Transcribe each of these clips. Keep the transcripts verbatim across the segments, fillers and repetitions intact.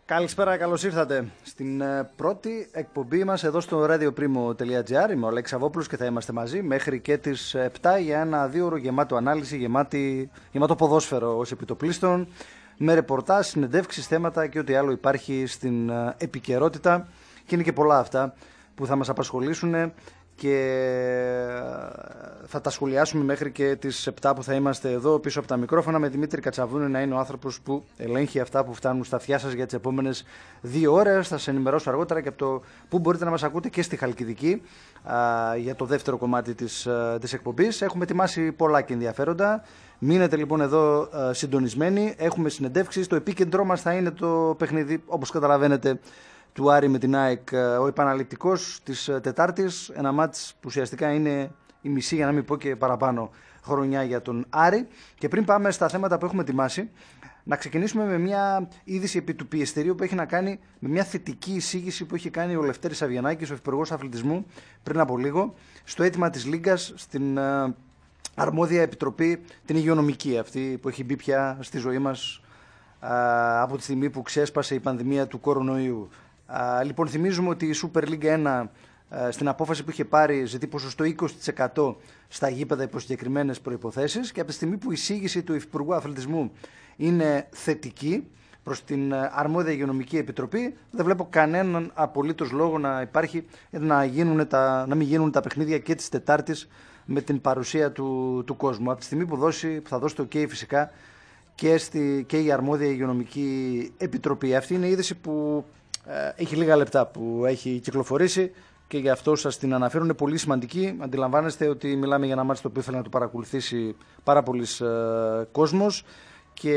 Καλησπέρα, καλώς ήρθατε στην πρώτη εκπομπή μας εδώ στο radioprimo.gr. Είμαι ο Αλέξης Αβόπουλος και θα είμαστε μαζί μέχρι και τις επτά για ένα δύο ώρο γεμάτο ανάλυση, γεμάτη, γεμάτο ποδόσφαιρο ως επιτοπλίστων, με ρεπορτάζ, συνεντεύξεις, θέματα και ό,τι άλλο υπάρχει στην επικαιρότητα. Και είναι και πολλά αυτά που θα μας απασχολήσουν και θα τα σχολιάσουμε μέχρι και τις επτά που θα είμαστε εδώ πίσω από τα μικρόφωνα, με Δημήτρη Κατσαβούνη να είναι ο άνθρωπος που ελέγχει αυτά που φτάνουν στα αυτιά σας για τις επόμενες δύο ώρες. Θα σας ενημερώσω αργότερα και από το που μπορείτε να μας ακούτε και στη Χαλκιδική α, για το δεύτερο κομμάτι της, α, της εκπομπής. Έχουμε ετοιμάσει πολλά και ενδιαφέροντα. Μείνετε λοιπόν εδώ α, συντονισμένοι. Έχουμε συνεντεύξεις. Το επίκεντρό μας θα είναι το παιχνίδι, όπως καταλαβαίνετε, του Άρη με την ΑΕΚ, ο επαναληπτικός της Τετάρτης, ένα μάτς που ουσιαστικά είναι η μισή, για να μην πω και παραπάνω, χρονιά για τον Άρη. Και πριν πάμε στα θέματα που έχουμε ετοιμάσει, να ξεκινήσουμε με μια είδηση επί του πιεστηρίου που έχει να κάνει με μια θετική εισήγηση που έχει κάνει ο Λευτέρης Αβγενάκης, ο Υφυπουργός Αθλητισμού, πριν από λίγο, στο αίτημα της Λίγκας, στην uh, αρμόδια επιτροπή, την υγειονομική, αυτή που έχει μπει πια στη ζωή μας uh, από τη στιγμή που ξέσπασε η πανδημία του κορονοϊού. Uh, λοιπόν, θυμίζουμε ότι η Super League ένα uh, στην απόφαση που είχε πάρει ζητεί ποσοστό είκοσι τοις εκατό στα γήπεδα υπό συγκεκριμένες προϋποθέσεις, και από τη στιγμή που η εισήγηση του Υφυπουργού Αθλητισμού είναι θετική προς την uh, αρμόδια υγειονομική επιτροπή, δεν βλέπω κανέναν απολύτως λόγο να υπάρχει να, γίνουν τα, να μην γίνουν τα παιχνίδια και της Τετάρτης με την παρουσία του, του κόσμου. Από τη στιγμή που, δώσει, που θα δώσει το OK φυσικά και, στη, και η αρμόδια υγειονομική επιτροπή. Αυτή είναι η είδηση που έχει λίγα λεπτά που έχει κυκλοφορήσει και γι' αυτό σας την αναφέρω. Είναι πολύ σημαντική. Αντιλαμβάνεστε ότι μιλάμε για ένα μάτι το οποίο θέλει να το παρακολουθήσει πάρα πολλής ε, κόσμος, και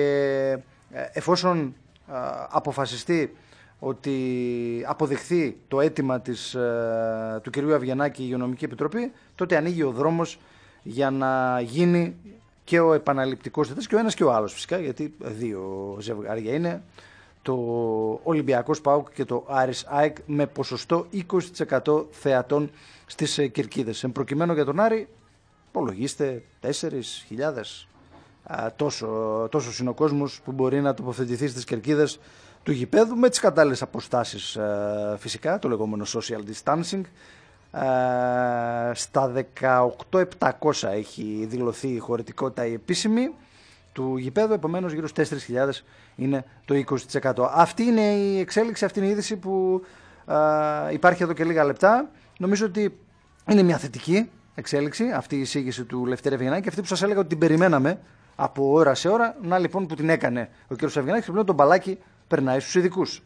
ε, εφόσον ε, αποφασιστεί ότι αποδειχθεί το αίτημα της, ε, του κυρίου Αβγενάκη η Υγειονομική Επιτροπή, τότε ανοίγει ο δρόμος για να γίνει και ο επαναληπτικός θετής, και ο ένας και ο άλλος φυσικά, γιατί δύο ζευγάρια είναι, το Ολυμπιακός ΠΑΟΚ και το Άρης ΑΕΚ, με ποσοστό είκοσι τοις εκατό θεατών στις Κερκίδες. Εν προκειμένου για τον Άρη, υπολογίστε τέσσερις χιλιάδες. Τόσο, τόσο είναι ο κόσμος που μπορεί να τοποθετηθεί στις Κερκίδες του γηπέδου, με τις κατάλληλες αποστάσεις φυσικά, το λεγόμενο social distancing. Στα δεκαοκτώ χιλιάδες επτακόσια έχει δηλωθεί η χωρητικότητα η επίσημη του γηπέδου, επομένως γύρω στους τέσσερις χιλιάδες είναι το είκοσι τοις εκατό. Αυτή είναι η εξέλιξη, αυτή είναι η είδηση που α, υπάρχει εδώ και λίγα λεπτά. Νομίζω ότι είναι μια θετική εξέλιξη αυτή η εισήγηση του Λευτέρη Αβγενάκη, και αυτή που σας έλεγα ότι την περιμέναμε από ώρα σε ώρα. Να λοιπόν που την έκανε ο κ. Αβγενάκης, και πλέον το μπαλάκι περνάει στους ειδικούς.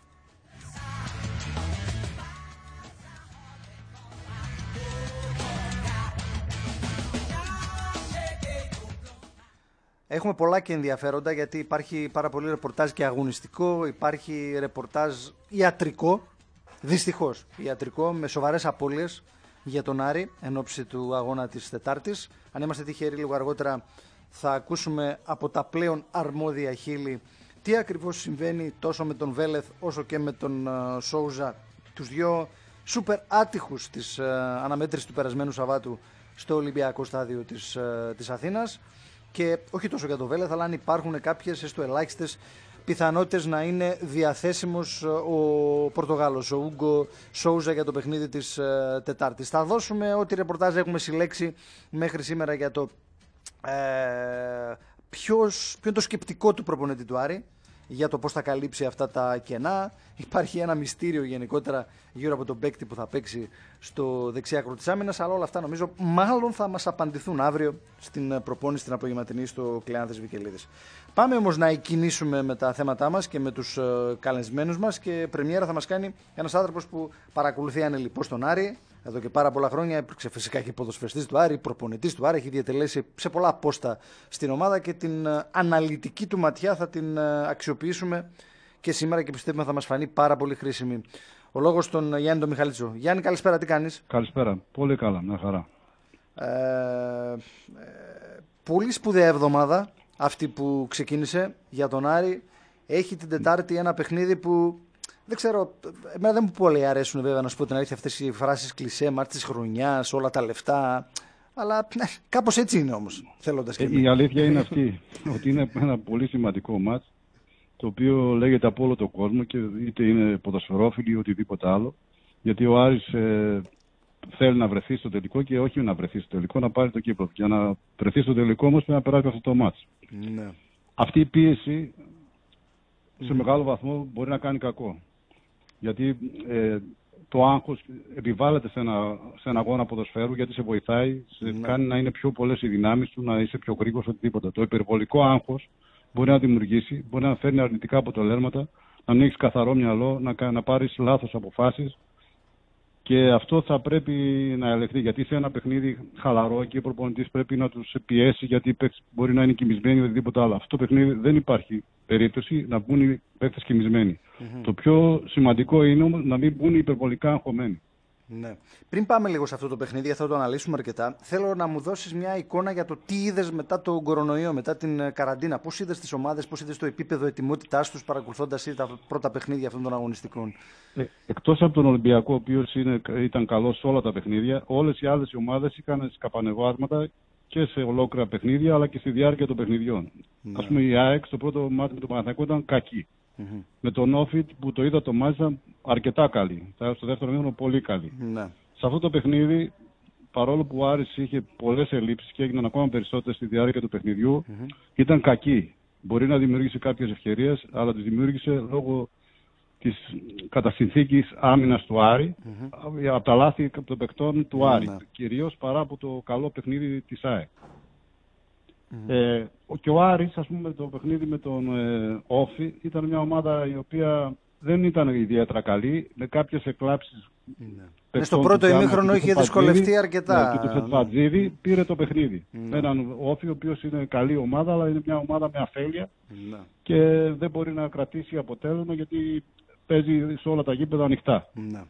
Έχουμε πολλά και ενδιαφέροντα, γιατί υπάρχει πάρα πολύ ρεπορτάζ και αγωνιστικό, υπάρχει ρεπορτάζ ιατρικό, δυστυχώς ιατρικό, με σοβαρές απώλειες για τον Άρη εν ώψη του αγώνα της Τετάρτης. Αν είμαστε τυχεροί, λίγο αργότερα θα ακούσουμε από τα πλέον αρμόδια χείλη τι ακριβώς συμβαίνει τόσο με τον Βέλεθ όσο και με τον uh, Σόουζα, τους δυο σούπερ άτυχους της uh, αναμέτρησης του περασμένου Σαββάτου στο Ολυμπιακό στάδιο της, uh, της Αθήνας. Και όχι τόσο για το Βέλεθ, αλλά αν υπάρχουν κάποιες έστω ελάχιστες πιθανότητες να είναι διαθέσιμος ο Πορτογάλος, ο Ούγκο Σόουζα, για το παιχνίδι της ε, Τετάρτης. Θα δώσουμε ό,τι ρεπορτάζ έχουμε συλλέξει μέχρι σήμερα για το ε, ποιος, ποιο είναι το σκεπτικό του προπονητή του Άρη για το πώς θα καλύψει αυτά τα κενά. Υπάρχει ένα μυστήριο γενικότερα γύρω από τον παίκτη που θα παίξει στο δεξιά άκρο της άμυνας, αλλά όλα αυτά νομίζω μάλλον θα μας απαντηθούν αύριο στην προπόνηση την απογευματινή στο Κλεάνθης Βικελίδης. Πάμε όμως να εκκινήσουμε με τα θέματά μας και με τους uh, καλεσμένους μας, και πρεμιέρα θα μας κάνει ένας άνθρωπος που παρακολουθεί ανελιπώς τον Άρη εδώ και πάρα πολλά χρόνια. Υπήρξε φυσικά και ποδοσφαιριστής του Άρη, προπονητής του Άρη, έχει διατελέσει σε πολλά πόστα στην ομάδα, και την uh, αναλυτική του ματιά θα την uh, αξιοποιήσουμε και σήμερα, και πιστεύουμε θα μας φανεί πάρα πολύ χρήσιμη. Ο λόγος στον Γιάννη τον Μιχαλίτσο. Γιάννη, καλησπέρα, τι κάνεις? Καλησπέρα, πολύ καλά, μια χαρά. Ε, ε, πολύ σπουδαία εβδομάδα αυτή που ξεκίνησε για τον Άρη. Έχει την Τετάρτη ένα παιχνίδι που δεν ξέρω, εμένα δεν μου πολύ αρέσουν βέβαια, να σου πω την αλήθεια, αυτές οι φράσεις κλισέ, μάτς της χρονιάς, όλα τα λεφτά. Αλλά ναι, κάπως έτσι είναι όμως, θέλοντας και ε, η αλήθεια είναι αυτή, ότι είναι ένα πολύ σημαντικό μάτς το οποίο λέγεται από όλο τον κόσμο και είτε είναι ποδοσφαιρόφιλοι ή οτιδήποτε άλλο. Γιατί ο Άρης ε, θέλει να βρεθεί στο τελικό και όχι να βρεθεί στο τελικό, να πάρει το κύπρο. Για να βρεθεί στο τελικό όμως πρέπει να περάσει αυτό το μάτς. Ναι. Αυτή η πίεση σε μεγάλο βαθμό μπορεί να κάνει κακό. Γιατί ε, το άγχος επιβάλλεται σε ένα, σε ένα αγώνα ποδοσφαίρου, γιατί σε βοηθάει, σε Ναι. κάνει να είναι πιο πολλές οι δυνάμεις του, να είσαι πιο γρήγορος, οτιδήποτε. Το υπερβολικό άγχος μπορεί να δημιουργήσει, μπορεί να φέρνει αρνητικά αποτελέσματα, να μην έχεις καθαρό μυαλό, να, να πάρεις λάθος αποφάσεις. Και αυτό θα πρέπει να ελεγχθεί, γιατί σε ένα παιχνίδι χαλαρό και ο προπονητής πρέπει να τους πιέσει, γιατί οι παίκτες μπορεί να είναι κοιμισμένοι ή οτιδήποτε άλλο. Αυτό το παιχνίδι δεν υπάρχει περίπτωση να μπουν οι παίκτες κοιμισμένοι. Mm-hmm. Το πιο σημαντικό είναι όμως να μην μπουν υπερβολικά αγχωμένοι. Ναι. Πριν πάμε λίγο σε αυτό το παιχνίδι, γιατί θα το αναλύσουμε αρκετά, θέλω να μου δώσεις μια εικόνα για το τι είδες μετά τον κορονοϊό, μετά την καραντίνα. Πώς είδες τις ομάδες, πώς είδες το επίπεδο ετοιμότητάς τους, παρακολουθώντας ήδη τα πρώτα παιχνίδια αυτών των αγωνιστικών. Ε, εκτός από τον Ολυμπιακό, ο οποίος ήταν καλός σε όλα τα παιχνίδια, όλες οι άλλες ομάδες είχαν σκαπανεβάσματα και σε ολόκληρα παιχνίδια, αλλά και στη διάρκεια των παιχνιδιών. Ναι. Ας πούμε, η ΑΕΚ στο πρώτο μάτι με τον Παναθηναϊκό ήταν κακή. Mm-hmm. Με τον Όφιτ που το είδα το μάλιστα αρκετά καλή. Στο δεύτερο μήνυμα πολύ καλή. Ναι. Σε αυτό το παιχνίδι, παρόλο που ο Άρης είχε πολλές ελλείψεις και έγιναν ακόμα περισσότερες στη διάρκεια του παιχνιδιού, mm-hmm. ήταν κακή. Μπορεί να δημιούργησε κάποιες ευκαιρίες, αλλά τις δημιούργησε λόγω της κατά συνθήκης άμυνας του Άρη, mm-hmm. από τα λάθη των παικτών του Άρη, mm-hmm. κυρίως παρά από το καλό παιχνίδι της ΑΕΚ. Mm-hmm. Ε, και ο Άρης, ας πούμε, το παιχνίδι με τον ε, Όφη ήταν μια ομάδα η οποία δεν ήταν ιδιαίτερα καλή, με κάποιες εκλάψεις. Mm-hmm. Στο πρώτο ημίχρονο είχε δυσκολευτεί αρκετά. Ναι, και το Φετβατζίδη mm-hmm. πήρε το παιχνίδι. Mm-hmm. Με έναν Όφη, ο οποίος είναι καλή ομάδα, αλλά είναι μια ομάδα με αφέλεια mm-hmm. και δεν μπορεί να κρατήσει αποτέλεσμα γιατί παίζει σε όλα τα γήπεδα ανοιχτά. Mm-hmm.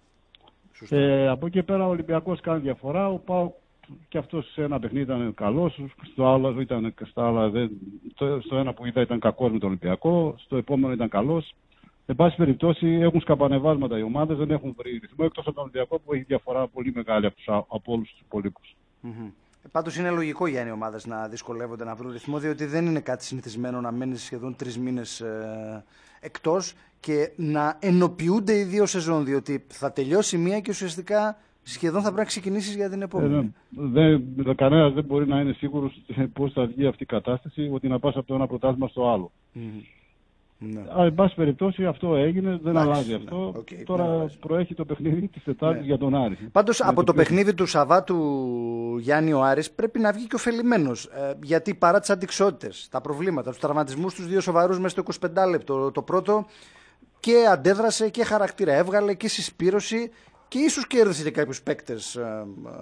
Ε, από εκεί πέρα ο Ολυμπιακός κάνει διαφορά, ο ΠΑΟΚ και αυτός σε ένα παιχνίδι ήταν καλός, στο άλλο ήταν, στα άλλα δεν, στο ένα που είδα ήταν κακός με τον Ολυμπιακό, στο επόμενο ήταν καλός. Εν πάση περιπτώσει έχουν σκαπανεβάσματα οι ομάδες, δεν έχουν βρει ρυθμό, εκτός από τον Ολυμπιακό που έχει διαφορά πολύ μεγάλη από, τους, από όλους τους υπολείπους. Mm-hmm. Πάντως είναι λογικό για οι ομάδες να δυσκολεύονται να βρουν ρυθμό, διότι δεν είναι κάτι συνηθισμένο να μένει σχεδόν τρεις μήνες ε, εκτός και να ενοποιούνται οι δύο σεζόν, διότι θα τελειώσει μία και ουσιαστικά σχεδόν θα πρέπει να ξεκινήσεις για την επόμενη. Ε, δεν, κανένας δεν μπορεί να είναι σίγουρος πώς θα βγει αυτή η κατάσταση, ότι να πας από το ένα πρωτάθλημα στο άλλο. Mm-hmm. Ναι. Αλλά, εν πάση περιπτώσει, αυτό έγινε, δεν Άχι, αλλάζει ναι. αυτό. Okay, Τώρα ναι, προέχει το παιχνίδι της Τετάρτης ναι. για τον Άρη. Πάντως, από το, το παιχνίδι του Σαββάτου Γιάννη ο Άρης πρέπει να βγει και ωφελημένος. Ε, γιατί παρά τις αντιξότητες, τα προβλήματα, τους τραυματισμούς, τους δύο σοβαρούς μέσα στο εικοσιπεντάλεπτο, το πρώτο και αντέδρασε και χαρακτήρα έβγαλε και συσπήρωση. Και ίσως κέρδισε και κάποιους παίκτες. Ε,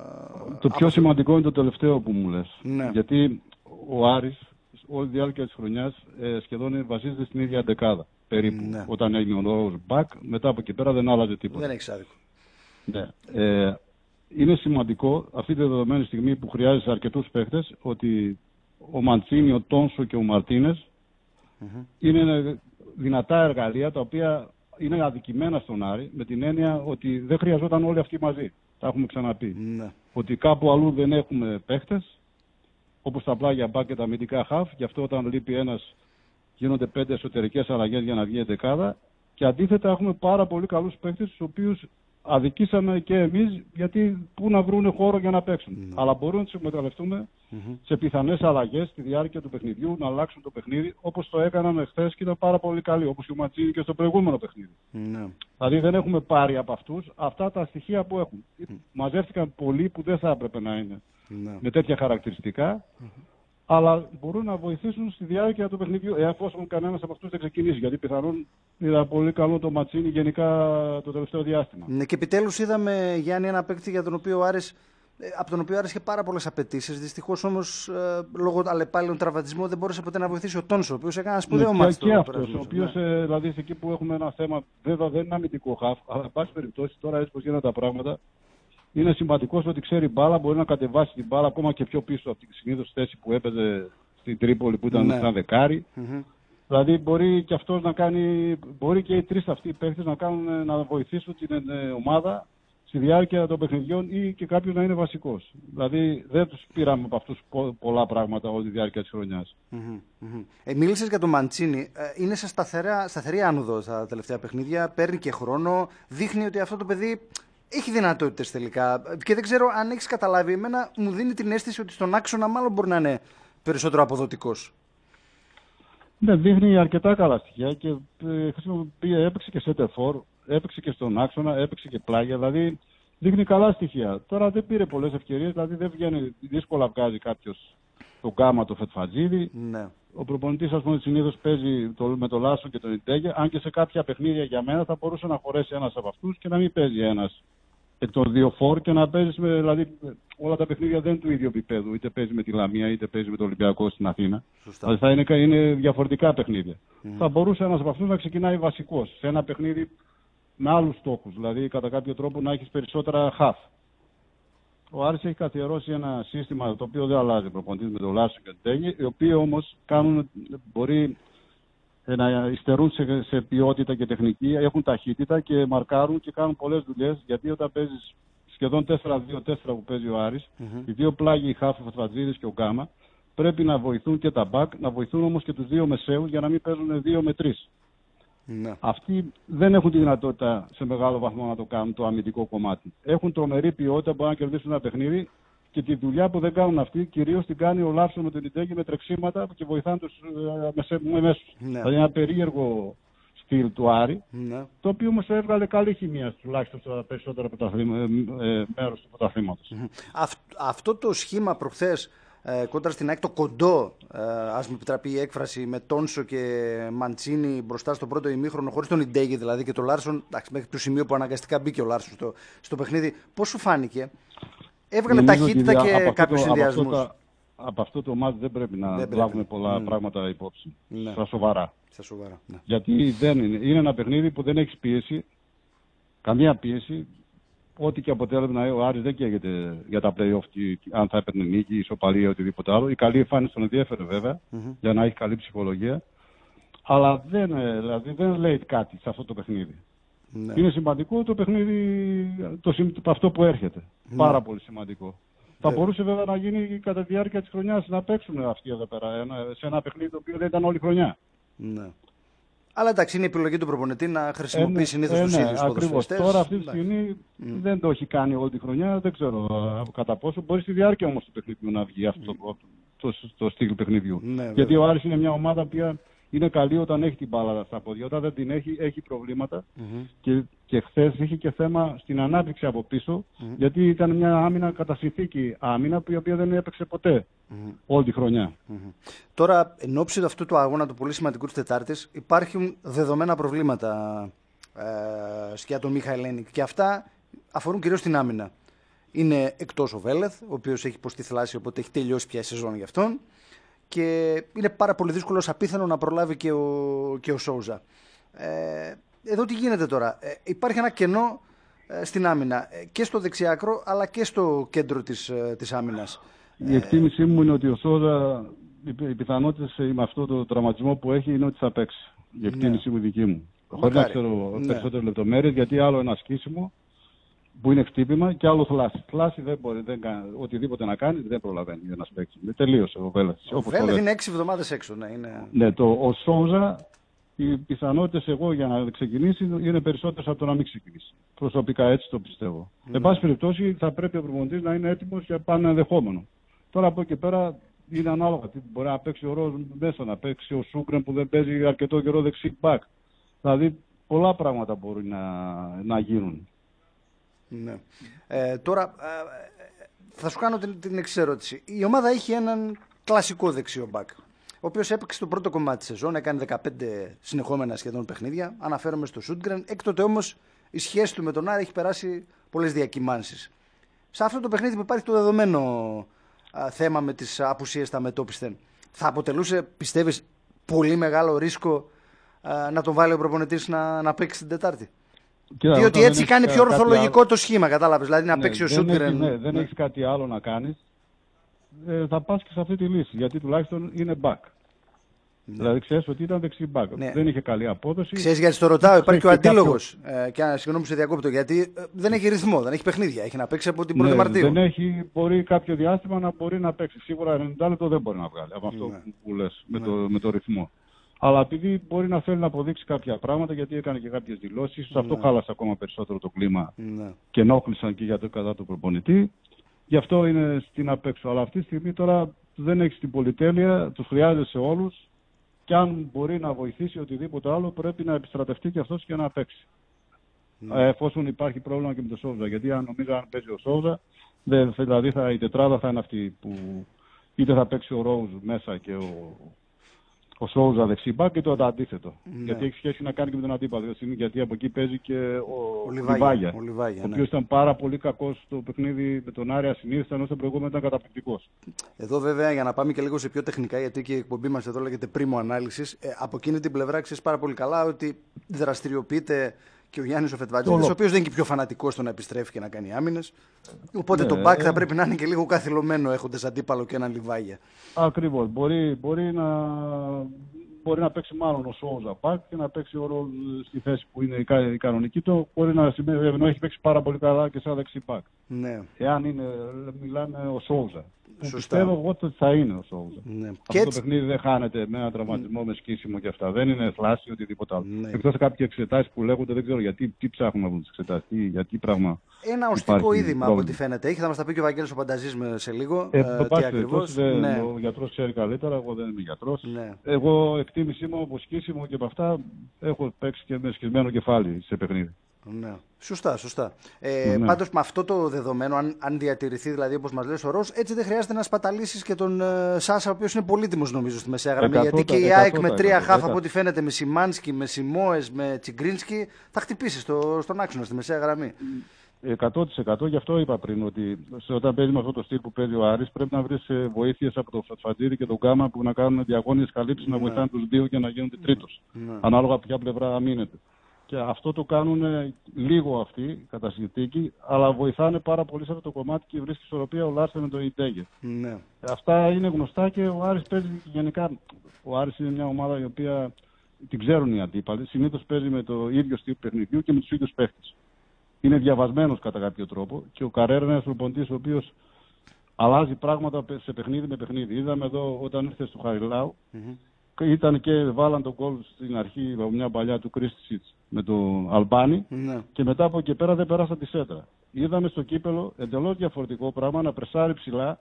το πιο σημαντικό είναι το τελευταίο που μου λες. Ναι. Γιατί ο Άρης όλη τη διάρκεια της χρονιάς ε, σχεδόν βασίζεται στην ίδια δεκάδα. Περίπου. Ναι. Όταν έγινε ο λόγος μπακ, μετά από εκεί πέρα δεν άλλαζε τίποτα. Δεν έχεις άδικο. Ναι. Ε, είναι σημαντικό αυτή τη δεδομένη στιγμή που χρειάζεσαι αρκετούς παίκτες ότι ο Μαντσίνη, ο Τόνσο και ο Μαρτίνες mm-hmm. είναι δυνατά εργαλεία τα οποία είναι αδικημένα στον Άρη, με την έννοια ότι δεν χρειαζόταν όλοι αυτοί μαζί. Τα έχουμε ξαναπεί. Ναι. Ότι κάπου αλλού δεν έχουμε παίχτες, όπως τα πλάγια μπακ και τα αμυντικά χαφ, γι' αυτό όταν λείπει ένας γίνονται πέντε εσωτερικές αλλαγές για να βγει η δεκάδα. Και αντίθετα έχουμε πάρα πολύ καλούς παίχτες, τους οποίους αδικήσαμε και εμείς, γιατί πού να βρουν χώρο για να παίξουν. Mm. Αλλά μπορούμε να τους εκμεταλλευτούμε mm-hmm. σε πιθανές αλλαγές στη διάρκεια του παιχνιδιού, να αλλάξουν το παιχνίδι, όπως το έκαναν εχθές και ήταν πάρα πολύ καλή, όπως και ο Ματσίνη και στο προηγούμενο παιχνίδι. Mm. Δηλαδή δεν έχουμε πάρει από αυτούς αυτά τα στοιχεία που έχουν. Mm. Μαζεύτηκαν πολλοί που δεν θα έπρεπε να είναι mm. με τέτοια χαρακτηριστικά. Mm-hmm. Αλλά μπορούν να βοηθήσουν στη διάρκεια του παιχνιδιού, εφόσον κανένας από αυτούς δεν ξεκινήσει. Γιατί πιθανόν είδα πολύ καλό το Ματσίνι γενικά το τελευταίο διάστημα. Ναι, και επιτέλους είδαμε, Γιάννη, ένα παίκτη για τον οποίο ο Άρης, από τον οποίο ο Άρης είχε πάρα πολλές απαιτήσεις. Δυστυχώς όμως ε, λόγω αλλεπάλληλων τραυματισμών δεν μπόρεσε ποτέ να βοηθήσει ο Τόνσο, ο οποίος έκανε ένα σπουδαίο ναι, μάτι. Και, και αυτός, ο οποίος ναι. ε, δηλαδή εκεί που έχουμε ένα θέμα, βέβαια δεν είναι αμυντικό χαφ, αλλά εν πάση περιπτώσει τώρα έτσι πως γίνονται τα πράγματα. Είναι σημαντικό ότι ξέρει μπάλα, μπορεί να κατεβάσει την μπάλα ακόμα και πιο πίσω από την συνήθως θέση που έπαιζε στην Τρίπολη που ήταν ναι. σαν δεκάρι. Mm-hmm. Δηλαδή μπορεί και αυτός να κάνει, μπορεί και οι τρεις αυτοί οι παίκτες να, κάνουν, να βοηθήσουν την ομάδα στη διάρκεια των παιχνιδιών ή και κάποιος να είναι βασικός. Δηλαδή δεν τους πήραμε από αυτούς πολλά πράγματα όλη τη διάρκεια της χρονιάς. Mm-hmm, mm-hmm. Ε, μίλησες για τον Μαντσίνι. Ε, είναι σε σταθερά, σταθερή άνοδο στα τελευταία παιχνίδια, παίρνει και χρόνο, δείχνει ότι αυτό το παιδί έχει δυνατότητες τελικά. Και δεν ξέρω αν έχεις καταλάβει, εμένα μου δίνει την αίσθηση ότι στον άξονα μάλλον μπορεί να είναι περισσότερο αποδοτικός. Ναι, δείχνει αρκετά καλά στοιχεία και ε, έπαιξε και center for, έπαιξε και στον άξονα, έπαιξε και πλάγια, δηλαδή δείχνει καλά στοιχεία. Τώρα δεν πήρε πολλές ευκαιρίες, δηλαδή δεν βγαίνει, δύσκολα βγάζει κάποιος τον Γκάμα, το Φετφατζίδη. Ναι. Ο προπονητής, ας πούμε, συνήθως παίζει το, με τον Λάσον και τον Ιντέγε, αν και σε κάποια παιχνίδια για μένα θα μπορούσε να χωρέσει ένας από αυτούς και να μην παίζει ένας εκ των δύο φορ και να παίζει, δηλαδή όλα τα παιχνίδια δεν είναι του ίδιου επίπεδου. Είτε παίζει με τη Λαμία, είτε παίζει με το Ολυμπιακό στην Αθήνα. Σωστά. Δηλαδή θα είναι, είναι διαφορετικά παιχνίδια. Mm. Θα μπορούσε ένας από αυτούς να ξεκινάει βασικός σε ένα παιχνίδι με άλλους στόχους. Δηλαδή κατά κάποιο τρόπο να έχει περισσότερα χαφ. Ο Άρης έχει καθιερώσει ένα σύστημα το οποίο δεν αλλάζει προπονητής με τον Λάσο και τον Τέγη, οι οποίοι όμως κάνουν, μπορεί να υστερούν σε, σε ποιότητα και τεχνική, έχουν ταχύτητα και μαρκάρουν και κάνουν πολλές δουλειές. Γιατί όταν παίζεις σχεδόν τέσσερα δύο τέσσερα που παίζει ο Άρης, mm-hmm. οι δύο πλάγιοι, οι Χάφη, ο Φατφατζίδης και ο Γκάμα, πρέπει να βοηθούν και τα μπακ, να βοηθούν όμως και τους δύο μεσαίους για να μην παίζουν δύο με τρεις. Ναι. Αυτοί δεν έχουν τη δυνατότητα σε μεγάλο βαθμό να το κάνουν το αμυντικό κομμάτι. Έχουν τρομερή ποιότητα, μπορούν να κερδίσουν ένα παιχνίδι και τη δουλειά που δεν κάνουν αυτοί κυρίως την κάνει ο Λάψο με τον Ιντέγη με τρεξίματα και βοηθάνε τους ε, μέσους. Ναι. Δηλαδή ένα περίεργο στυλ του Άρη, ναι. το οποίο όμως έβγαλε καλή χημεία τουλάχιστον στα περισσότερα ε, ε, μέρος του πρωταθλήματος. Αυ, αυτό το σχήμα προχθές Ε, κόντρα στην ΑΕΚ, το κοντό, ε, ας μου επιτραπεί η έκφραση, με Τόνσο και Μαντσίνι μπροστά στο πρώτο ημίχρονο, χωρίς τον Ιντέγη δηλαδή και τον Λάρσον, εντάξει, μέχρι το σημείο που αναγκαστικά μπήκε ο Λάρσον στο, στο παιχνίδι. Πώς σου φάνηκε? Έβγαλε νομίζω ταχύτητα και κάποιους συνδυασμούς. Από, από αυτό το μάτι δεν πρέπει να δεν λάβουμε πρέπει. πολλά mm. πράγματα υπόψη. Ναι. Στα σοβαρά. Στα σοβαρά ναι. Γιατί δεν είναι. Είναι ένα παιχνίδι που δεν έχει πίεση, καμία πίεση. Ό,τι και αποτέλεσμα ο Άρης δεν καίγεται για τα play-off, αν θα έπαιρνε νίκη, ισοπαλία ή οτιδήποτε άλλο. Η καλή εμφάνιση τον ενδιέφερε βέβαια, mm-hmm. για να έχει καλή ψυχολογία. Αλλά δεν, δηλαδή, δεν λέει κάτι σε αυτό το παιχνίδι. Ναι. Είναι σημαντικό το παιχνίδι, το, το, αυτό που έρχεται. Ναι. Πάρα πολύ σημαντικό. Yeah. Θα μπορούσε βέβαια να γίνει κατά τη διάρκεια της χρονιάς να παίξουν αυτοί εδώ πέρα, σε ένα παιχνίδι το οποίο δεν ήταν όλη χρονιά. Ναι. Αλλά εντάξει, είναι η επιλογή του προπονητή να χρησιμοποιεί ε, συνήθως ε, τους ναι, ίδιους ποδοσφαιριστές. Τώρα αυτή τη στιγμή mm. δεν το έχει κάνει όλη τη χρονιά, δεν ξέρω κατά πόσο. Μπορεί στη διάρκεια όμως του παιχνιδιού να βγει αυτό mm. το, το, το, το στυλ παιχνιδιού. Ναι, γιατί βέβαια. Ο Άρης είναι μια ομάδα που είναι καλή όταν έχει την μπάλα στα πόδια. Όταν δεν την έχει, έχει προβλήματα. Mm-hmm. Και, και χθες είχε και θέμα στην ανάπτυξη από πίσω, mm-hmm. γιατί ήταν μια άμυνα κατά συνθήκη άμυνα, η οποία δεν έπαιξε ποτέ mm-hmm. όλη τη χρονιά. Mm-hmm. Τώρα, εν ώψη αυτού του αγώνα του πολύ σημαντικού της Τετάρτης, υπάρχουν δεδομένα προβλήματα ε, για τον Μίχαελ Ένικ. Και αυτά αφορούν κυρίως την άμυνα. Είναι εκτός ο Βέλεθ, ο οποίος έχει υποστεί θλάση, οπότε έχει τελειώσει πια η σεζόν για αυτόν. Και είναι πάρα πολύ δύσκολο, απίθανο να προλάβει και ο, και ο Σόουζα. Ε, εδώ τι γίνεται τώρα? Ε, υπάρχει ένα κενό ε, στην άμυνα ε, και στο δεξιάκρο αλλά και στο κέντρο της, ε, της άμυνας. Η εκτίμησή μου είναι ότι ο Σόουζα, οι πιθανότητες με αυτό το τραυματισμό που έχει είναι ότι θα παίξει. Η εκτίμησή ναι. μου δική μου. Χωρίς να ξέρω ναι. περισσότερες λεπτομέρειες, γιατί άλλο ένα σκίσιμο που είναι χτύπημα και άλλο θλάση. Θλάση δεν μπορεί, δεν κάνει, οτιδήποτε να κάνει δεν προλαβαίνει ένας παίκτης. Τελείωσε ο Βέλεθ. Ο Βέλεθ είναι έξι εβδομάδες έξω. Ναι, είναι... ναι το, ο Σόουζα, οι πιθανότητες εγώ για να ξεκινήσει είναι περισσότερες από το να μην ξεκινήσει. Προσωπικά έτσι το πιστεύω. Mm. Εν πάση περιπτώσει θα πρέπει ο προπονητής να είναι έτοιμος για πάνω ενδεχόμενο. Τώρα από εκεί πέρα είναι ανάλογα. Μπορεί να παίξει ο Ροζ μέσα, να παίξει ο Σούγκρεν που δεν παίζει αρκετό καιρό δεξί μπακ. Δηλαδή πολλά πράγματα μπορεί να, να γίνουν. Ναι. Ε, τώρα ε, θα σου κάνω την, την εξής ερώτηση. Η ομάδα έχει έναν κλασικό δεξιό μπακ, ο οποίος έπαιξε το πρώτο κομμάτι της σεζόν, έκανε δεκαπέντε συνεχόμενα σχεδόν παιχνίδια. Αναφέρομαι στο Σούντγκρεν. Έκτοτε όμως η σχέση του με τον Άρη έχει περάσει πολλές διακυμάνσεις. Σε αυτό το παιχνίδι που υπάρχει το δεδομένο α, θέμα με τις απουσίες στα μετώπισθεν, θα αποτελούσε, πιστεύεις, πολύ μεγάλο ρίσκο α, να τον βάλει ο προπονητής να, να παίξει την Τετάρτη? Κοίτα, διότι έτσι κάνει πιο ορθολογικό άλλο το σχήμα, κατάλαβες, δηλαδή να ναι, παίξει ο Σούντγκρεν. Ναι, δεν ναι. έχεις κάτι άλλο να κάνεις, ε, θα πας και σε αυτή τη λύση, γιατί τουλάχιστον είναι back. Ναι. Δηλαδή ξέρεις ότι ήταν δεξιμπάκ. Ναι. Δεν είχε καλή απόδοση. Ξέρεις γιατί το ρωτάω, υπάρχει και ο αντίλογος. Κάποιο... Ε, και συγγνώμη που σε διακόπτω, γιατί ε, δεν έχει ρυθμό, δεν έχει παιχνίδια. Έχει να παίξει από την πρώτη ναι, Μαρτίου. Δεν έχει, μπορεί κάποιο διάστημα να μπορεί να παίξει. Σίγουρα ενενήντα λεπτό δεν μπορεί να βγάλει από αυτό ναι. που λες με, ναι. το, με το ρυθμό. Αλλά επειδή μπορεί να θέλει να αποδείξει κάποια πράγματα, γιατί έκανε και κάποιες δηλώσεις, ίσως ναι. αυτό χάλασε ακόμα περισσότερο το κλίμα ναι. και ενόχλησαν και για το κατά του προπονητή. Γι' αυτό είναι στην απέξω. Αλλά αυτή τη στιγμή τώρα δεν έχει την πολυτέλεια, τους χρειάζεσαι όλους. Και αν μπορεί να βοηθήσει οτιδήποτε άλλο, πρέπει να επιστρατευτεί και αυτός και να παίξει. Ναι. Εφόσον υπάρχει πρόβλημα και με τον Σόουζα. Γιατί αν νομίζω αν παίζει ο Σόουζα, δηλαδή θα, η τετράδα θα είναι αυτή που είτε θα παίξει ο Ρόουζ μέσα και ο, ο Σόουζα δεξιμπάκ και το αντίθετο. Ναι. Γιατί έχει σχέση να κάνει και με τον αντίπαλο. Γιατί από εκεί παίζει και ο, ο Λιβάγια, ο, Λιβάγια, ο ναι. οποίος ήταν πάρα πολύ κακός στο παιχνίδι με τον Άρη ασυνήθιστα, ενώ στο προηγούμενο ήταν καταπληκτικός. Εδώ βέβαια για να πάμε και λίγο σε πιο τεχνικά, γιατί και η εκπομπή μας εδώ λέγεται πρίμο ανάλυσης, ε, από εκείνη την πλευρά ξέρεις πάρα πολύ καλά ότι δραστηριοποιείται και ο Γιάννης ο Φετβατζίδης, ο οποίος δεν είναι και πιο φανατικός στο να επιστρέφει και να κάνει άμυνες. Οπότε ναι, το μπακ θα πρέπει να είναι και λίγο καθυλωμένο έχοντας αντίπαλο και έναν Λιβάγια. Ακριβώς. Μπορεί, μπορεί, να, μπορεί να παίξει μάλλον ο Σόουζα μπακ και να παίξει ο ρόλο στη θέση που είναι η, η κανονική του. Μπορεί να σημαίνει ότι έχει παίξει πάρα πολύ καλά και σαν δεξί μπακ. Ναι. Εάν είναι, μιλάμε ο Σόουζα. Πιστεύω εγώ ότι θα είναι ο Σόουζα. Ναι. Αυτό και το έτσι... παιχνίδι δεν χάνεται με ένα τραυματισμό, mm. με σκίσιμο και αυτά. Δεν είναι θλάση οτιδήποτε άλλο. Ναι. Εκτός από κάποιες εξετάσεις που λέγονται, δεν ξέρω γιατί, τι ψάχνουν να βρουν τις εξετάσεις, για τι πράγμα. Ένα οστικό είδημα από ό,τι φαίνεται. Έχει, θα μας τα πει και ο Βαγγέλης ο Πανταζής σε λίγο. Ε, ε, τι ακριβώς. Ναι. Ο γιατρός ξέρει καλύτερα, εγώ δεν είμαι γιατρός. Ναι. Εγώ εκτίμησή μου από σκίσιμο και από αυτά έχω παίξει και με σκισμένο κεφάλι σε παιχνίδι. Ναι. Σωστά, σωστά. Ε, ναι. Πάντως με αυτό το δεδομένο, αν, αν διατηρηθεί δηλαδή όπως μας λες ο Ρος, έτσι δεν χρειάζεται να σπαταλήσεις και τον uh, Σάσα, ο οποίος είναι πολύτιμος νομίζω στη μεσαία γραμμή. Γιατί και η ΑΕΚ με τρία χάφ από ό,τι φαίνεται, με Σιμάνσκι, με Σιμόες, με Τσιγκρίνσκι, θα χτυπήσει στο, στον άξονα, στη μεσαία γραμμή. εκατό τοις εκατό, γι' αυτό είπα πριν ότι όταν παίζει με αυτό το στυλ που παίζει ο Άρης, πρέπει να βρεις βοήθειες από το Φατφαντήρη και τον Γκάμα που να κάνουν διαγώνιες καλύψεις, ναι. να βοηθάνε τους δύο και να γίνονται τρίτος. Ναι. Ανάλογα από ποια πλευρά αμήνεται. Και αυτό το κάνουν λίγο αυτοί κατά συνθήκη, αλλά βοηθάνε πάρα πολύ σε αυτό το κομμάτι και βρίσκει ισορροπία ο Λάρσεν με τον Ιντέγε. Ναι. Αυτά είναι γνωστά και ο Άρης παίζει γενικά. Ο Άρης είναι μια ομάδα η οποία την ξέρουν οι αντίπαλοι. Συνήθως παίζει με το ίδιο στυλ παιχνιδιού και με τους ίδιους παίχτες. Είναι διαβασμένος κατά κάποιο τρόπο και ο Καρέρα είναι ένας προπονητής ο οποίος αλλάζει πράγματα σε παιχνίδι με παιχνίδι. Είδαμε εδώ όταν ήρθε στο Χαριλάου. Mm-hmm. Ήταν και βάλαν τον γκολ στην αρχή από μια παλιά του Κρίστισιτς με τον Αλμπάνη ναι. και μετά από εκεί πέρα δεν πέρασαν τη σέντρα. Είδαμε στο κύπελο εντελώς διαφορετικό πράγμα να πρεσάρει ψηλά,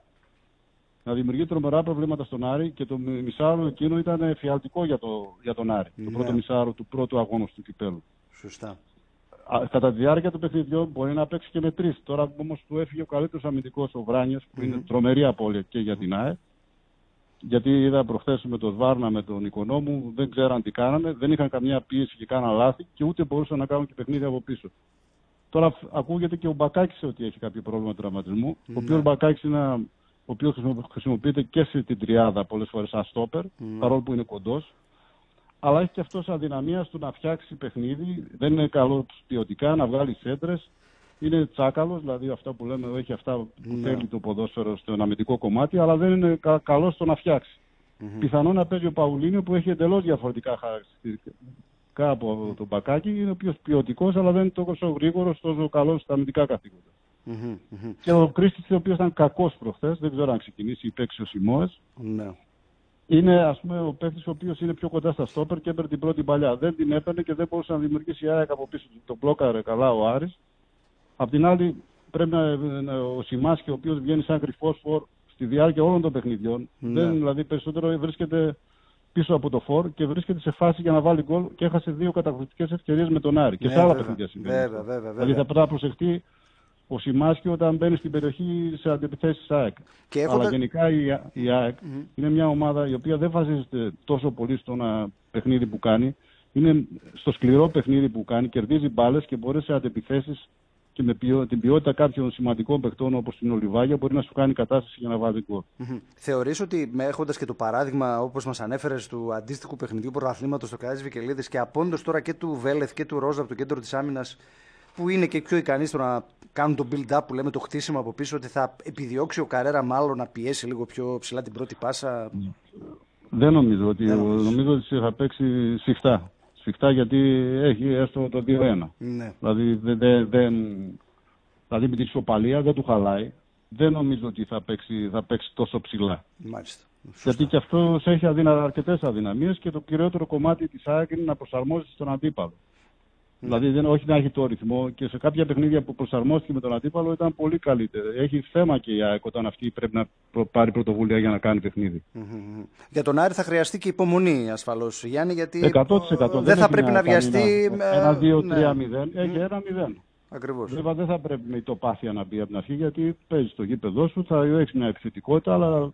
να δημιουργεί τρομερά προβλήματα στον Άρη και το μισάρο εκείνο ήταν εφιαλτικό για, το, για τον Άρη. Ναι. Το πρώτο μισάρο του πρώτου αγώνα του κυπέλου. Σωστά. Κατά τη διάρκεια του παιχνιδιού μπορεί να παίξει και με τρεις. Τώρα όμως του έφυγε ο καλύτερος αμυντικός ο Βράνιας που mm-hmm. είναι τρομερή απώλεια και για την ΑΕΚ. Γιατί είδα προχθές με τον Σβάρνα, με τον Οικονόμου, δεν ξέραν τι κάνανε, δεν είχαν καμία πίεση και κάναν λάθη και ούτε μπορούσαν να κάνουν και παιχνίδι από πίσω. Τώρα ακούγεται και ο Μπακάκης ότι έχει κάποιο πρόβλημα τραυματισμού, mm. ο οποίος Μπακάκης είναι ο οποίος χρησιμοποιείται και σε την τριάδα πολλές φορές σαν στόπερ, mm. παρόλο που είναι κοντός. Αλλά έχει και αυτός αδυναμία στο να φτιάξει παιχνίδι, δεν είναι καλό ποιοτικά, να βγάλει σέντρες. Είναι τσάκαλος, δηλαδή αυτά που λέμε, έχει αυτά που ναι. θέλει το ποδόσφαιρο στο αμυντικό κομμάτι, αλλά δεν είναι κα, καλό στο να φτιάξει. Mm-hmm. Πιθανόν να παίζει ο Παουλίνιο που έχει εντελώς διαφορετικά χαρακτηριστικά από τον Μπακάκη, είναι ο οποίος ποιοτικός, αλλά δεν είναι τόσο γρήγορος, τόσο καλός στα αμυντικά καθήκοντα. Mm-hmm. Και ο Κρίστης, ο οποίος ήταν κακός προχθές, δεν ξέρω αν ξεκινήσει ή παίξει ο Σιμόες. Mm-hmm. Είναι ας πούμε ο παίκτης ο οποίος είναι πιο κοντά στα στόπερ και έπαιρνε την πρώτη παλιά. Δεν την έπαιρνε και δεν μπορούσε να δημιουργήσει η ΑΕΚ από πίσω. Το μπλόκαρε καλά ο Άρης. Απ' την άλλη, πρέπει να, να ο Σιμάσκι, ο οποίος βγαίνει σαν κρυφός φορ στη διάρκεια όλων των παιχνιδιών, ναι. δεν, δηλαδή περισσότερο βρίσκεται πίσω από το φορ και βρίσκεται σε φάση για να βάλει γκολ και έχασε δύο καταπληκτικές ευκαιρίες με τον Άρη. Και ναι, σε άλλα βέβαια, παιχνίδια συμβαίνει. Βέβαια, βέβαια, βέβαια. Δηλαδή θα πρέπει να προσεχτεί ο Σιμάσκι όταν μπαίνει στην περιοχή σε αντιπιθέσεις ΑΕΚ. Και έχοντα... Αλλά γενικά η, η ΑΕΚ mm-hmm. είναι μια ομάδα η οποία δεν βασίζεται τόσο πολύ στο ένα παιχνίδι που κάνει. Είναι στο σκληρό παιχνίδι που κάνει, κερδίζει μπάλες και μπορεί σε αντιπιθέσεις και με ποιο, την ποιότητα κάποιων σημαντικών παιχτών όπως την Ολιβάγια μπορεί να σου κάνει κατάσταση για να βάλει γκολ. Mm-hmm. Θεωρείς ότι έχοντας και το παράδειγμα όπως μας ανέφερες του αντίστοιχου παιχνιδιού πρωταθλήματος στο Καράτζης Βικελίδης και απόντος τώρα και του Βέλεθ και του Ρόζα από το κέντρο της άμυνας που είναι και πιο ικανοί στο να κάνουν το build-up που λέμε το χτίσιμο από πίσω, ότι θα επιδιώξει ο Καρέρα μάλλον να πιέσει λίγο πιο ψηλά την πρώτη πάσα? Δεν νομίζω ότι, δεν νομίζω. νομίζω ότι θα παίξει σφιχτά. Σφιχτά γιατί έχει έστω το δύο ένα. Ναι. Δηλαδή, δεν, δεν, δεν, δηλαδή με την ισοπαλία δεν του χαλάει. Δεν νομίζω ότι θα παίξει, θα παίξει τόσο ψηλά. Μάλιστα. Γιατί και αυτό έχει αδυνα, αρκετές αδυναμίες και το κυριότερο κομμάτι της ΑΕΚ είναι να προσαρμόζεται στον αντίπαλο. Mm. Δηλαδή, δεν, όχι να έχει το ρυθμό, και σε κάποια παιχνίδια που προσαρμόστηκε με τον αντίπαλο ήταν πολύ καλύτερο. Έχει θέμα και η ΑΕΚ όταν αυτή πρέπει να προ, πάρει πρωτοβουλία για να κάνει παιχνίδι. Mm-hmm. Για τον Άρη θα χρειαστεί και υπομονή ασφαλώς, Γιάννη, γιατί εκατό τοις εκατό δεν θα πρέπει να βιαστεί. Ένα δύο τρία μηδέν, έχει ένα μηδέν. Ακριβώς. Βέβαια δεν θα πρέπει με τοπάθεια να μπει από την αρχή, γιατί παίζει στο γήπεδό σου, θα έχει μια επιθετικότητα, αλλά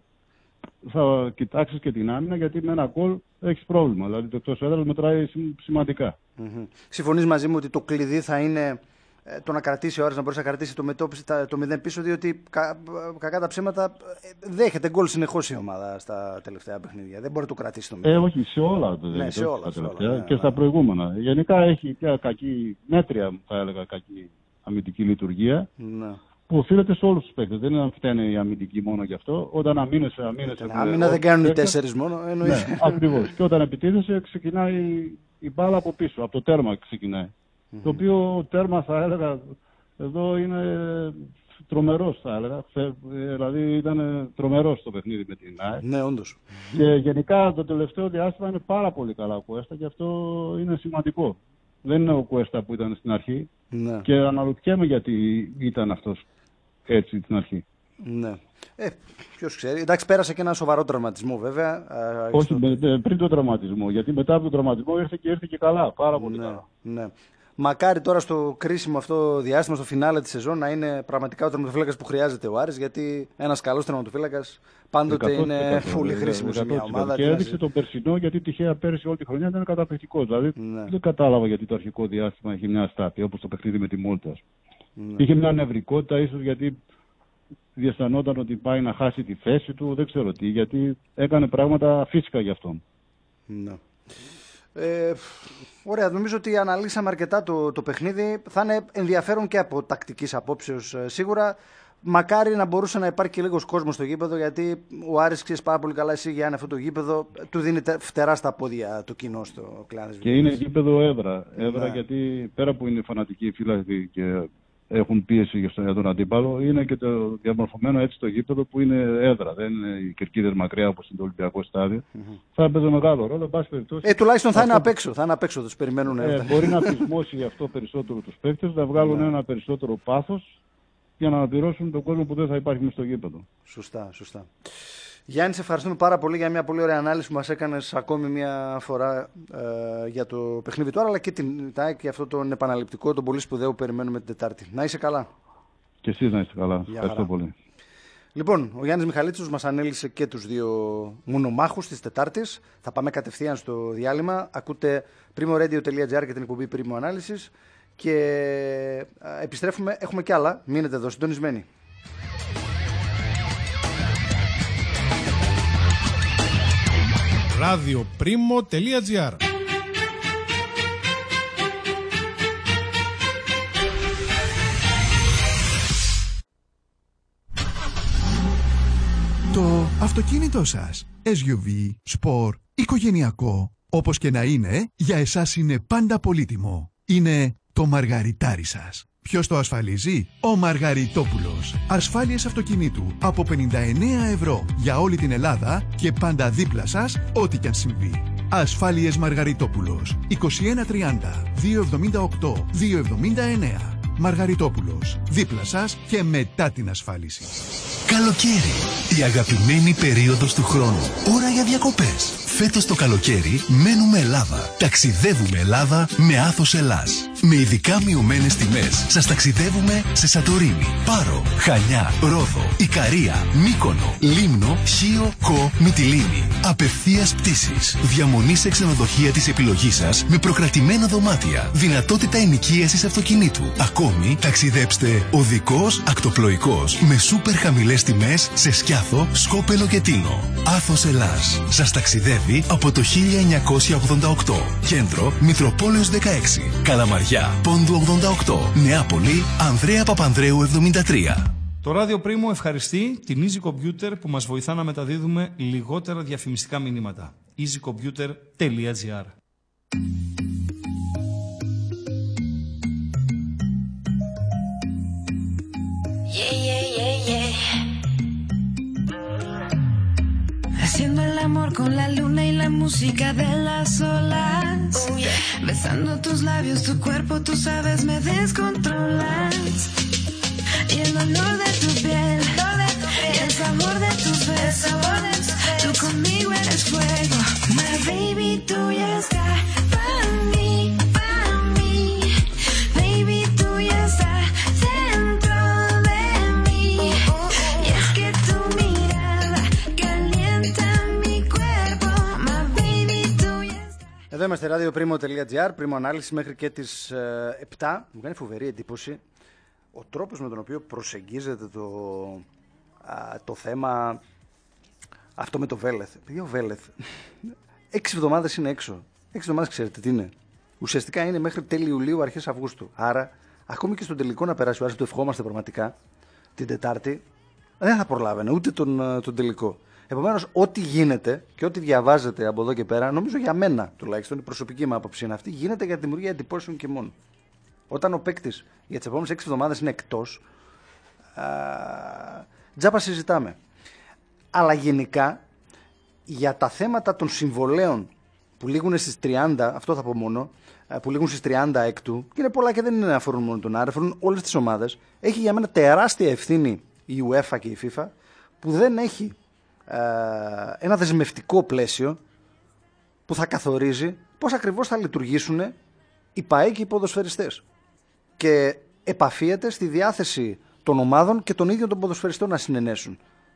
θα κοιτάξεις και την άμυνα, γιατί με ένα γκολ έχεις πρόβλημα. Δηλαδή το εκτός έδρας μετράει σημαντικά. Mm-hmm. Συμφωνείς μαζί μου ότι το κλειδί θα είναι το να κρατήσει ο Άρης, να μπορέσει να κρατήσει το μετώπιση, το μηδέν πίσω, διότι κα, κακά τα ψέματα δέχεται γκολ συνεχώς η ομάδα στα τελευταία παιχνίδια. Δεν μπορεί να το κρατήσει το μηδέν. Ε, όχι, σε όλα, ναι, σε όλα, σε όλα ναι, και ναι, στα ναι. προηγούμενα. Γενικά έχει και κακή, μέτρια θα έλεγα, κακή αμυντική λειτουργία. Ναι. Που οφείλεται σε όλους τους παίκτες. Δεν είναι αν φταίνε οι αμυντικοί μόνο γι' αυτό. Όταν αμήνεσαι, αμήνεσαι. Άμυνα δεν κάνουν οι τέσσερις μόνο. Ναι, ακριβώς. Και όταν επιτίθεσαι, ξεκινάει η μπάλα από πίσω. Από το τέρμα ξεκινάει. Mm-hmm. Το οποίο τέρμα θα έλεγα εδώ είναι τρομερός, θα έλεγα. Δηλαδή ήταν τρομερός το παιχνίδι με την ΑΕΚ. Ναι, όντως. Και γενικά το τελευταίο διάστημα είναι πάρα πολύ καλά ο Κουέστα και αυτό είναι σημαντικό. Δεν είναι ο Κουέστα που ήταν στην αρχή. Ναι. Και αναρωτιέμαι γιατί ήταν αυτός έτσι στην αρχή. Ναι. Ε, ποιος ξέρει. Εντάξει, πέρασε και ένα σοβαρό τραυματισμό βέβαια. Όχι, στο... με, πριν τον τραυματισμό. Γιατί μετά από τον τραυματισμό ήρθε και ήρθε και καλά. Πάρα πολύ ναι, καλά. Ναι. Μακάρι τώρα στο κρίσιμο αυτό διάστημα, στο φινάλε της σεζόν, να είναι πραγματικά ο τερματοφύλακας που χρειάζεται ο Άρης. Γιατί ένας καλός τερματοφύλακας πάντοτε εκατό τοις εκατό είναι πολύ χρήσιμο σε μια ομάδα. Και έδειξε τον περσινό, γιατί τυχαία πέρυσι όλη τη χρονιά ήταν καταπληκτικός. Δηλαδή ναι. δεν κατάλαβα γιατί το αρχικό διάστημα είχε μια αστάθεια, όπως το παιχνίδι με τη Μόλτα. Ναι. Είχε μια νευρικότητα, ίσως γιατί διαισθανόταν ότι πάει να χάσει τη θέση του, δεν ξέρω τι, γιατί έκανε πράγματα φυσικά γι' αυτόν. Ναι. Ε, ωραία, νομίζω ότι αναλύσαμε αρκετά το, το παιχνίδι. Θα είναι ενδιαφέρον και από τακτικής απόψεως σίγουρα. Μακάρι να μπορούσε να υπάρχει και λίγος κόσμος στο γήπεδο, γιατί ο Άρης, ξέρεις πάρα πολύ καλά εσύ, Γιάννη, αυτό το γήπεδο του δίνει φτερά στα πόδια το κοινό στο Κλάδες. Και είναι γήπεδο έδρα. Έδρα ναι. Γιατί πέρα που είναι φανατικοί φίλοι και έχουν πίεση για τον αντίπαλο, είναι και το διαμορφωμένο έτσι το γήπεδο που είναι έδρα. Δεν είναι οι κερκίδες μακριά όπως είναι το Ολυμπιακό στάδιο. Mm-hmm. Θα έπαιζε μεγάλο ρόλο, εν πάση περιπτώσει. Ε, τουλάχιστον θα αυτό... είναι απ' έξω. Θα είναι απ' έξω, τους περιμένουν. Ε, μπορεί να πεισμώσει γι' αυτό περισσότερο τους παίκτες, να βγάλουν yeah. ένα περισσότερο πάθος για να αναπληρώσουν τον κόσμο που δεν θα υπάρχει μέσα στο γήπεδο. Σωστά, σωστά. Γιάννη, σε ευχαριστούμε πάρα πολύ για μια πολύ ωραία ανάλυση που μας έκανες ακόμη μια φορά ε, για το παιχνίδι τώρα, αλλά και την ΤΑΕΚ και αυτό τον επαναληπτικό, τον πολύ σπουδαίο που περιμένουμε την Τετάρτη. Να είσαι καλά. Και εσείς να είστε καλά. Για ευχαριστώ χαρά. πολύ. Λοιπόν, ο Γιάννης Μιχαλίτσος μας ανέλησε και τους δύο μονομάχους της Τετάρτης. Θα πάμε κατευθείαν στο διάλειμμα. Ακούτε primoradio τελεία gr και την εκπομπή Primo Analysis. Και επιστρέφουμε, έχουμε κι άλλα. Μείνετε εδώ συντονισμένοι. ράδιο πρίμο τελεία gr. Το αυτοκίνητό σας, ες γιου βι, σπορ, οικογενειακό, όπως και να είναι, για εσάς είναι πάντα πολύτιμο. Είναι το μαργαριτάρι σας. Ποιος το ασφαλίζει? Ο Μαργαριτόπουλος. Ασφάλειες αυτοκινήτου από πενήντα εννέα ευρώ για όλη την Ελλάδα και πάντα δίπλα σας ό,τι κι αν συμβεί. Ασφάλειες Μαργαριτόπουλος. είκοσι ένα τριάντα διακόσια εβδομήντα οκτώ διακόσια εβδομήντα εννέα. Μαργαριτόπουλος. Δίπλα σας και μετά την ασφάλιση. Καλοκαίρι. Η αγαπημένη περίοδος του χρόνου. Ώρα για διακοπές. Φέτος το καλοκαίρι μένουμε Ελλάδα. Ταξιδεύουμε Ελλάδα με Άθος Ελλάς. Με ειδικά μειωμένες τιμές σας ταξιδεύουμε σε Σαντορίνη, Πάρο, Χανιά, Ρόδο, Ικαρία, Μύκονο, Λίμνο, Χίο, Κο, Μυτιλήνη. Απευθείας πτήσεις. Διαμονή σε ξενοδοχεία της επιλογής σας με προκρατημένα δωμάτια. Δυνατότητα ενοικίασης αυτοκινήτου. Ακόμη ταξιδέψτε οδικός, ακτοπλοϊκός με σούπερ χαμηλές τιμές σε Σκιάθο, Σκόπελο και Τίνο. Άθος Ελλάς. Σας ταξιδεύει από το χίλια εννιακόσια ογδόντα οκτώ. Κέντρο Μητροπόλεως δεκαέξι. Καλαμαριά, Πόντου ογδόντα οκτώ. Νεάπολη, Ανδρέα Παπανδρέου εβδομήντα τρία. Το Ράδιο Πρίμο ευχαριστεί την Easy Computer που μας βοηθά να μεταδίδουμε λιγότερα διαφημιστικά μηνύματα. easy computer τελεία gr. Yeah, yeah, yeah, yeah. Haciendo el amor con la luna y la música de las olas. Oh, yeah. Besando tus labios, tu cuerpo, tú sabes, me descontrolas. Y el olor de tu piel, y el sabor de tus besos. Tú conmigo eres fuego. My baby, tú ya estás para mí, para mí. Baby, tú ya estás dentro de mí. Y es que tu mirada calienta mi cuerpo. My baby, tú ya estás. Εδώ είμαστε radioprimo.gr, πρίμο ανάλυση μέχρι και τις ε, επτά. Μου κάνει φοβερή εντύπωση ο τρόπος με τον οποίο προσεγγίζεται το, α, το θέμα αυτό με το Βέλεθ. Παιδιά, ο Βέλεθ έξι εβδομάδες είναι έξω. Έξι εβδομάδες ξέρετε τι είναι. Ουσιαστικά είναι μέχρι τέλη Ιουλίου, αρχές Αυγούστου. Άρα, ακόμη και στον τελικό να περάσει ο Άρης, το ευχόμαστε πραγματικά, την Τετάρτη, δεν θα προλάβαινε ούτε τον, τον τελικό. Επομένως, ό,τι γίνεται και ό,τι διαβάζετε από εδώ και πέρα, νομίζω για μένα τουλάχιστον, η προσωπική μου άποψη είναι αυτή, γίνεται για τη δημιουργία εντυπώσεων και μόνο. Όταν ο παίκτης για τις επόμενες έξι εβδομάδες είναι εκτός, α, τζάπα συζητάμε. Αλλά γενικά, για τα θέματα των συμβολέων που λήγουν στις τριάντα, αυτό θα πω μόνο, που λήγουν στις τριάντα έκτου, και είναι πολλά και δεν είναι αφορούν μόνο τον Άρη, αφορούν όλες τις ομάδες, έχει για μένα τεράστια ευθύνη η UEFA και η FIFA, που δεν έχει α, ένα δεσμευτικό πλαίσιο που θα καθορίζει πώς ακριβώς θα λειτουργήσουν οι ΠΑΕ και οι ποδοσφαιριστές. Και επαφίεται στη διάθεση των ομάδων και των ίδιων των ποδοσφαιριστών να συνενέσουν.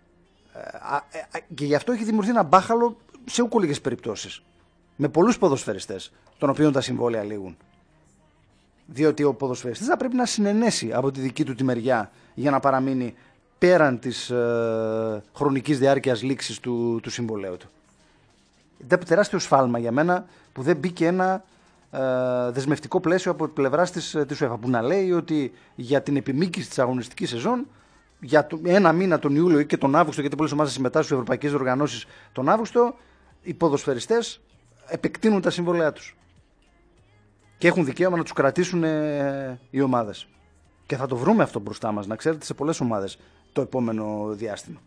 Και γι' αυτό έχει δημιουργηθεί ένα μπάχαλο σε ούκο λίγες περιπτώσεις. Με πολλούς ποδοσφαιριστές, των οποίων τα συμβόλαια λήγουν. Διότι ο ποδοσφαιριστής θα πρέπει να συνενέσει από τη δική του τη μεριά για να παραμείνει πέραν της ε, χρονικής διάρκειας λήξης του, του συμβολαίου του. Ήταν τεράστιο σφάλμα για μένα που δεν μπήκε ένα ε, δεσμευτικό πλαίσιο από πλευράς της, της UEFA, που να λέει ότι για την επιμήκυση της αγωνιστικής σεζόν, για το, ένα μήνα τον Ιούλιο ή και τον Αύγουστο, γιατί πολλές ομάδες συμμετάσχουν στις ευρωπαϊκές οργανώσεις τον Αύγουστο, οι ποδοσφαιριστές επεκτείνουν τα συμβόλαιά τους. Και έχουν δικαίωμα να τους κρατήσουν ε, οι ομάδες. Και θα το βρούμε αυτό μπροστά μας, να ξέρετε, σε πολλές ομάδες το επόμενο διάστημα.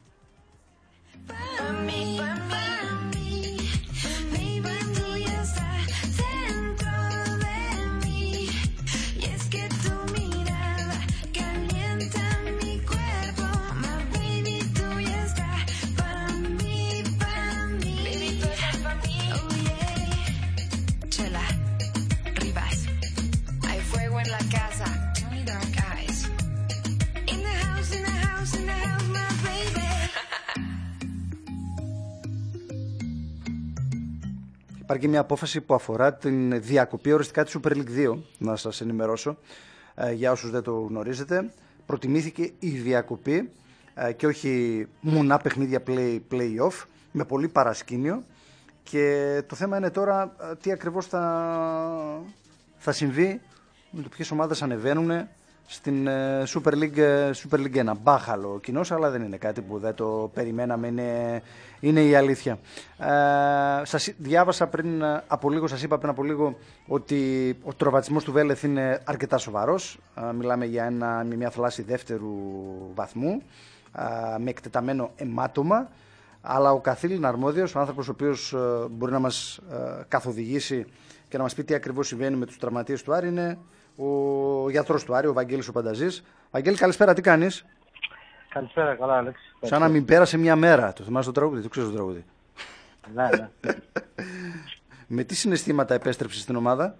Υπάρχει μια απόφαση που αφορά την διακοπή οριστικά της Super League δύο, να σας ενημερώσω, ε, για όσους δεν το γνωρίζετε. Προτιμήθηκε η διακοπή ε, και όχι μονά παιχνίδια play, play-off, με πολύ παρασκήνιο. Και το θέμα είναι τώρα ε, τι ακριβώς θα, θα συμβεί, με το ποιες ομάδες ανεβαίνουν στην ε, Super League, Super League ένα. Μπάχαλο κοινός, αλλά δεν είναι κάτι που δεν το περιμέναμε, είναι, είναι η αλήθεια. Ε, σας διάβασα πριν από λίγο, σας είπα πριν από λίγο ότι ο τραυματισμός του Βέλεθ είναι αρκετά σοβαρός. Ε, μιλάμε για ένα, μια θλάση δεύτερου βαθμού, ε, με εκτεταμένο αιμάτωμα. Αλλά ο καθήλυνα αρμόδιος, ο άνθρωπος ο οποίος ε, μπορεί να μας ε, καθοδηγήσει και να μας πει τι ακριβώς συμβαίνει με τους τραυματίες του Άρη, είναι ο γιατρός του Άρη, ο Βαγγέλης ο Πανταζής. Βαγγέλη, καλησπέρα, τι κάνεις? Καλησπέρα, καλά, Άλεξ. Σαν να μην πέρασε μια μέρα. Το θυμάσαι το τραγούδι, το ξέρεις το τραγούδι? Ναι, ναι. Με τι συναισθήματα επέστρεψες στην ομάδα?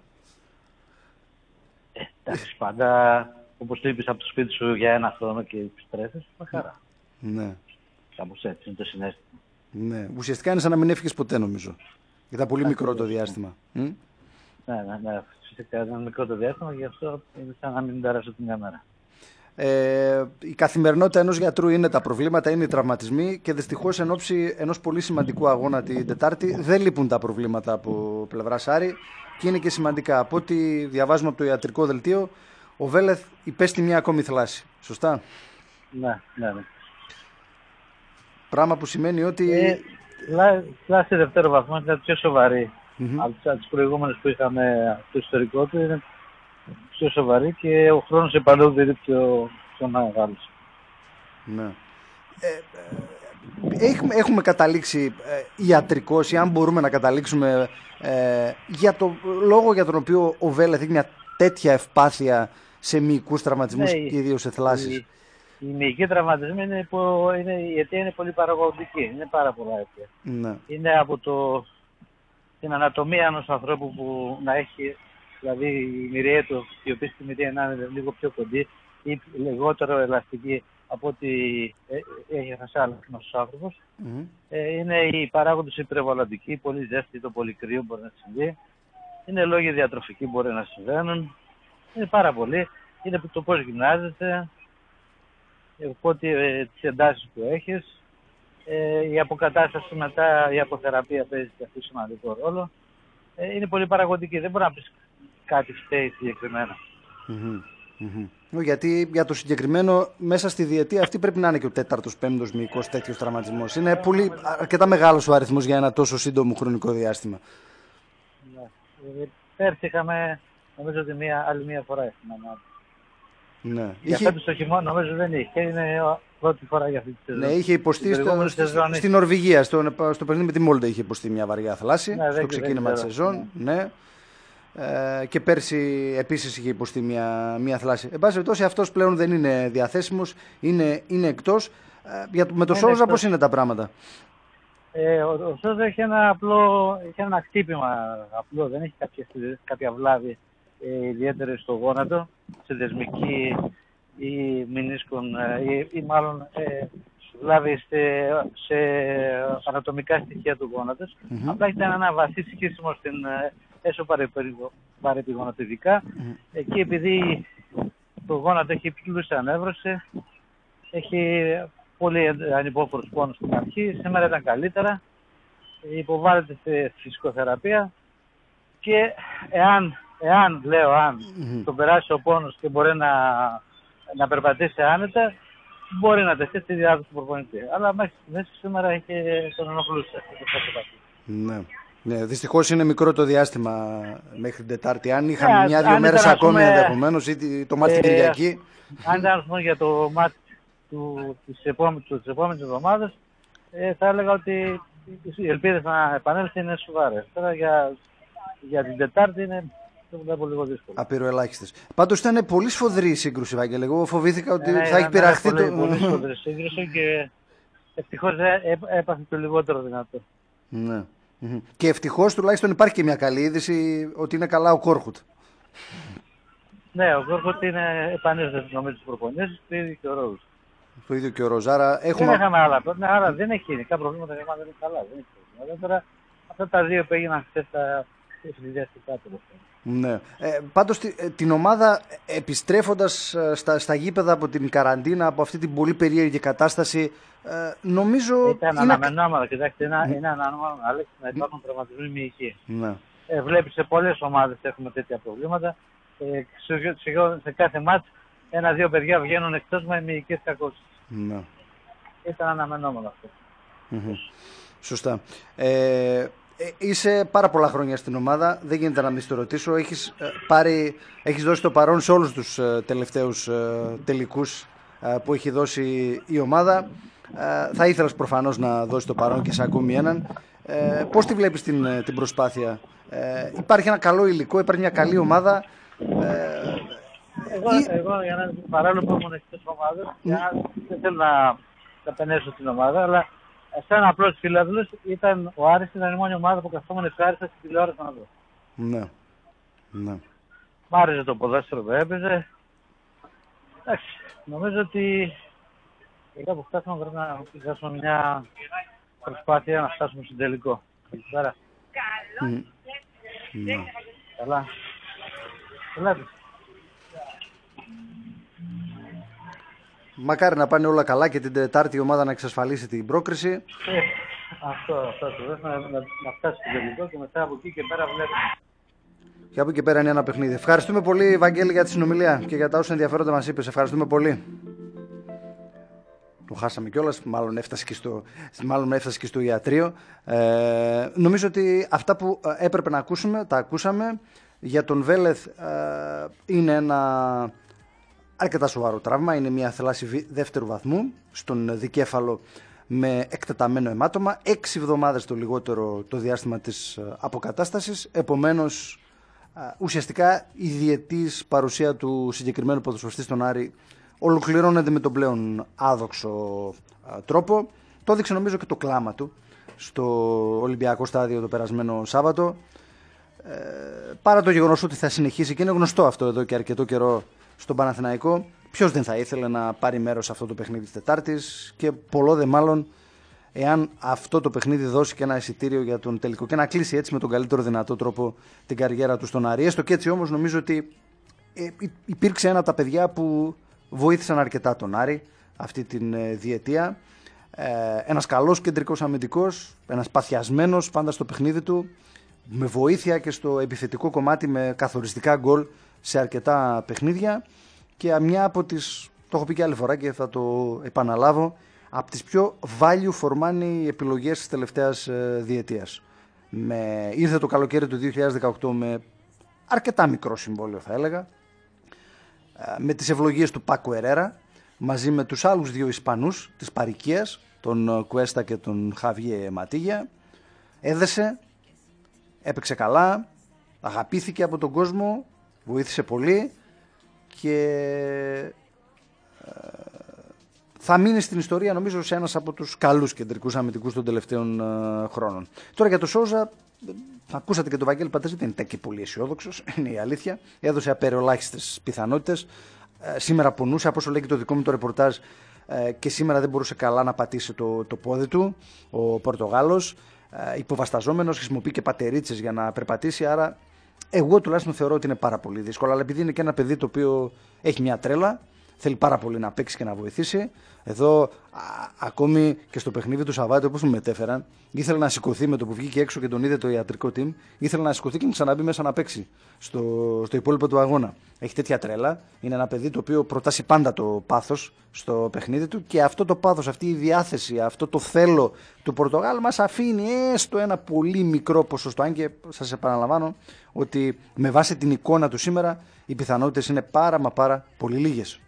Ε, εντάξει, πάντα, όπως το είπες, από το σπίτι σου για ένα χρόνο και επιστρέφεις, με χαρά. Ναι. Κάπως έτσι είναι το συναίσθημα. Ναι. Ουσιαστικά είναι σαν να μην έφυγες ποτέ, νομίζω. Ήταν πολύ μικρό το διάστημα. Ναι, ναι, ναι. Φυσικά ήταν μικρό το διάστημα, γι' αυτό είναι σαν να μην πέρασε την μια μέρα. Ε, η καθημερινότητα ενός γιατρού είναι τα προβλήματα, είναι οι τραυματισμοί και δυστυχώς εν ώψη ενός πολύ σημαντικού αγώνα την Τετάρτη δεν λείπουν τα προβλήματα από πλευράς Άρη και είναι και σημαντικά. Από ό,τι διαβάζουμε από το ιατρικό δελτίο, ο Βέλεθ υπέστη μια ακόμη θλάση. Σωστά? Ναι, ναι, ναι. Πράγμα που σημαίνει ότι... Ε, κλάση δεύτερο βαθμό είναι πιο σοβαρή. Mm-hmm. Από τις προηγούμενες που είχαμε το ιστορικό του είναι πιο σοβαρή και ο χρόνος επανόδου είναι πιο, πιο μεγάλος. Ναι. Ε, ε, έχουμε, έχουμε καταλήξει ε, ιατρικώς ή αν μπορούμε να καταλήξουμε ε, για το λόγο για τον οποίο ο Βέλεθ έχει μια τέτοια ευπάθεια σε μυϊκούς τραυματισμούς, ναι, και ιδίως σε θλάσεις. Οι, οι μυϊκοί τραυματισμοί είναι, που, είναι, η αιτία είναι πολύ παραγωγική, είναι πάρα πολλά αιτία. Ναι. Είναι από το, την ανατομία ενός ανθρώπου που να έχει, δηλαδή η μυριαία του, η οποία στη μυριαία να είναι λίγο πιο κοντή ή λιγότερο ελαστική από ότι έχει ένας άλλος άνθρωπος. Mm-hmm. Ε, είναι οι παράγοντες υπερβολαντικοί, πολύ ζέστη, το πολύ κρύο μπορεί να συμβεί. Είναι λόγοι διατροφικοί που μπορεί να συμβαίνουν. Είναι πάρα πολύ. Είναι το πώς γυμνάζεσαι, οπότε ε, τις εντάσεις που έχεις. Ε, η αποκατάσταση μετά, η αποθεραπεία παίζει και αυτό σημαντικό ρόλο. Ε, είναι πολύ παραγωγική. Δεν μπορεί να πεις κάτι φταίει συγκεκριμένα. Mm-hmm. Mm-hmm. Γιατί για το συγκεκριμένο μέσα στη διετία αυτή πρέπει να είναι και ο τέταρτος, πέμπτος μυϊκός τέτοιος τραυματισμός. Είναι πολύ, αρκετά μεγάλος ο αριθμός για ένα τόσο σύντομο χρονικό διάστημα. Ναι. Πέρσι είχαμε, νομίζω ότι μία, άλλη μία φορά έχουμε. Ναι. Για είχε... φέτος το χειμώνα νομίζω δεν είχε. Είναι πρώτη φορά για αυτή τη σεζόν. Ναι, είχε υποστεί στο, σεζόν, στην Νορβηγία, στο, στο παιχνίδι με τη Μόλντα είχε υποστεί μια βαριά θλάση, ναι, στο ξεκίνημα της σεζόν. Ναι. Ναι. Ε, και πέρσι επίσης είχε υποστεί μια, μια θλάση. Εν πάση περιπτώσει αυτός πλέον δεν είναι διαθέσιμος, είναι, είναι εκτός. Ε, για, με το Σόουζα πώς είναι τα πράγματα? Ε, ο ο Σόουζα έχει ένα απλό, έχει ένα χτύπημα απλό, δεν έχει κάποια, κάποια βλάβη ε, ιδιαίτερη στο γόνατο, σε δεσμική ή μηνίσκων ή, ή μάλλον ε, βλάβη σε, σε ανατομικά στοιχεία του γόνατος. Mm-hmm. Απλά έχει ένα βαθύ σχίσιμο στην έσω παρεπιγονατιδικά. Mm-hmm. Εκεί επειδή το γόνατο έχει πλούσια ανέβρωση, έχει πολύ ανυπόφορους πόνους στην αρχή, σήμερα ήταν καλύτερα, υποβάλλεται στη φυσικοθεραπεία και εάν, εάν λέω, αν mm-hmm. τον περάσει ο πόνος και μπορεί να, να περπατήσει άνετα, μπορεί να τεθεί στη διάθεση του προπονητή. Αλλά μέχρι στιγμή σήμερα είχε τον ενοχλούσε. Ναι. Ναι, δυστυχώς είναι μικρό το διάστημα μέχρι την Τετάρτη. Αν είχαμε yeah, μια-δύο μέρες ακόμη ενδεχομένως ή το μάτι την Κυριακή. Αν ήταν για το μάτι της επόμενης εβδομάδας, ε, θα έλεγα ότι οι ελπίδες να επανέλθει είναι σοβαρές. Τώρα για, για την Τετάρτη είναι το βλέπω λίγο δύσκολο. Απειροελάχιστες. Πάντως ήταν πολύ σφοδρή η σύγκρουση, Βάγγελε. Εγώ φοβήθηκα ότι ναι, θα έχει πειραχθεί πολύ, το... Πολύ σφοδρή σύγκρουση και ευτυχώς έπαθε το λιγότερο δυνατό. Ναι. Και ευτυχώς τουλάχιστον υπάρχει και μια καλή είδηση ότι είναι καλά ο Κόρχουτ. Ναι, ο Κόρχουτ είναι επανήλθε στις νομές της προπονήσεις, το ίδιο και ο Ρόζ. Το ίδιο και ο Ρόζ. Άρα έχουμε... Δεν είχαμε άλλα, ναι, άρα δεν έχει γενικά προβλήματα, δεν είναι καλά. Δεν έχει προβλήματα. Τώρα αυτά τα δύο που έγιναν χθες τα συνδυαστικά του. Ναι. Ε, πάντως την ομάδα επιστρέφοντας στα, στα γήπεδα από την καραντίνα, από αυτή την πολύ περίεργη κατάσταση, ε, νομίζω... Ήταν είναι... αναμενόμενο, κοιτάξτε, είναι, mm. είναι αναμενόμενο, Άλεξ, να υπάρχουν mm. τραυματισμοί μυϊκοί. Ναι. Ε, βλέπεις σε πολλές ομάδες έχουμε τέτοια προβλήματα. Ε, σε, σε, σε κάθε μάτς ένα-δύο παιδιά βγαίνουν εκτός με μυϊκές κακώσεις. Ναι. Ήταν αναμενόμενο αυτό. Mm-hmm. Σωστά. Ε, Είσαι πάρα πολλά χρόνια στην ομάδα, δεν γίνεται να μην το ρωτήσω. Έχεις, πάρει, έχεις δώσει το παρόν σε όλους τους τελευταίους τελικούς που έχει δώσει η ομάδα. Θα ήθελες προφανώς να δώσει το παρόν και σε ακόμη έναν. Πώς τη βλέπεις την, την προσπάθεια? Υπάρχει ένα καλό υλικό, υπάρχει μια καλή ομάδα. Εγώ, ή... εγώ για να παράλληλο που ήμουν εκτός ομάδας, mm. δεν θέλω να ταπενέσω την ομάδα, αλλά σαν απλός φίλαθλος ήταν ο Άρης, ήταν η μόνη ομάδα που καθόμουν ευχάριστα στην τηλεόραση να δω. Ναι. Ναι. Μ' άρεσε το ποδόσφαιρο που έπαιζε. Εντάξει, νομίζω ότι εκεί που φτάσαμε πρέπει να πιάσουμε μια προσπάθεια να φτάσουμε στον τελικό. Καλησπέρα. Mm. Ναι. Καλά. Ελάτε. Μακάρι να πάνε όλα καλά και την Τετάρτη η ομάδα να εξασφαλίσει την πρόκριση. Ε, αυτό, αυτό ακριβώς, να, να, να φτάσει στο τελικό και μετά από εκεί και πέρα βλέπουμε. Και από εκεί πέρα είναι ένα παιχνίδι. Ευχαριστούμε πολύ, Βαγγέλη, για τη συνομιλία και για τα όσα ενδιαφέροντα μας είπες. Ευχαριστούμε πολύ. το χάσαμε κιόλας, μάλλον έφτασε και στο, μάλλον έφτασε και στο ιατρείο. Ε, νομίζω ότι αυτά που έπρεπε να ακούσουμε, τα ακούσαμε. Για τον Βέλεθ ε, είναι ένα αρκετά σοβαρό τραύμα, είναι μια θλάση δεύτερου βαθμού στον δικέφαλο με εκτεταμένο αιμάτωμα, έξι εβδομάδες το λιγότερο το διάστημα της αποκατάστασης, επομένως ουσιαστικά η διετής παρουσία του συγκεκριμένου ποδοσφαιριστή στον Άρη ολοκληρώνεται με τον πλέον άδοξο τρόπο. Το έδειξε νομίζω και το κλάμα του στο Ολυμπιακό στάδιο το περασμένο Σάββατο, ε, παρά το γεγονός ότι θα συνεχίσει, και είναι γνωστό αυτό εδώ και αρκετό καιρό στον Παναθηναϊκό. Ποιος δεν θα ήθελε να πάρει μέρος σε αυτό το παιχνίδι της Τετάρτης, και πολλό δε μάλλον εάν αυτό το παιχνίδι δώσει και ένα εισιτήριο για τον τελικό και να κλείσει έτσι με τον καλύτερο δυνατό τρόπο την καριέρα του στον Άρη. Έστω και έτσι όμως νομίζω ότι υπήρξε ένα από τα παιδιά που βοήθησαν αρκετά τον Άρη αυτή την διετία. Ένας καλός κεντρικός αμυντικός, ένας παθιασμένος πάντα στο παιχνίδι του, με βοήθεια και στο επιθετικό κομμάτι με καθοριστικά γκολ σε αρκετά παιχνίδια, και μια από τις, το έχω πει και άλλη φορά και θα το επαναλάβω, από τις πιο value for money επιλογές της τελευταίας ε, διετίας. Με, ήρθε το καλοκαίρι του δύο χιλιάδες δεκαοκτώ με αρκετά μικρό συμβόλαιο θα έλεγα, ε, με τις ευλογίες του Πάκο Ερέρα, μαζί με τους άλλους δύο Ισπανούς της παροικίας, τον Κουέστα και τον Χαβιέ Ματίγια. Έδεσε, έπαιξε καλά, αγαπήθηκε από τον κόσμο, βοήθησε πολύ και ε, θα μείνει στην ιστορία νομίζω σε ένας από τους καλούς κεντρικούς αμυντικούς των τελευταίων ε, χρόνων. Τώρα για το Σόουζα, ακούσατε και τον Βαγγέλη Πατέζη, δεν ήταν και πολύ αισιόδοξος, είναι η αλήθεια. Έδωσε απεριολάχιστες πιθανότητες. Ε, σήμερα πονούσε, από όσο λέει και το δικό μου το ρεπορτάζ, ε, και σήμερα δεν μπορούσε καλά να πατήσει το, το πόδι του ο Πορτογάλος. Ε, υποβασταζόμενος, χρησιμοποιεί και πατερίτσες για να περπατήσει, άρα εγώ τουλάχιστον θεωρώ ότι είναι πάρα πολύ δύσκολο. Αλλά επειδή είναι και ένα παιδί το οποίο έχει μια τρέλα, θέλει πάρα πολύ να παίξει και να βοηθήσει. Εδώ, α, ακόμη και στο παιχνίδι του Σαββάτου, όπως μου μετέφεραν, ήθελε να σηκωθεί με το που βγήκε έξω και τον είδε το ιατρικό team, ήθελε να σηκωθεί και να ξαναμπεί μέσα να παίξει στο, στο υπόλοιπο του αγώνα. Έχει τέτοια τρέλα. Είναι ένα παιδί το οποίο προτάσει πάντα το πάθος στο παιχνίδι του, και αυτό το πάθος, αυτή η διάθεση, αυτό το θέλω του Πορτογάλου μας αφήνει έστω ένα πολύ μικρό ποσοστό. Αν και σας επαναλαμβάνω ότι με βάση την εικόνα του σήμερα οι πιθανότητες είναι πάρα μα πάρα πολύ λίγες.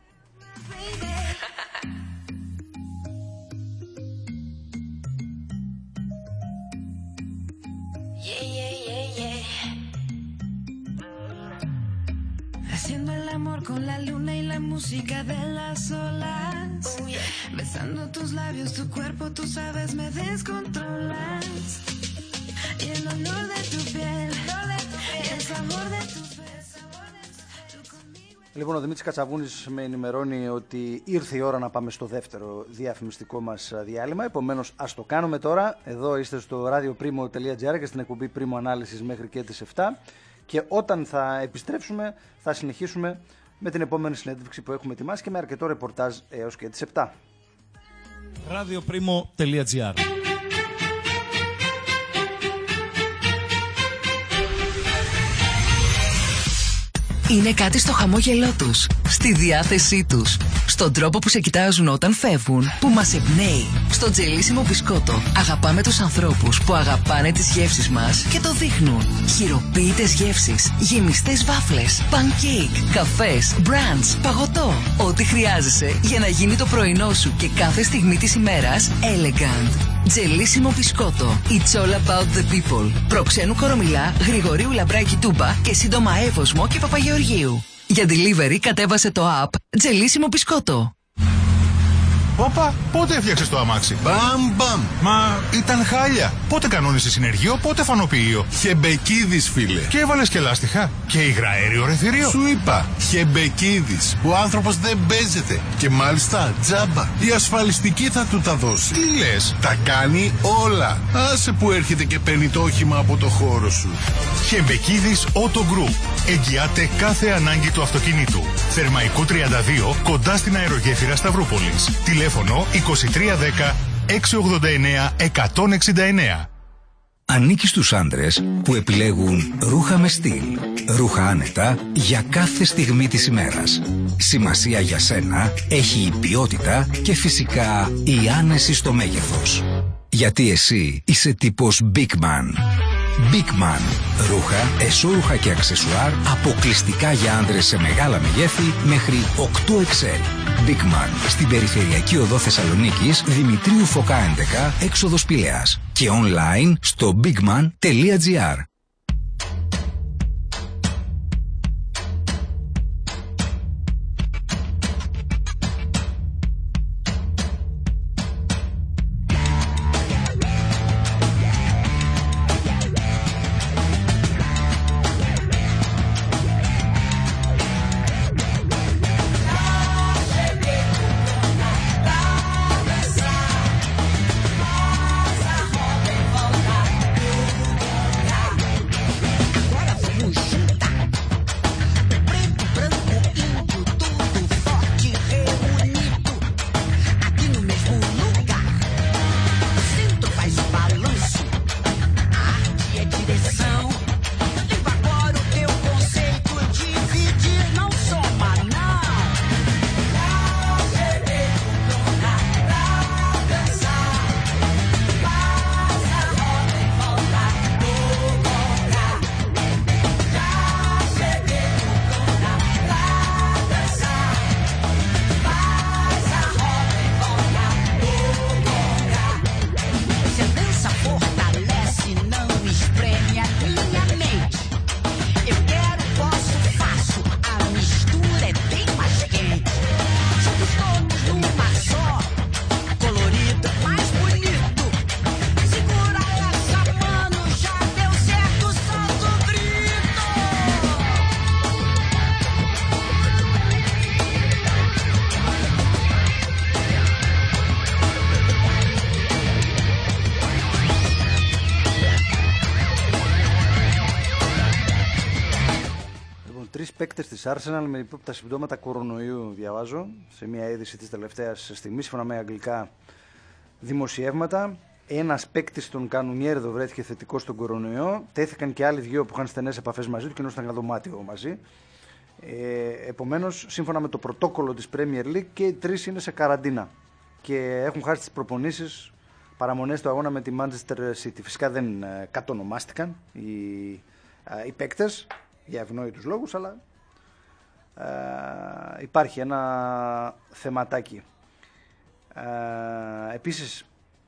Haciendo el amor con la luna y la música de las olas. Besando tus labios, tu cuerpo, tú sabes, me descontrolas. Y el olor de tu piel, y el sabor de tus besos. Λοιπόν, ο Δημήτρης Κατσαβούνης με ενημερώνει ότι ήρθε η ώρα να πάμε στο δεύτερο διαφημιστικό μας διάλειμμα. Επομένως, ας το κάνουμε τώρα. Εδώ είστε στο radioprimo τελεία gr και στην εκπομπή Primo Ανάλυσης μέχρι και τις επτά. Και όταν θα επιστρέψουμε θα συνεχίσουμε με την επόμενη συνέντευξη που έχουμε ετοιμάσει και με αρκετό ρεπορτάζ έως και τις επτά. radioprimo τελεία gr. Είναι κάτι στο χαμόγελό τους, στη διάθεσή τους, στον τρόπο που σε κοιτάζουν όταν φεύγουν, που μας εμπνέει. Στο τζελίσιμο μπισκότο αγαπάμε τους ανθρώπους που αγαπάνε τις γεύσεις μας και το δείχνουν. Χειροποίητες γεύσεις, γεμιστές βάφλες, pancake, καφές, μπραντς, παγωτό. Ό,τι χρειάζεσαι για να γίνει το πρωινό σου και κάθε στιγμή της ημέρας elegant. Τζελίσιμο μπισκότο. It's all about the people. Προξένου Κορομιλά, Γρηγορίου Λαμπράκη Τούμπα και σύντομα Εύωσμο και Παπαγεωργίου. Για delivery κατέβασε το app Τζελίσιμο μπισκότο. Όπα, πότε έφτιαξες το αμάξι? Μπαμ μπαμ. Μα ήταν χάλια. Πότε κανόνισες συνεργείο, πότε φανοποιείο? Χεμπεκίδης, φίλε. Και έβαλες και λάστιχα. Και υγραέριο ρεθυρίο. Σου είπα, Χεμπεκίδης. Ο άνθρωπος δεν παίζεται. Και μάλιστα τζάμπα. Η ασφαλιστική θα του τα δώσει. Τι λες? Τα κάνει όλα. Άσε που έρχεται και παίρνει το όχημα από το χώρο σου. Χεμπεκίδης Auto Group. Εγγυάται κάθε ανάγκη του αυτοκινήτου. Θερμαϊκού τριάντα δύο, κοντά στην αερογέφυρα Σταυρούπολης. Τηλέφωνο είκοσι τρία δέκα εξακόσια ογδόντα εννέα εκατόν εξήντα εννέα. ανήκει στους άντρες που επιλέγουν ρούχα με στυλ, ρούχα άνετα για κάθε στιγμή της ημέρας. Σημασία για σένα έχει η ποιότητα και φυσικά η άνεση στο μέγεθος. Γιατί εσύ είσαι τύπος Big Man. Big Man. Ρούχα, εσώρουχα και αξεσουάρ αποκλειστικά για άντρες σε μεγάλα μεγέθη μέχρι οκτώ εξ ελ. Big Man. Στην περιφερειακή οδό Θεσσαλονίκης, Δημητρίου Φωκά έντεκα, έξοδος Πηλαίας. Και online στο bigman τελεία gr. Παίκτες της Arsenal με τα συμπτώματα κορονοϊού, διαβάζω σε μια είδηση της τελευταίας στιγμής, σύμφωνα με αγγλικά δημοσιεύματα. Ένας παίκτης των Κανουνιέρδο βρέθηκε θετικός στον κορονοϊό. Τέθηκαν και άλλοι δυο που είχαν στενές επαφές μαζί του και ενώ ήταν ένα δωμάτιο μαζί. Ε, επομένως, σύμφωνα με το πρωτόκολλο της Premier League, και οι τρεις είναι σε καραντίνα και έχουν χάσει τις προπονήσεις, παραμονές του αγώνα με τη Manchester City. Φυσικά δεν ε, κατονομάστηκαν οι, ε, οι παίκτες για ευνόητους λόγους, αλλά ε, υπάρχει ένα θεματάκι. Ε, επίσης,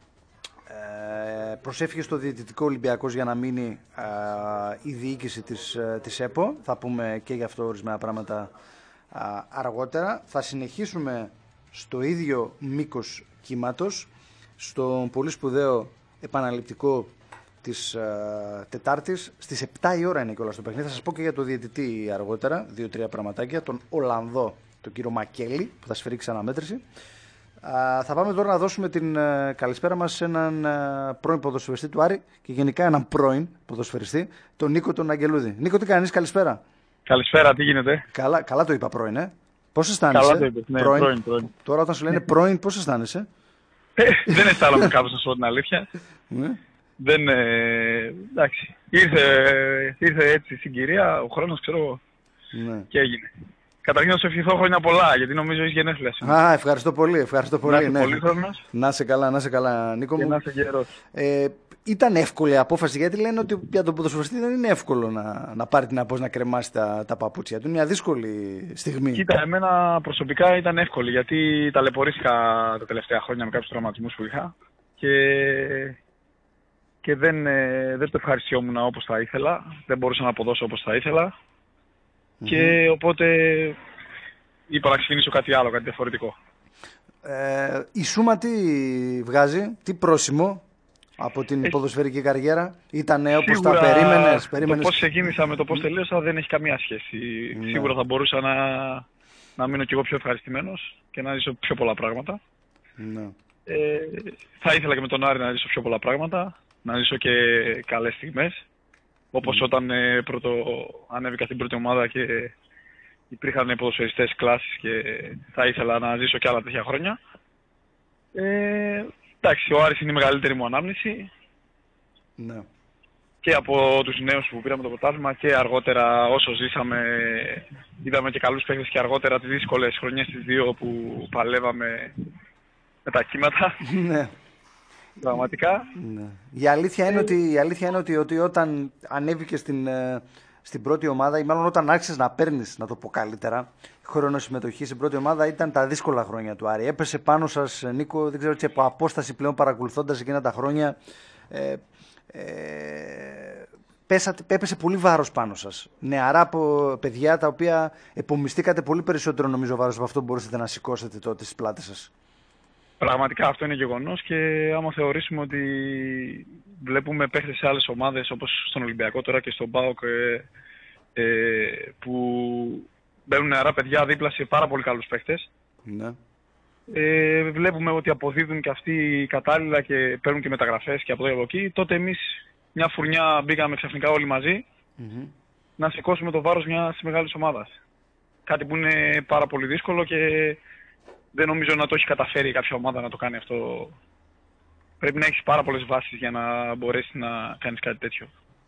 ε, προσέφηκε στο διαιτητικό Ολυμπιακός για να μείνει ε, η διοίκηση της, ε, της ΕΠΟ. Θα πούμε και γι' αυτό ορισμένα πράγματα ε, αργότερα. Θα συνεχίσουμε στο ίδιο μήκος κύματος, στο πολύ σπουδαίο επαναληπτικό της uh, Τετάρτης. Στις επτά η ώρα είναι κιόλας το παιχνίδι. Θα σας πω και για το διαιτητή αργότερα, δύο-τρία πραγματάκια, τον Ολλανδό, τον κύριο Μακέλη, που θα σφυρίξει αναμέτρηση. Uh, θα πάμε τώρα να δώσουμε την uh, καλησπέρα μας σε έναν uh, πρώην ποδοσφαιριστή του Άρη και γενικά έναν πρώην ποδοσφαιριστή, τον Νίκο τον Αγγελούδη. Νίκο, τι κάνεις, καλησπέρα. Καλησπέρα, τι γίνεται. Καλά, καλά το είπα πρώην, ε. Πώς αισθάνεσαι? Καλά το είπες, ναι, πρώην, πρώην, πρώην. Τώρα όταν σου λένε πρώην, πώς αισθάνεσαι? Δεν αισθάνομαι κάπως, να σου πω την αλήθεια. Δεν, ε, εντάξει, ήρθε, ήρθε έτσι η συγκυρία, ο χρόνος, ξέρω εγώ, ναι. Και έγινε. Καταρχήν να σου ευχηθώ χρόνια πολλά, γιατί νομίζω έχει γενέθλια σήμερα. Α, ευχαριστώ πολύ, ευχαριστώ πολύ. Να είσαι ναι. πολύχρονος. Να είσαι καλά, να είσαι καλά, Νίκο μου. Και να είσαι γερός. Ε, ήταν εύκολη η απόφαση, γιατί λένε ότι για τον ποδοσφαιριστή δεν είναι εύκολο να, να πάρει την απόφαση, να κρεμάσει τα, τα παπούτσια του. Είναι μια δύσκολη στιγμή. Κοίτα, εμένα προσωπικά ήταν εύκολη, γιατί ταλαιπωρήθηκα τα τελευταία χρόνια με κάποιους τραυματισμούς που είχα και, και δεν, ε, δεν το ευχαριστιόμουν όπως θα ήθελα, δεν μπορούσα να αποδώσω όπως θα ήθελα. Mm-hmm. Και οπότε είπα να ξεκινήσω κάτι άλλο, κάτι διαφορετικό. Ε, η Σούμα τι βγάζει, τι πρόσημο από την ε, ποδοσφαιρική καριέρα? Ήταν όπως τα περίμενες? περίμενες... Το πώς ξεκίνησα με το πώς τελείωσα δεν έχει καμία σχέση. Mm-hmm. Σίγουρα θα μπορούσα να, να μείνω κι εγώ πιο ευχαριστημένος και να ζήσω πιο πολλά πράγματα. Mm-hmm. Ε, θα ήθελα και με τον Άρη να ζήσω πιο πολλά πράγματα, να ζήσω και καλές στιγμές. Όπως mm. όταν ε, πρώτο ανέβηκα στην πρώτη ομάδα και υπήρχαν ποδοσφαιριστές κλάσεις και θα ήθελα να ζήσω και άλλα τέτοια χρόνια. Ε, εντάξει, ο Άρης είναι η μεγαλύτερη μου ανάμνηση. Ναι. και από τους νέους που πήραμε το πρωτάθλημα και αργότερα όσο ζήσαμε. Είδαμε και καλούς παίκτες και αργότερα τις δύσκολες χρονιές τις δύο που παλεύαμε με τα κύματα. Ναι. Πραγματικά. Ναι. Η αλήθεια είναι, ότι, η αλήθεια είναι ότι, ότι όταν ανέβηκε στην, στην πρώτη ομάδα, ή μάλλον όταν άρχισες να παίρνεις, να το πω καλύτερα, χρόνο συμμετοχή στην πρώτη ομάδα, ήταν τα δύσκολα χρόνια του Άρη. Έπεσε πάνω σας, Νίκο, δεν ξέρω, έτσι, από απόσταση πλέον παρακολουθώντας εκείνα τα χρόνια. Ε, ε, πέσατε, έπεσε πολύ βάρος πάνω σας. Νεαρά από παιδιά τα οποία επομιστήκατε πολύ περισσότερο, νομίζω, βάρος από αυτό που μπορούσατε να σηκώσετε τότε στις πλάτες σας. Πραγματικά αυτό είναι γεγονός και άμα θεωρήσουμε ότι βλέπουμε παίχτες σε άλλες ομάδες όπως στον Ολυμπιακό τώρα και στον ΠΑΟΚ ε, ε, που μπαίνουν νεαρά παιδιά δίπλα σε πάρα πολύ καλούς παίχτες. Ναι. Ε, βλέπουμε ότι αποδίδουν και αυτοί κατάλληλα και παίρνουν και μεταγραφές και από εδώ και από εκεί. Τότε εμείς μια φουρνιά μπήκαμε ξαφνικά όλοι μαζί mm-hmm. να σηκώσουμε το βάρος μιας μεγάλης ομάδας. Κάτι που είναι πάρα πολύ δύσκολο και δεν νομίζω να το έχει καταφέρει κάποια ομάδα να το κάνει αυτό. Πρέπει να έχεις πάρα πολλές βάσεις για να μπορέσεις να κάνεις κάτι τέτοιο.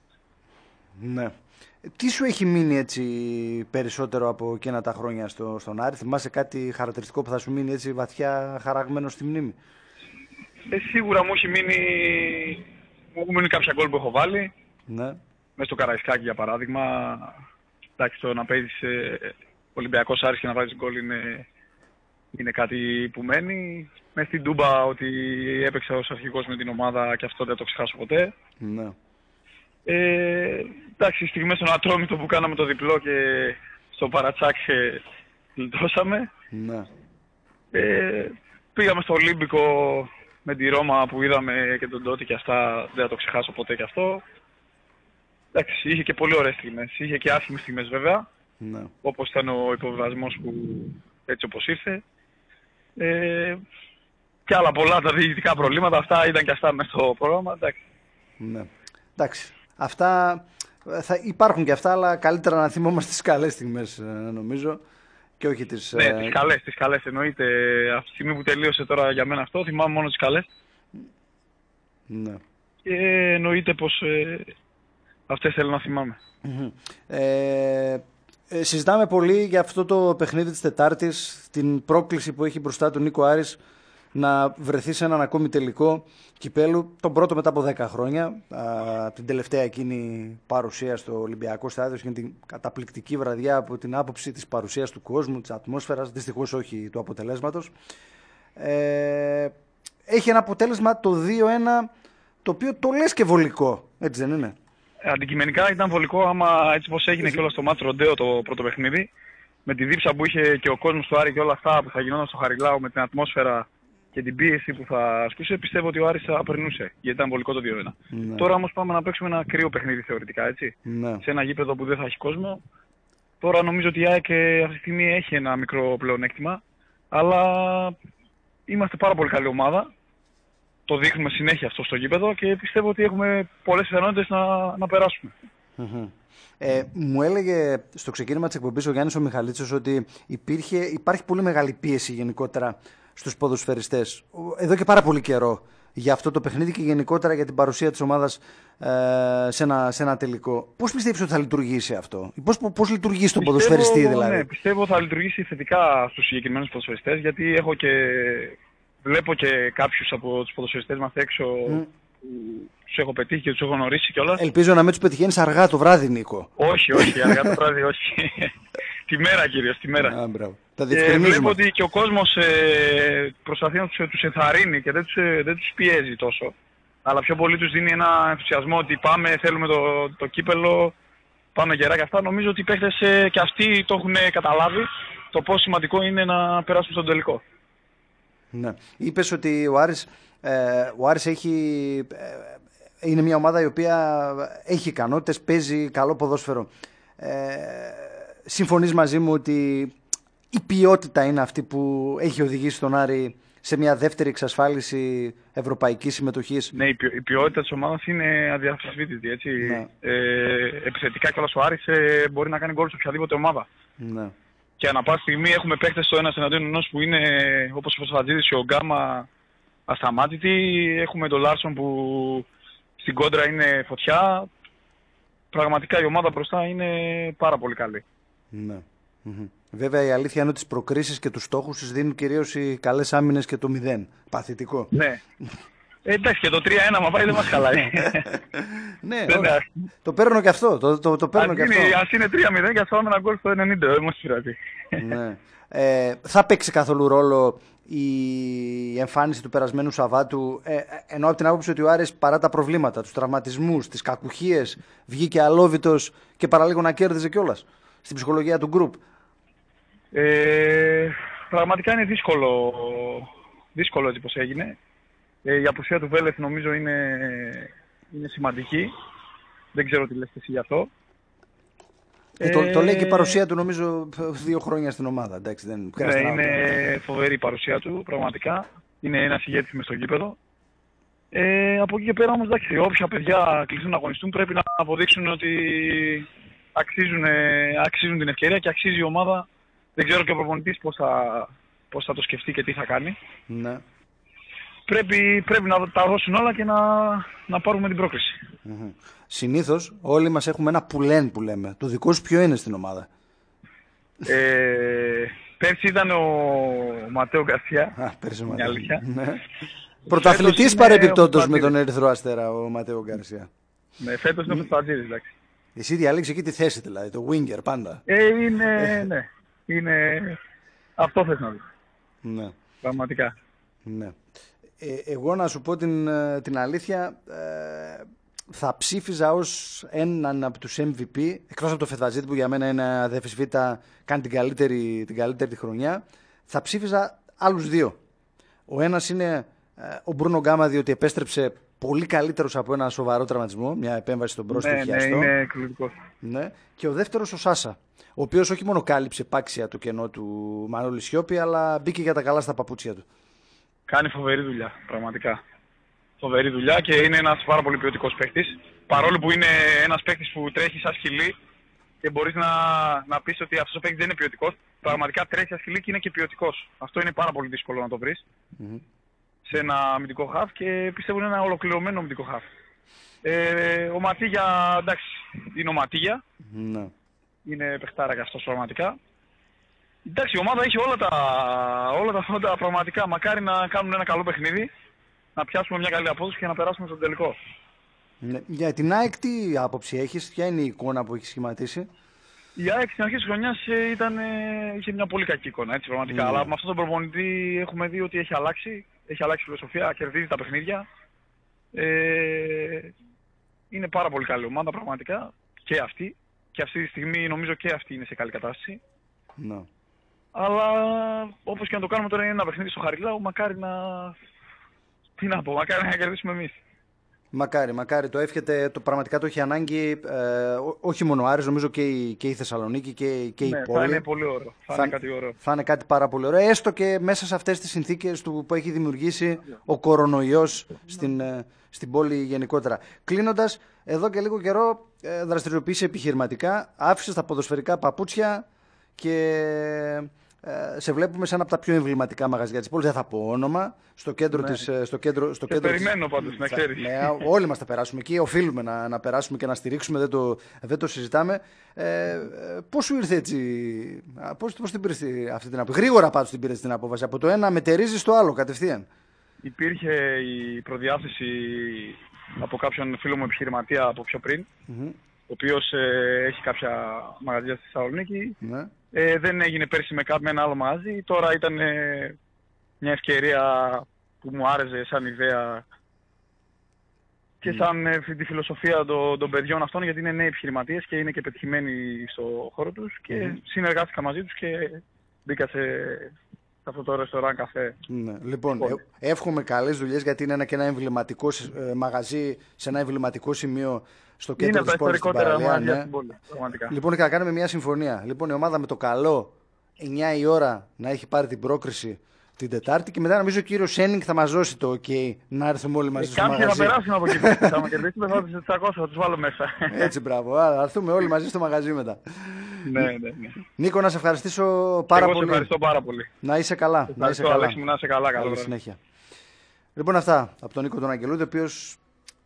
Ναι. Τι σου έχει μείνει έτσι περισσότερο από εκείνα τα χρόνια στο, στον Άρη? Θυμάσαι κάτι χαρακτηριστικό που θα σου μείνει έτσι βαθιά χαραγμένο στη μνήμη? Ε, σίγουρα μου έχει μείνει, μου έχουν μείνει κάποια γκολ που έχω βάλει. Ναι. Μες στο Καραϊσκάκι για παράδειγμα. Εντάξει, το να παίζεις ε, Ολυμπιακός Άρης και να βάζεις γκολ είναι... είναι κάτι που μένει. Μες στην Τούμπα ότι έπαιξα ως αρχηγός με την ομάδα και αυτό δεν το ξεχάσω ποτέ. Ναι. Ε, εντάξει, στιγμές στον Ατρόμητο που κάναμε το διπλό και στο Παρατσάκ γλιτώσαμε. Ναι. Ε, πήγαμε στο Ολύμπικο με τη Ρώμα που είδαμε και τον Τότι και αυτά, δεν θα το ξεχάσω ποτέ και αυτό. Εντάξει, είχε και πολύ ωραίες στιγμές. Είχε και άσχημες στιγμές βέβαια. Ναι. Όπως ήταν ο υποβιβασμός που έτσι όπως ήρθε. Ε, και άλλα πολλά τα διοικητικά προβλήματα, αυτά ήταν και αυτά μέσα στο πρόγραμμα. Εντάξει. Ναι. Εντάξει. Αυτά θα υπάρχουν και αυτά, αλλά καλύτερα να θυμόμαστε τις καλές στιγμές, νομίζω. Και όχι τις... Ναι, τις καλές, τις καλές εννοείται. Αυτή τη στιγμή που τελείωσε τώρα για μένα αυτό, θυμάμαι μόνο τις καλές. Ναι. Και εννοείται πως ε, αυτές θέλω να θυμάμαι. Mm-hmm. Ε, ε, συζητάμε πολύ για αυτό το παιχνίδι της Τετάρτης, την πρόκληση που έχει μπροστά του Νίκο Άρης να βρεθεί σε έναν ακόμη τελικό κυπέλου, τον πρώτο μετά από δέκα χρόνια, α, την τελευταία εκείνη παρουσία στο Ολυμπιακό Στάδιο και την καταπληκτική βραδιά από την άποψη της παρουσίας του κόσμου, της ατμόσφαιρας, δυστυχώς όχι του αποτελέσματος. Ε, έχει ένα αποτέλεσμα το δύο ένα, το οποίο το λες και βολικό, έτσι δεν είναι? Αντικειμενικά ήταν βολικό, άμα έτσι πως έγινε και όλο στο μάτς Ροντέο το πρώτο παιχνίδι, με τη δίψα που είχε και ο κόσμος του Άρη και όλα αυτά που θα γινόταν στο Χαριλάου, με την ατμόσφαιρα και την πίεση που θα ασκούσε, πιστεύω ότι ο Άρης θα περνούσε, γιατί ήταν βολικό το δύο ένα. Ναι. Τώρα όμως πάμε να παίξουμε ένα κρύο παιχνίδι θεωρητικά, έτσι. Ναι. Σε ένα γήπεδο που δεν θα έχει κόσμο. Τώρα νομίζω ότι η ΑΕΚ αυτή τη στιγμή έχει ένα μικρό πλεονέκτημα, αλλά είμαστε πάρα πολύ καλή ομάδα. Το δείχνουμε συνέχεια αυτό στο γήπεδο και πιστεύω ότι έχουμε πολλές πιθανότητες να, να περάσουμε. Mm-hmm. Ε, μου έλεγε στο ξεκίνημα της εκπομπής ο Γιάννης ο Μιχαλίτσος ότι υπήρχε, υπάρχει πολύ μεγάλη πίεση γενικότερα στους ποδοσφαιριστές εδώ και πάρα πολύ καιρό για αυτό το παιχνίδι και γενικότερα για την παρουσία της ομάδας ε, σε, ένα, σε ένα τελικό. Πώς πιστεύεις ότι θα λειτουργήσει αυτό? Πώς, πώς λειτουργεί στον πιστεύω, ποδοσφαιριστή δηλαδή? Ναι, πιστεύω θα λειτουργήσει θετικά στους συγκεκριμένους ποδοσφαιριστές, γιατί έχω και, βλέπω και κάποιους από τους ποδοσφαιριστές μας έξω mm. που τους έχω πετύχει και τους έχω γνωρίσει κιόλας. Ελπίζω να μην τους πετυχαίνεις αργά το βράδυ, Νίκο. Όχι, όχι, αργά το βράδυ όχι. Τη μέρα κυρίως, τη μέρα. Α, μπράβο. Ε, βλέπω ότι και ο κόσμος ε, προσπαθεί να τους, τους ενθαρρύνει και δεν τους, ε, δεν τους πιέζει τόσο. Αλλά πιο πολύ τους δίνει ένα ενθουσιασμό ότι πάμε, θέλουμε το, το κύπελο, πάμε γερά και αυτά. Νομίζω ότι οι παίχτες ε, και αυτοί το έχουν καταλάβει το πόσο σημαντικό είναι να περάσουμε στον τελικό. Ναι. Είπες ότι ο Άρης, ε, ο Άρης έχει, ε, είναι μια ομάδα η οποία έχει ικανότητες, παίζει καλό ποδόσφαιρο. Ε, συμφωνείς μαζί μου ότι η ποιότητα είναι αυτή που έχει οδηγήσει τον Άρη σε μια δεύτερη εξασφάλιση ευρωπαϊκής συμμετοχής? Ναι, η, ποι, η ποιότητα της ομάδας είναι αδιαφυσβήτητη, έτσι. Ναι. Ε, επιθετικά κιόλας ο Άρης ε, μπορεί να κάνει γκολ σε οποιαδήποτε ομάδα. Ναι. Και ανά πάση στιγμή έχουμε παίχτες στο ένας εναντίον ενός που είναι όπως ο Φατζίδης και ο Γκάμα ασταμάτητοι. Έχουμε τον Λάρσον που στην κόντρα είναι φωτιά. πραγματικά η ομάδα μπροστά είναι πάρα πολύ καλή. Ναι. Mm-hmm. Βέβαια η αλήθεια είναι ότι τις προκρίσεις και τους στόχους τις δίνουν κυρίως οι καλές άμυνες και το μηδέν. Παθητικό. Ναι. Ε, εντάξει, και το τρία ένα μα πάει δεν μας χαλάει. Ναι, το παίρνω και αυτό. Το, το, το παίρνω ας, και είναι, αυτό. ας είναι τρία μηδέν και ας φάμε ένα γκολ στο ενενήντα, δεν μας πειράζει. Ναι. Ε, θα παίξει καθόλου ρόλο η εμφάνιση του περασμένου Σαββάτου, ε, ενώ από την άποψη ότι ο Άρης παρά τα προβλήματα, τους τραυματισμούς, τις κακουχίες, βγήκε αλόβητος και παραλίγο να κέρδιζε κιόλας στην ψυχολογία του γκρουπ. Ε, πραγματικά είναι δύσκολο, δύσκολο έτσι πως έγινε. Ε, η απουσία του Βέλεθ νομίζω είναι, είναι σημαντική. Δεν ξέρω τι λες εσύ γι' αυτό. Ε, το, το λέει και η παρουσία του νομίζω δύο χρόνια στην ομάδα. Εντάξει, δεν ναι, είναι φοβερή η παρουσία του, πραγματικά. Είναι ένας ηγέτης μες στο γήπεδο. Ε, από εκεί και πέρα όμως, εντάξει, όποια παιδιά κληθούν να αγωνιστούν πρέπει να αποδείξουν ότι αξίζουν, αξίζουν την ευκαιρία και αξίζει η ομάδα. Δεν ξέρω και ο προπονητής πώς θα, πώς θα το σκεφτεί και τι θα κάνει. Ναι. Πρέπει, πρέπει να τα δώσουν όλα και να, να πάρουμε την πρόκριση. Mm-hmm. Συνήθως όλοι μας έχουμε ένα πουλέν που λέμε. Το δικό σου ποιο είναι στην ομάδα? Ε, πέρσι ήταν ο Ματέο Γκαρσία. Α, πέρσι ο Ματέο. Ναι. Πρωταθλητής παρεπιπτόντως με τον Ερυθρό Αστέρα ο Ματέο Γκαρσία. Ναι, φέτος είναι ο Φετατζήρης, εντάξει. Εσύ διαλέγεις εκεί τη θέση δηλαδή, το winger πάντα. Ε, είναι, ναι. Είναι... Αυτό θες να δεις. Ναι. Πραγματικά. Ναι. Ε, εγώ να σου πω την, την αλήθεια, ε, θα ψήφιζα ως έναν από τους εμ βι πι, εκτός από το Φετβατζίδη που για μένα είναι αδέφης Β, κάνει την καλύτερη, την καλύτερη τη χρονιά, θα ψήφιζα άλλους δύο. Ο ένας είναι ε, ο Μπρούνο Γκάμα, διότι επέστρεψε πολύ καλύτερος από ένα σοβαρό τραυματισμό, μια επέμβαση στον πρόστιο ναι, χιαστό. Ναι, είναι εκπληκτικός. Ναι. Και ο δεύτερος ο Σάσα, ο οποίος όχι μόνο κάλυψε πάξια το κενό του Μανώλη Σιώπη, αλλά μπήκε για τα καλά στα παπούτσια του. Κάνει φοβερή δουλειά, πραγματικά. Φοβερή δουλειά και είναι ένας πάρα πολύ ποιοτικός παίκτης. Παρόλο που είναι ένας παίκτης που τρέχει σαν σκυλί και μπορείς να, να πεις ότι αυτός ο παίκτης δεν είναι ποιοτικός, πραγματικά τρέχει σαν σκυλί και είναι και ποιοτικός. Αυτό είναι πάρα πολύ δύσκολο να το βρεις mm-hmm. σε ένα αμυντικό χαφ και πιστεύω είναι ένα ολοκληρωμένο αμυντικό χαφ. Ε, ο Ματίγια, εντάξει, είναι ο Ματίγια. Mm-hmm. Είναι παιχτάρα και αυτός πραγματικά. Εντάξει, η ομάδα έχει όλα τα, όλα τα φόντα πραγματικά. Μακάρι να κάνουν ένα καλό παιχνίδι, να πιάσουμε μια καλή απόδοση και να περάσουμε στον τελικό. Ναι. Για την ΑΕΚ τι άποψη έχεις, ποια είναι η εικόνα που έχει σχηματίσει? Η ΑΕΚ στην αρχή της χρονιάς ήταν, είχε μια πολύ κακή εικόνα, έτσι πραγματικά. Mm. Αλλά με αυτόν τον προπονητή έχουμε δει ότι έχει αλλάξει, έχει αλλάξει η φιλοσοφία, κερδίζει τα παιχνίδια. Ε, είναι πάρα πολύ καλή ομάδα πραγματικά και αυτή. Και αυτή τη στιγμή νομίζω και αυτή είναι σε καλή κατάσταση. No. Αλλά όπως και να το κάνουμε τώρα είναι ένα παιχνίδι στο Χαριλάου, μακάρι να... Τι να πω, μακάρι να κερδίσουμε εμείς. Μακάρι, μακάρι. Το εύχεται, το πραγματικά το έχει ανάγκη ε, όχι μόνο ο Άρης, νομίζω και η, και η Θεσσαλονίκη και, και ναι, η πόλη. Θα είναι πολύ ωραίο. Θα, θα είναι κάτι ωραίο. Θα είναι κάτι πάρα πολύ ωραίο. Έστω και μέσα σε αυτές τις συνθήκες του, που έχει δημιουργήσει ο κορονοϊός στην, ε, στην πόλη γενικότερα. Κλείνοντας, εδώ και λίγο καιρό ε, δραστηριοποίησε επιχειρηματικά, άφησε τα ποδοσφαιρικά παπούτσια και ε, σε βλέπουμε σε ένα από τα πιο εμβληματικά μαγαζιά της πόλης. Δεν θα πω όνομα. Στο κέντρο ναι. της... Στο κέντρο, στο και κέντρο περιμένω της... πάντως να ξέρεις. Ναι, όλοι μας θα περάσουμε εκεί. Οφείλουμε να, να περάσουμε και να στηρίξουμε. Δεν το, δεν το συζητάμε. Ε, πώς σου ήρθε έτσι... Πώς, πώς την πήρες αυτή την απόφαση? Γρήγορα πάντως την πήρες την απόφαση. Από το ένα μετερίζεις στο άλλο κατευθείαν. Υπήρχε η προδιάθεση από κάποιον φίλο μου επιχειρηματία από πιο πριν. Mm-hmm. ο οποίος ε, έχει κάποια μαγαζιά στη Θεσσαλονίκη. Ναι. Ε, δεν έγινε πέρσι με, με ένα άλλο μαγαζί. Τώρα ήταν ε, μια ευκαιρία που μου άρεσε σαν ιδέα και σαν ε, τη φιλοσοφία των, των παιδιών αυτών, γιατί είναι νέοι επιχειρηματίες και είναι και πετυχημένοι στο χώρο τους και mm. συνεργάστηκα μαζί τους και μπήκα σε, σε αυτό το ρεστοράν καφέ. Ναι. Λοιπόν, ε, εύχομαι καλές δουλειές, γιατί είναι ένα και ένα εμβληματικό ε, μαγαζί σε ένα εμβληματικό σημείο στο κέντρο είναι της πόλης στην παραλία. Ναι. Στην πόλη, λοιπόν, και να κάνουμε μια συμφωνία. Λοιπόν, η ομάδα με το καλό εννιά η ώρα να έχει πάρει την πρόκριση την Τετάρτη και μετά νομίζω ο κύριος Σένινγκ θα μας δώσει το ok να έρθουμε όλοι μαζί ε, στο μαγαζί. Κάποιοι θα περάσουν από εκεί. Θα με κερδίσουμε, θα τους τετρακόσια, θα τους βάλω μέσα. Έτσι, μπράβο. Άρα, θα έρθουμε όλοι μαζί στο μαγαζί μετά. Ναι, ναι, ναι. Νίκο, να σε ευχαριστήσω πάρα Εγώ πολύ. Σε ευχαριστώ πάρα πολύ. Να είσαι καλά. Να είσαι καλά. Αλέξη μου, να είσαι καλά. Καλή συνέχεια. Λοιπόν, αυτά από τον Νίκο τον Αγγελούδη, ο οποίος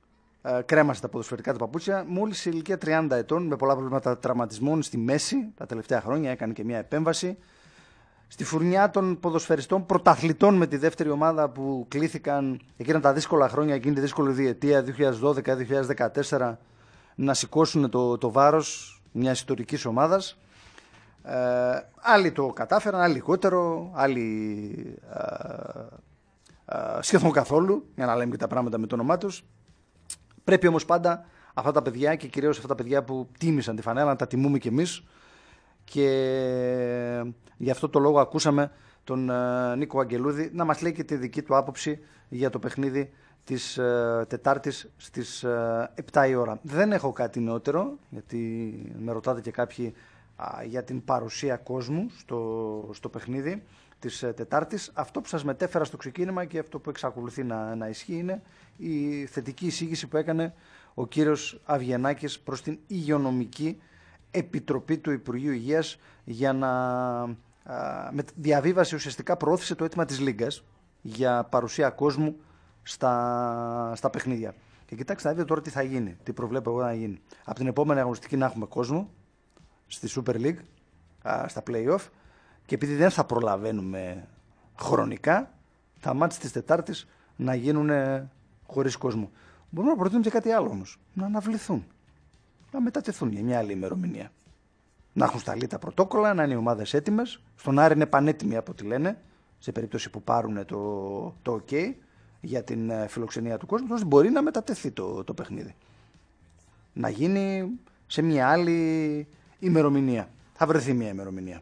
ε, κρέμασε τα ποδοσφαιρικά του παπούτσια μόλις σε ηλικία τριάντα ετών, με πολλά προβλήματα τραυματισμών στη μέση τα τελευταία χρόνια. Έκανε και μια επέμβαση. Στη φουρνιά των ποδοσφαιριστών πρωταθλητών με τη δεύτερη ομάδα που κλήθηκαν εκείνα τα δύσκολα χρόνια, εκείνη τη δύσκολη διετία δύο χιλιάδες δώδεκα δύο χιλιάδες δεκατέσσερα, να σηκώσουν το, το βάρος μιας ιστορικής ομάδας. Ε, άλλοι το κατάφεραν, άλλοι λιγότερο, άλλοι ε, ε, σχεδόν καθόλου, για να λέμε και τα πράγματα με το όνομά τους. Πρέπει όμως πάντα αυτά τα παιδιά και κυρίως αυτά τα παιδιά που τίμησαν τη φανέλα να τα τιμούμε κι εμείς, και γι' αυτό το λόγο ακούσαμε τον ε, Νίκο Αγγελούδη να μας λέει και τη δική του άποψη για το παιχνίδι της ε, Τετάρτης στις ε, επτά η ώρα. Δεν έχω κάτι νεότερο, γιατί με ρωτάτε και κάποιοι α, για την παρουσία κόσμου στο, στο παιχνίδι της ε, Τετάρτης. Αυτό που σας μετέφερα στο ξεκίνημα και αυτό που εξακολουθεί να, να ισχύει είναι η θετική εισήγηση που έκανε ο κύριος Αβγενάκης προς την Υγειονομική Επιτροπή του Υπουργείου Υγείας, για να α, με διαβίβαση ουσιαστικά προώθησε το αίτημα της Λίγκας για παρουσία κόσμου στα, στα παιχνίδια. Και κοιτάξτε να δείτε τώρα τι θα γίνει, τι προβλέπω εγώ να γίνει. Από την επόμενη αγωνιστική να έχουμε κόσμο στη Super League, α, στα play-off, και επειδή δεν θα προλαβαίνουμε χρονικά τα μάτς της Τετάρτης να γίνουν χωρίς κόσμο. Μπορούμε να προτείνουμε και κάτι άλλο όμως, να αναβληθούν, να μετατεθούν για μια άλλη ημερομηνία. Να έχουν σταλεί τα πρωτόκολλα, να είναι οι ομάδες έτοιμες. Στον Άρη είναι πανέτοιμοι από ό,τι λένε, σε περίπτωση που πάρουν το, το OK για την φιλοξενία του κόσμου. Τότε μπορεί να μετατεθεί το, το παιχνίδι. Να γίνει σε μια άλλη ημερομηνία. Θα βρεθεί μια ημερομηνία.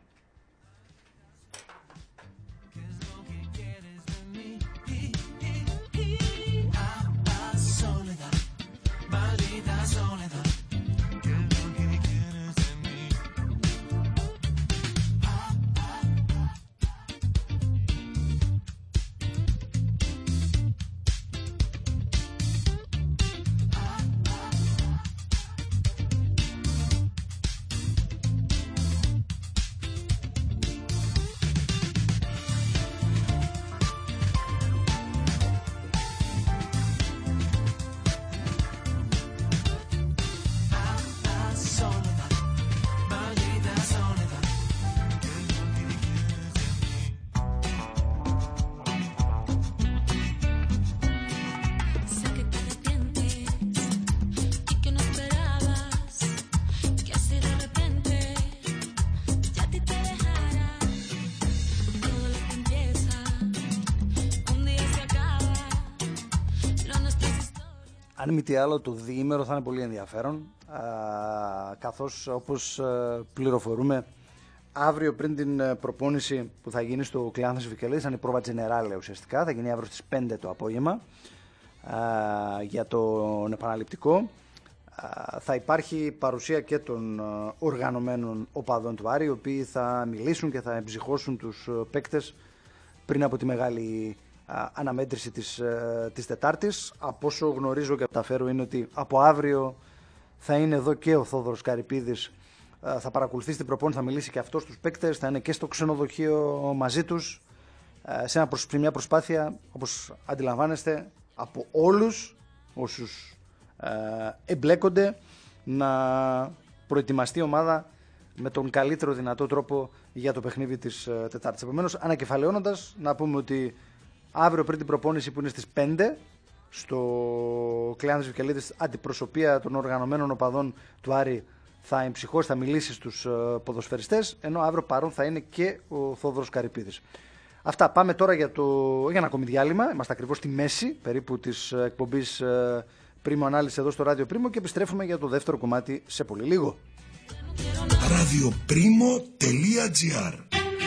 Αν μη τι άλλο, το διήμερο θα είναι πολύ ενδιαφέρον, α, καθώς όπως α, πληροφορούμε, αύριο πριν την προπόνηση που θα γίνει στο Κλεάνθης Βικελίδης, θα είναι η πρόβα Τζενεράλε ουσιαστικά, θα γίνει αύριο στις πέντε το απόγευμα α, για τον επαναληπτικό. Α, θα υπάρχει παρουσία και των α, οργανωμένων οπαδών του Άρη, οι οποίοι θα μιλήσουν και θα εμψυχώσουν τους παίκτες πριν από τη μεγάλη αναμέτρηση της, της Τετάρτης. Από όσο γνωρίζω και μεταφέρω είναι ότι από αύριο θα είναι εδώ και ο Θόδωρος Καρυπίδης, θα παρακολουθήσει την προπόνηση, θα μιλήσει και αυτός στους παίκτες, θα είναι και στο ξενοδοχείο μαζί τους, σε ένα, μια προσπάθεια, όπως αντιλαμβάνεστε, από όλους όσους εμπλέκονται να προετοιμαστεί η ομάδα με τον καλύτερο δυνατό τρόπο για το παιχνίδι της Τετάρτης. Επομένως, ανακεφαλαιώνοντας, να πούμε ότι αύριο πριν την προπόνηση που είναι στις πέντε στο Κλεάνθης Βικελίδης, αντιπροσωπεία των οργανωμένων οπαδών του Άρη θα εμψυχώσει, θα μιλήσει στους ποδοσφαιριστές, ενώ αύριο παρόν θα είναι και ο Θόδωρος Καρυπίδης. Αυτά, πάμε τώρα για, το, για ένα ακόμη διάλειμμα. Είμαστε ακριβώς στη μέση περίπου της εκπομπής Πρίμο Ανάλυση εδώ στο Ράδιο Πρίμο και επιστρέφουμε για το δεύτερο κομμάτι σε πολύ λίγο. ραδιοπρίμο τελεία τζι άρ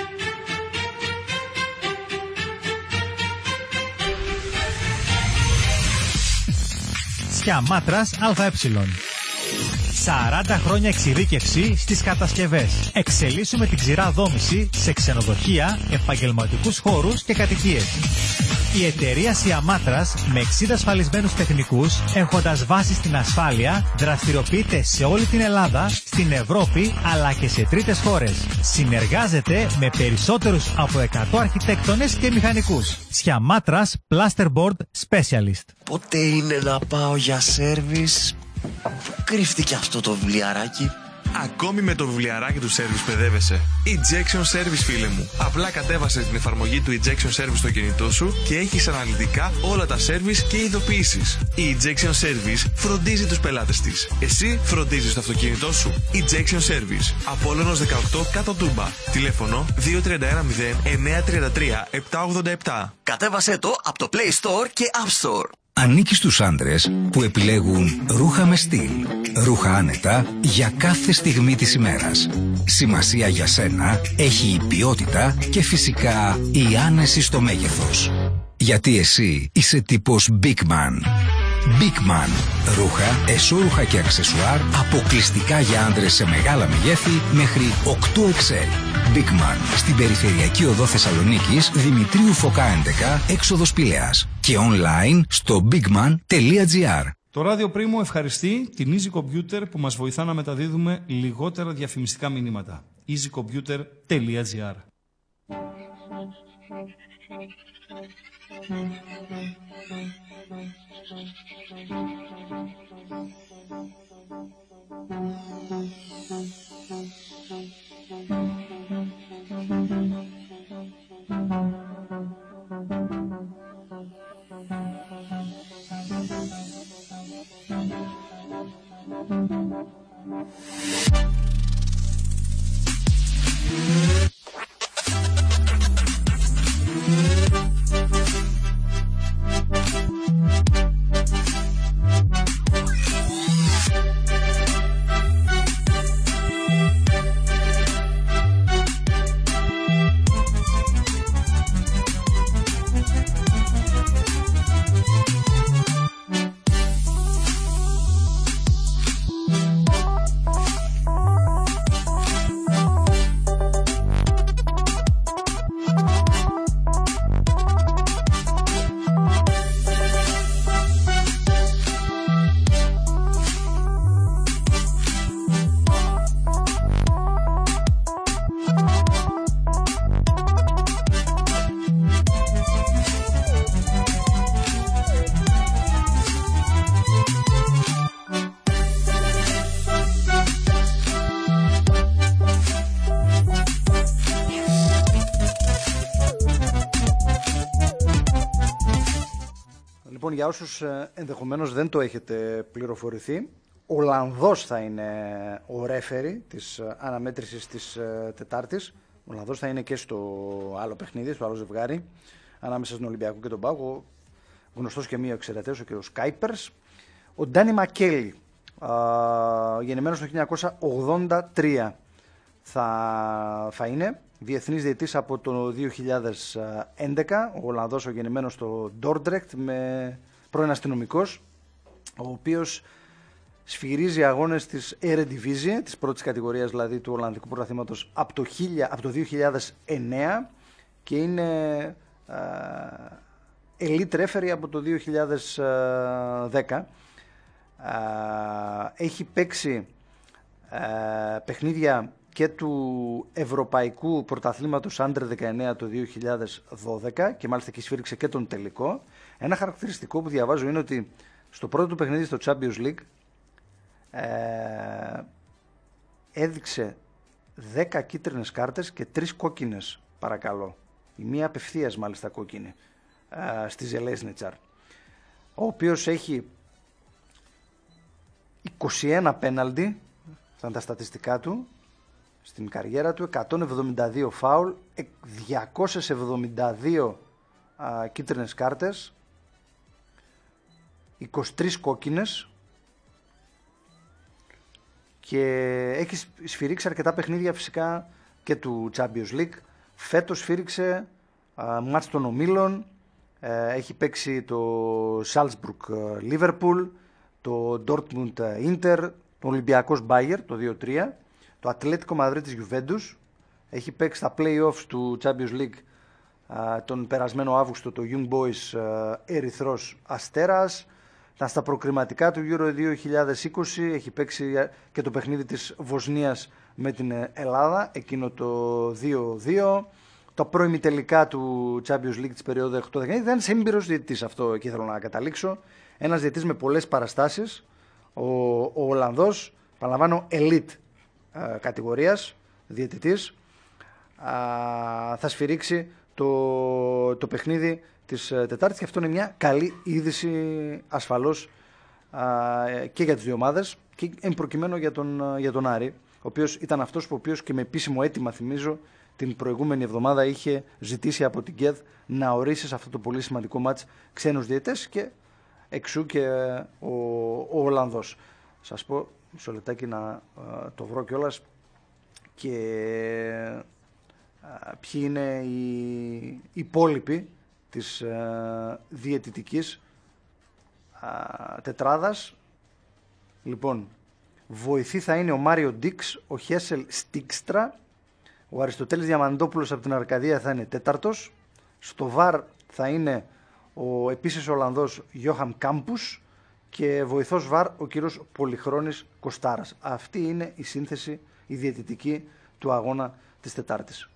Μάτρας ΑΕ. σαράντα χρόνια εξειδίκευση στις κατασκευές. Εξελίσσουμε την ξηρά δόμηση σε ξενοδοχεία, επαγγελματικούς χώρους και κατοικίες. Η εταιρεία Σιαμάτρας με εξήντα ασφαλισμένους τεχνικούς, έχοντας βάση στην ασφάλεια, δραστηριοποιείται σε όλη την Ελλάδα, στην Ευρώπη αλλά και σε τρίτες χώρες. Συνεργάζεται με περισσότερους από εκατό αρχιτέκτονες και μηχανικούς. Σιαμάτρας Plasterboard Specialist. Πότε είναι να πάω για σέρβις? Πού κρύφτηκε αυτό το βιβλιαράκι? Ακόμη με το βιβλιαράκι του Service παιδεύεσαι. Ejection Service, φίλε μου. Απλά κατέβασε την εφαρμογή του Ejection Service στο κινητό σου και έχεις αναλυτικά όλα τα service και ειδοποιήσεις. Η Ejection Service φροντίζει τους πελάτες της. Εσύ φροντίζεις το αυτοκίνητό σου. Ejection Service. Απόλλωνος δεκαοκτώ κάτω Τούμπα. Τηλέφωνο δύο τρία ένα μηδέν εννιά τρία τρία επτά ογδόντα επτά. Κατέβασε το από το Play Store και App Store. Ανήκει στους άντρες που επιλέγουν ρούχα με στυλ. Ρούχα άνετα για κάθε στιγμή της ημέρας. Σημασία για σένα έχει η ποιότητα και φυσικά η άνεση στο μέγεθος. Γιατί εσύ είσαι τύπος Big Man. Big Man. Ρούχα, εσώρουχα και αξεσουάρ αποκλειστικά για άντρες σε μεγάλα μεγέθη μέχρι οκτώ εξ ελ. Big Man. Στην περιφερειακή οδό Θεσσαλονίκης, Δημητρίου Φωκά έντεκα, έξοδος Πηλαίας. Και online στο bigman τελεία gr. Το Ράδιο Πρίμο ευχαριστεί την Easy Computer που μας βοηθά να μεταδίδουμε λιγότερα διαφημιστικά μηνύματα. easy computer τελεία gr. Για όσους ενδεχομένως δεν το έχετε πληροφορηθεί, Ολλανδός θα είναι ο ρέφερι της αναμέτρησης της Τετάρτης. Ο Ολλανδός θα είναι και στο άλλο παιχνίδι, στο άλλο ζευγάρι, ανάμεσα στον Ολυμπιακό και τον ΠΑΟΚ. Γνωστός και μία εξαιρετές, ο κ. Κάιπερς. Ο Ντάνι Μακέλη, γεννημένος το χίλια εννιακόσια ογδόντα τρία, θα, θα είναι διεθνής διαιτής από το δύο χιλιάδες έντεκα. Ο Ολλανδός, ο γεννημένος στο Ντόρντρεκτ, με πρώην αστυνομικός, ο οποίος σφυρίζει αγώνες της Eredivisie, της πρώτης κατηγορίας δηλαδή του Ολλανδικού πρωταθλήματος, από το, από το δύο χιλιάδες εννέα και είναι uh, elite referee από το δύο χιλιάδες δέκα. Uh, έχει παίξει uh, παιχνίδια και του Ευρωπαϊκού Πρωταθλήματος Under δεκαεννέα το δύο χιλιάδες δώδεκα και μάλιστα και σφύριξε και τον τελικό. Ένα χαρακτηριστικό που διαβάζω είναι ότι στο πρώτο του παιχνίδι στο Champions League ε, έδειξε δέκα κίτρινες κάρτες και τρεις κόκκινες, παρακαλώ. Η μία απευθείας μάλιστα κόκκινη ε, στη Ζελέσνιτσαρ, ο οποίος έχει είκοσι ένα πέναλτι, αυτά είναι τα στατιστικά του, στην καριέρα του, εκατόν εβδομήντα δύο φάουλ, διακόσιες εβδομήντα δύο α, κίτρινες κάρτες, είκοσι τρεις κόκκινες και έχει σφυρίξει αρκετά παιχνίδια φυσικά και του Champions League. Φέτος σφύριξε α, μάτς των ομίλων, ε, έχει παίξει το Salzburg Liverpool, το Dortmund Inter, το Ολυμπιακός Bayer το δύο τρία, το Ατλέτικο Μαδρίτης Juventus, έχει παίξει τα play-offs του Champions League τον περασμένο Αύγουστο το Young Boys Ερυθρός Αστέρας. Να στα προκριματικά του Euro δύο χιλιάδες είκοσι έχει παίξει και το παιχνίδι της Βοσνίας με την Ελλάδα, εκείνο το δύο δύο. Το προημιτελικά του Champions League της περίοδου οκτώ δεκαεννιά. Ήταν σε έμπειρος διαιτητής, αυτό εκεί θέλω να καταλήξω. Ένας διαιτητής με πολλές παραστάσεις. Ο, ο Ολλανδός, παραλαμβάνω, elite α, κατηγορίας διαιτητής, α, θα σφυρίξει το, το παιχνίδι της Τετάρτης και αυτό είναι μια καλή είδηση ασφαλώς α, και για τις δύο ομάδες και εν προκειμένου για τον, για τον Άρη, ο οποίος ήταν αυτός που ο οποίος και με επίσημο αίτημα, θυμίζω, την προηγούμενη εβδομάδα είχε ζητήσει από την ΚΕΔ να ορίσει σε αυτό το πολύ σημαντικό μάτς ξένους διαιτητές και εξού και ο, ο Ολλανδός. Σας πω, μισό λεπτάκι να α, το βρω κιόλας και α, ποιοι είναι οι υπόλοιποι της α, διαιτητικής α, τετράδας. Λοιπόν, βοηθή θα είναι ο Μάριο Ντίξ, ο Χέσελ Στίξτρα, ο Αριστοτέλης Διαμαντόπουλος από την Αρκαδία θα είναι τέταρτος, στο ΒΑΡ θα είναι ο επίσης Ολλανδός Γιώχαμ Κάμπους και βοηθός ΒΑΡ ο κύριος Πολυχρόνης Κωστάρας. Αυτή είναι η σύνθεση, η διαιτητική του αγώνα της Τετάρτης.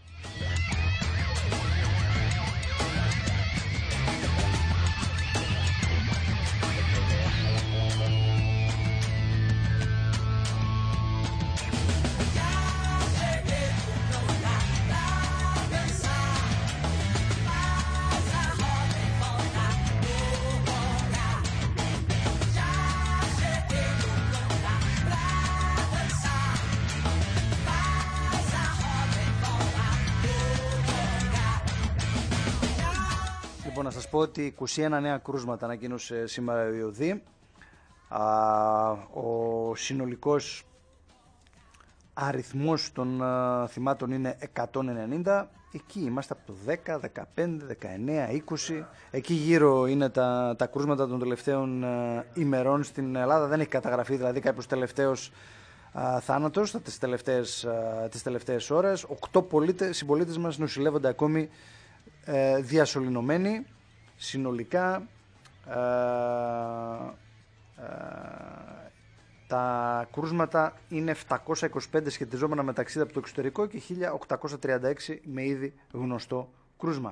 Να σας πω ότι είκοσι ένα νέα κρούσματα ανακοίνωσε σήμερα η ΟΔΗ. Ο συνολικός αριθμός των θυμάτων είναι εκατόν ενενήντα. Εκεί είμαστε από το δέκα, δεκαπέντε, δεκαεννέα, είκοσι. Εκεί γύρω είναι τα, τα κρούσματα των τελευταίων ημερών στην Ελλάδα. Δεν έχει καταγραφεί δηλαδή κάποιος τελευταίος θάνατος τις τελευταίες, τις τελευταίες ώρες. Οκτώ πολίτες, συμπολίτες μας νοσηλεύονται ακόμη ε, διασωληνωμένοι. Συνολικά ε, ε, τα κρούσματα είναι επτακόσια είκοσι πέντε σχετιζόμενα με ταξίδια από το εξωτερικό και χίλια οκτακόσια τριάντα έξι με ήδη γνωστό κρούσμα.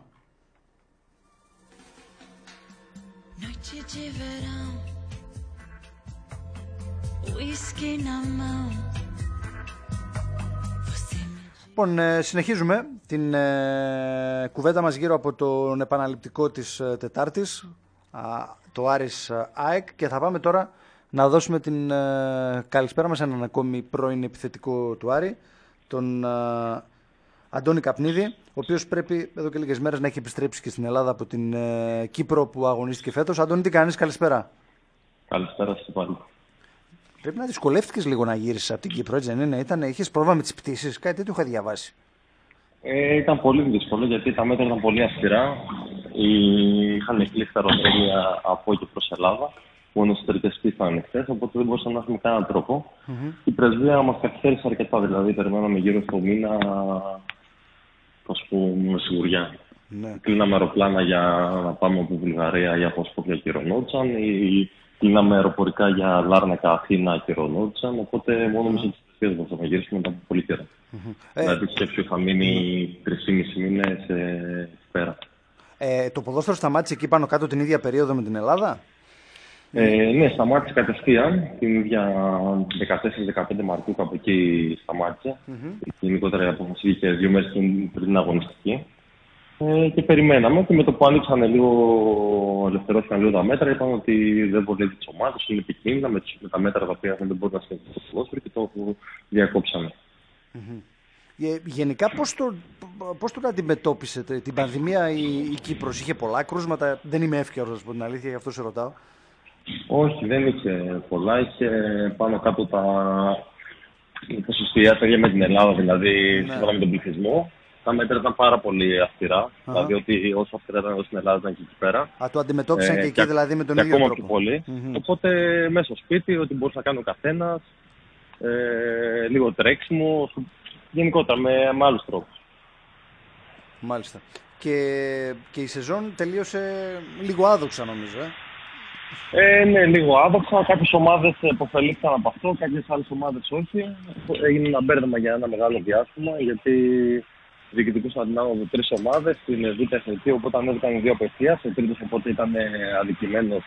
Λοιπόν, ε, συνεχίζουμε την ε, κουβέντα μας γύρω από τον επαναληπτικό της ε, Τετάρτης, α, το Άρης ΑΕΚ, και θα πάμε τώρα να δώσουμε την ε, καλησπέρα μας σε έναν ακόμη πρώην επιθετικό του Άρη, τον ε, Αντώνη Καπνίδη, ο οποίος πρέπει εδώ και λίγες μέρες να έχει επιστρέψει και στην Ελλάδα από την ε, Κύπρο που αγωνίστηκε φέτος. Αντώνη, τι κάνεις, καλησπέρα. Καλησπέρα σας πάλι. Πρέπει να δυσκολεύτηκες λίγο να γύρισεις από την Κύπρο, έτσι δεν είναι? Ήταν, είχες πρόβλημα με τις πτήσεις, κάτι τέτοιο είχα διαβάσει. Ε, ήταν πολύ δύσκολο γιατί τα μέτρα ήταν πολύ αυστηρά. Είχαν κλείσει τα αεροδρόμια από και προς Ελλάδα. Μόνο στις τρίτες ήταν ανοιχτές, οπότε δεν μπορούσαμε να έχουμε κανέναν τρόπο. Mm-hmm. Η πρεσβεία μας καθυστέρησε αρκετά, δηλαδή περιμέναμε γύρω στο μήνα, ας πούμε, με σιγουριά. Ναι. Κλείναμε αεροπλάνα για να πάμε από Βουλγαρία για Σκόπια και Ρονότσαν. Κλείναμε αεροπορικά για Λάρνακα, Αθήνα και Ρονότσαν. Οπότε μόνο μέσα στις τρεις μπορούσαμε να γυρίσουμε μετά από πολύ καιρό. Mm-hmm. Δηλαδή, σκέψου, είχα μείνει τρεις και μισό μήνες ε, πέρα. Ε, το ποδόσφαιρο σταμάτησε εκεί πάνω κάτω την ίδια περίοδο με την Ελλάδα? Ε, ναι, σταμάτησε κατευθείαν την ίδια δεκατέσσερα δεκαπέντε Μαρτίου, κάπου εκεί σταμάτησε. Mm-hmm. Γενικότερα η απόφαση είχε δύο μέρες πριν την αγωνιστική. Ε, και περιμέναμε και με το που ανοίξαν λίγο, ελευθερώθηκαν λίγο τα μέτρα, είπαν ότι δεν βολεύει τις ομάδες, είναι επικίνδυνα με, με τα μέτρα τα οποία δεν μπορούν να συνεχίσουν το ποδόσφαιρο και το διακόψαμε. Mm-hmm. Γενικά πώς το, πώς το αντιμετώπισε την πανδημία η, η Κύπρος? Είχε πολλά κρούσματα? Δεν είμαι εύκαιρος, να σου πω την αλήθεια, γι' αυτό σε ρωτάω. Όχι, δεν είχε πολλά. Είχε πάνω κάτω τα ποσοστία ίδια με την Ελλάδα, δηλαδή ναι. Σύμφωνα με τον πληθυσμό. Τα μέτρα ήταν πάρα πολύ αυστηρά. Uh-huh. Δηλαδή ότι όσο αυστηρά ήταν στην Ελλάδα ήταν και εκεί πέρα. Α, το αντιμετώπισαν ε, και εκεί και, δηλαδή με τον και ίδιο ακόμα τρόπο. Πιο πολύ. Mm-hmm. Οπότε μέσα στο σπίτι, ό,τι μπορούσε να κάνει ο καθένας, ε, λίγο τρέξιμο, γενικότερα με, με άλλους τρόπους. Μάλιστα. Και, και η σεζόν τελείωσε λίγο άδοξα, νομίζω. Ε. Ε, ναι, λίγο άδοξα. Κάποιες ομάδες υποφελήθηκαν από αυτό, κάποιες άλλες ομάδες όχι. Έγινε ένα μπέρδεμα για ένα μεγάλο διάστημα, γιατί διοικητικούσαν την άμμο τρεις ομάδες στην Β' Εθνική, οπότε ανέβηκαν οι δύο απευθείας. Ο τρίτος οπότε ήταν αδικημένος,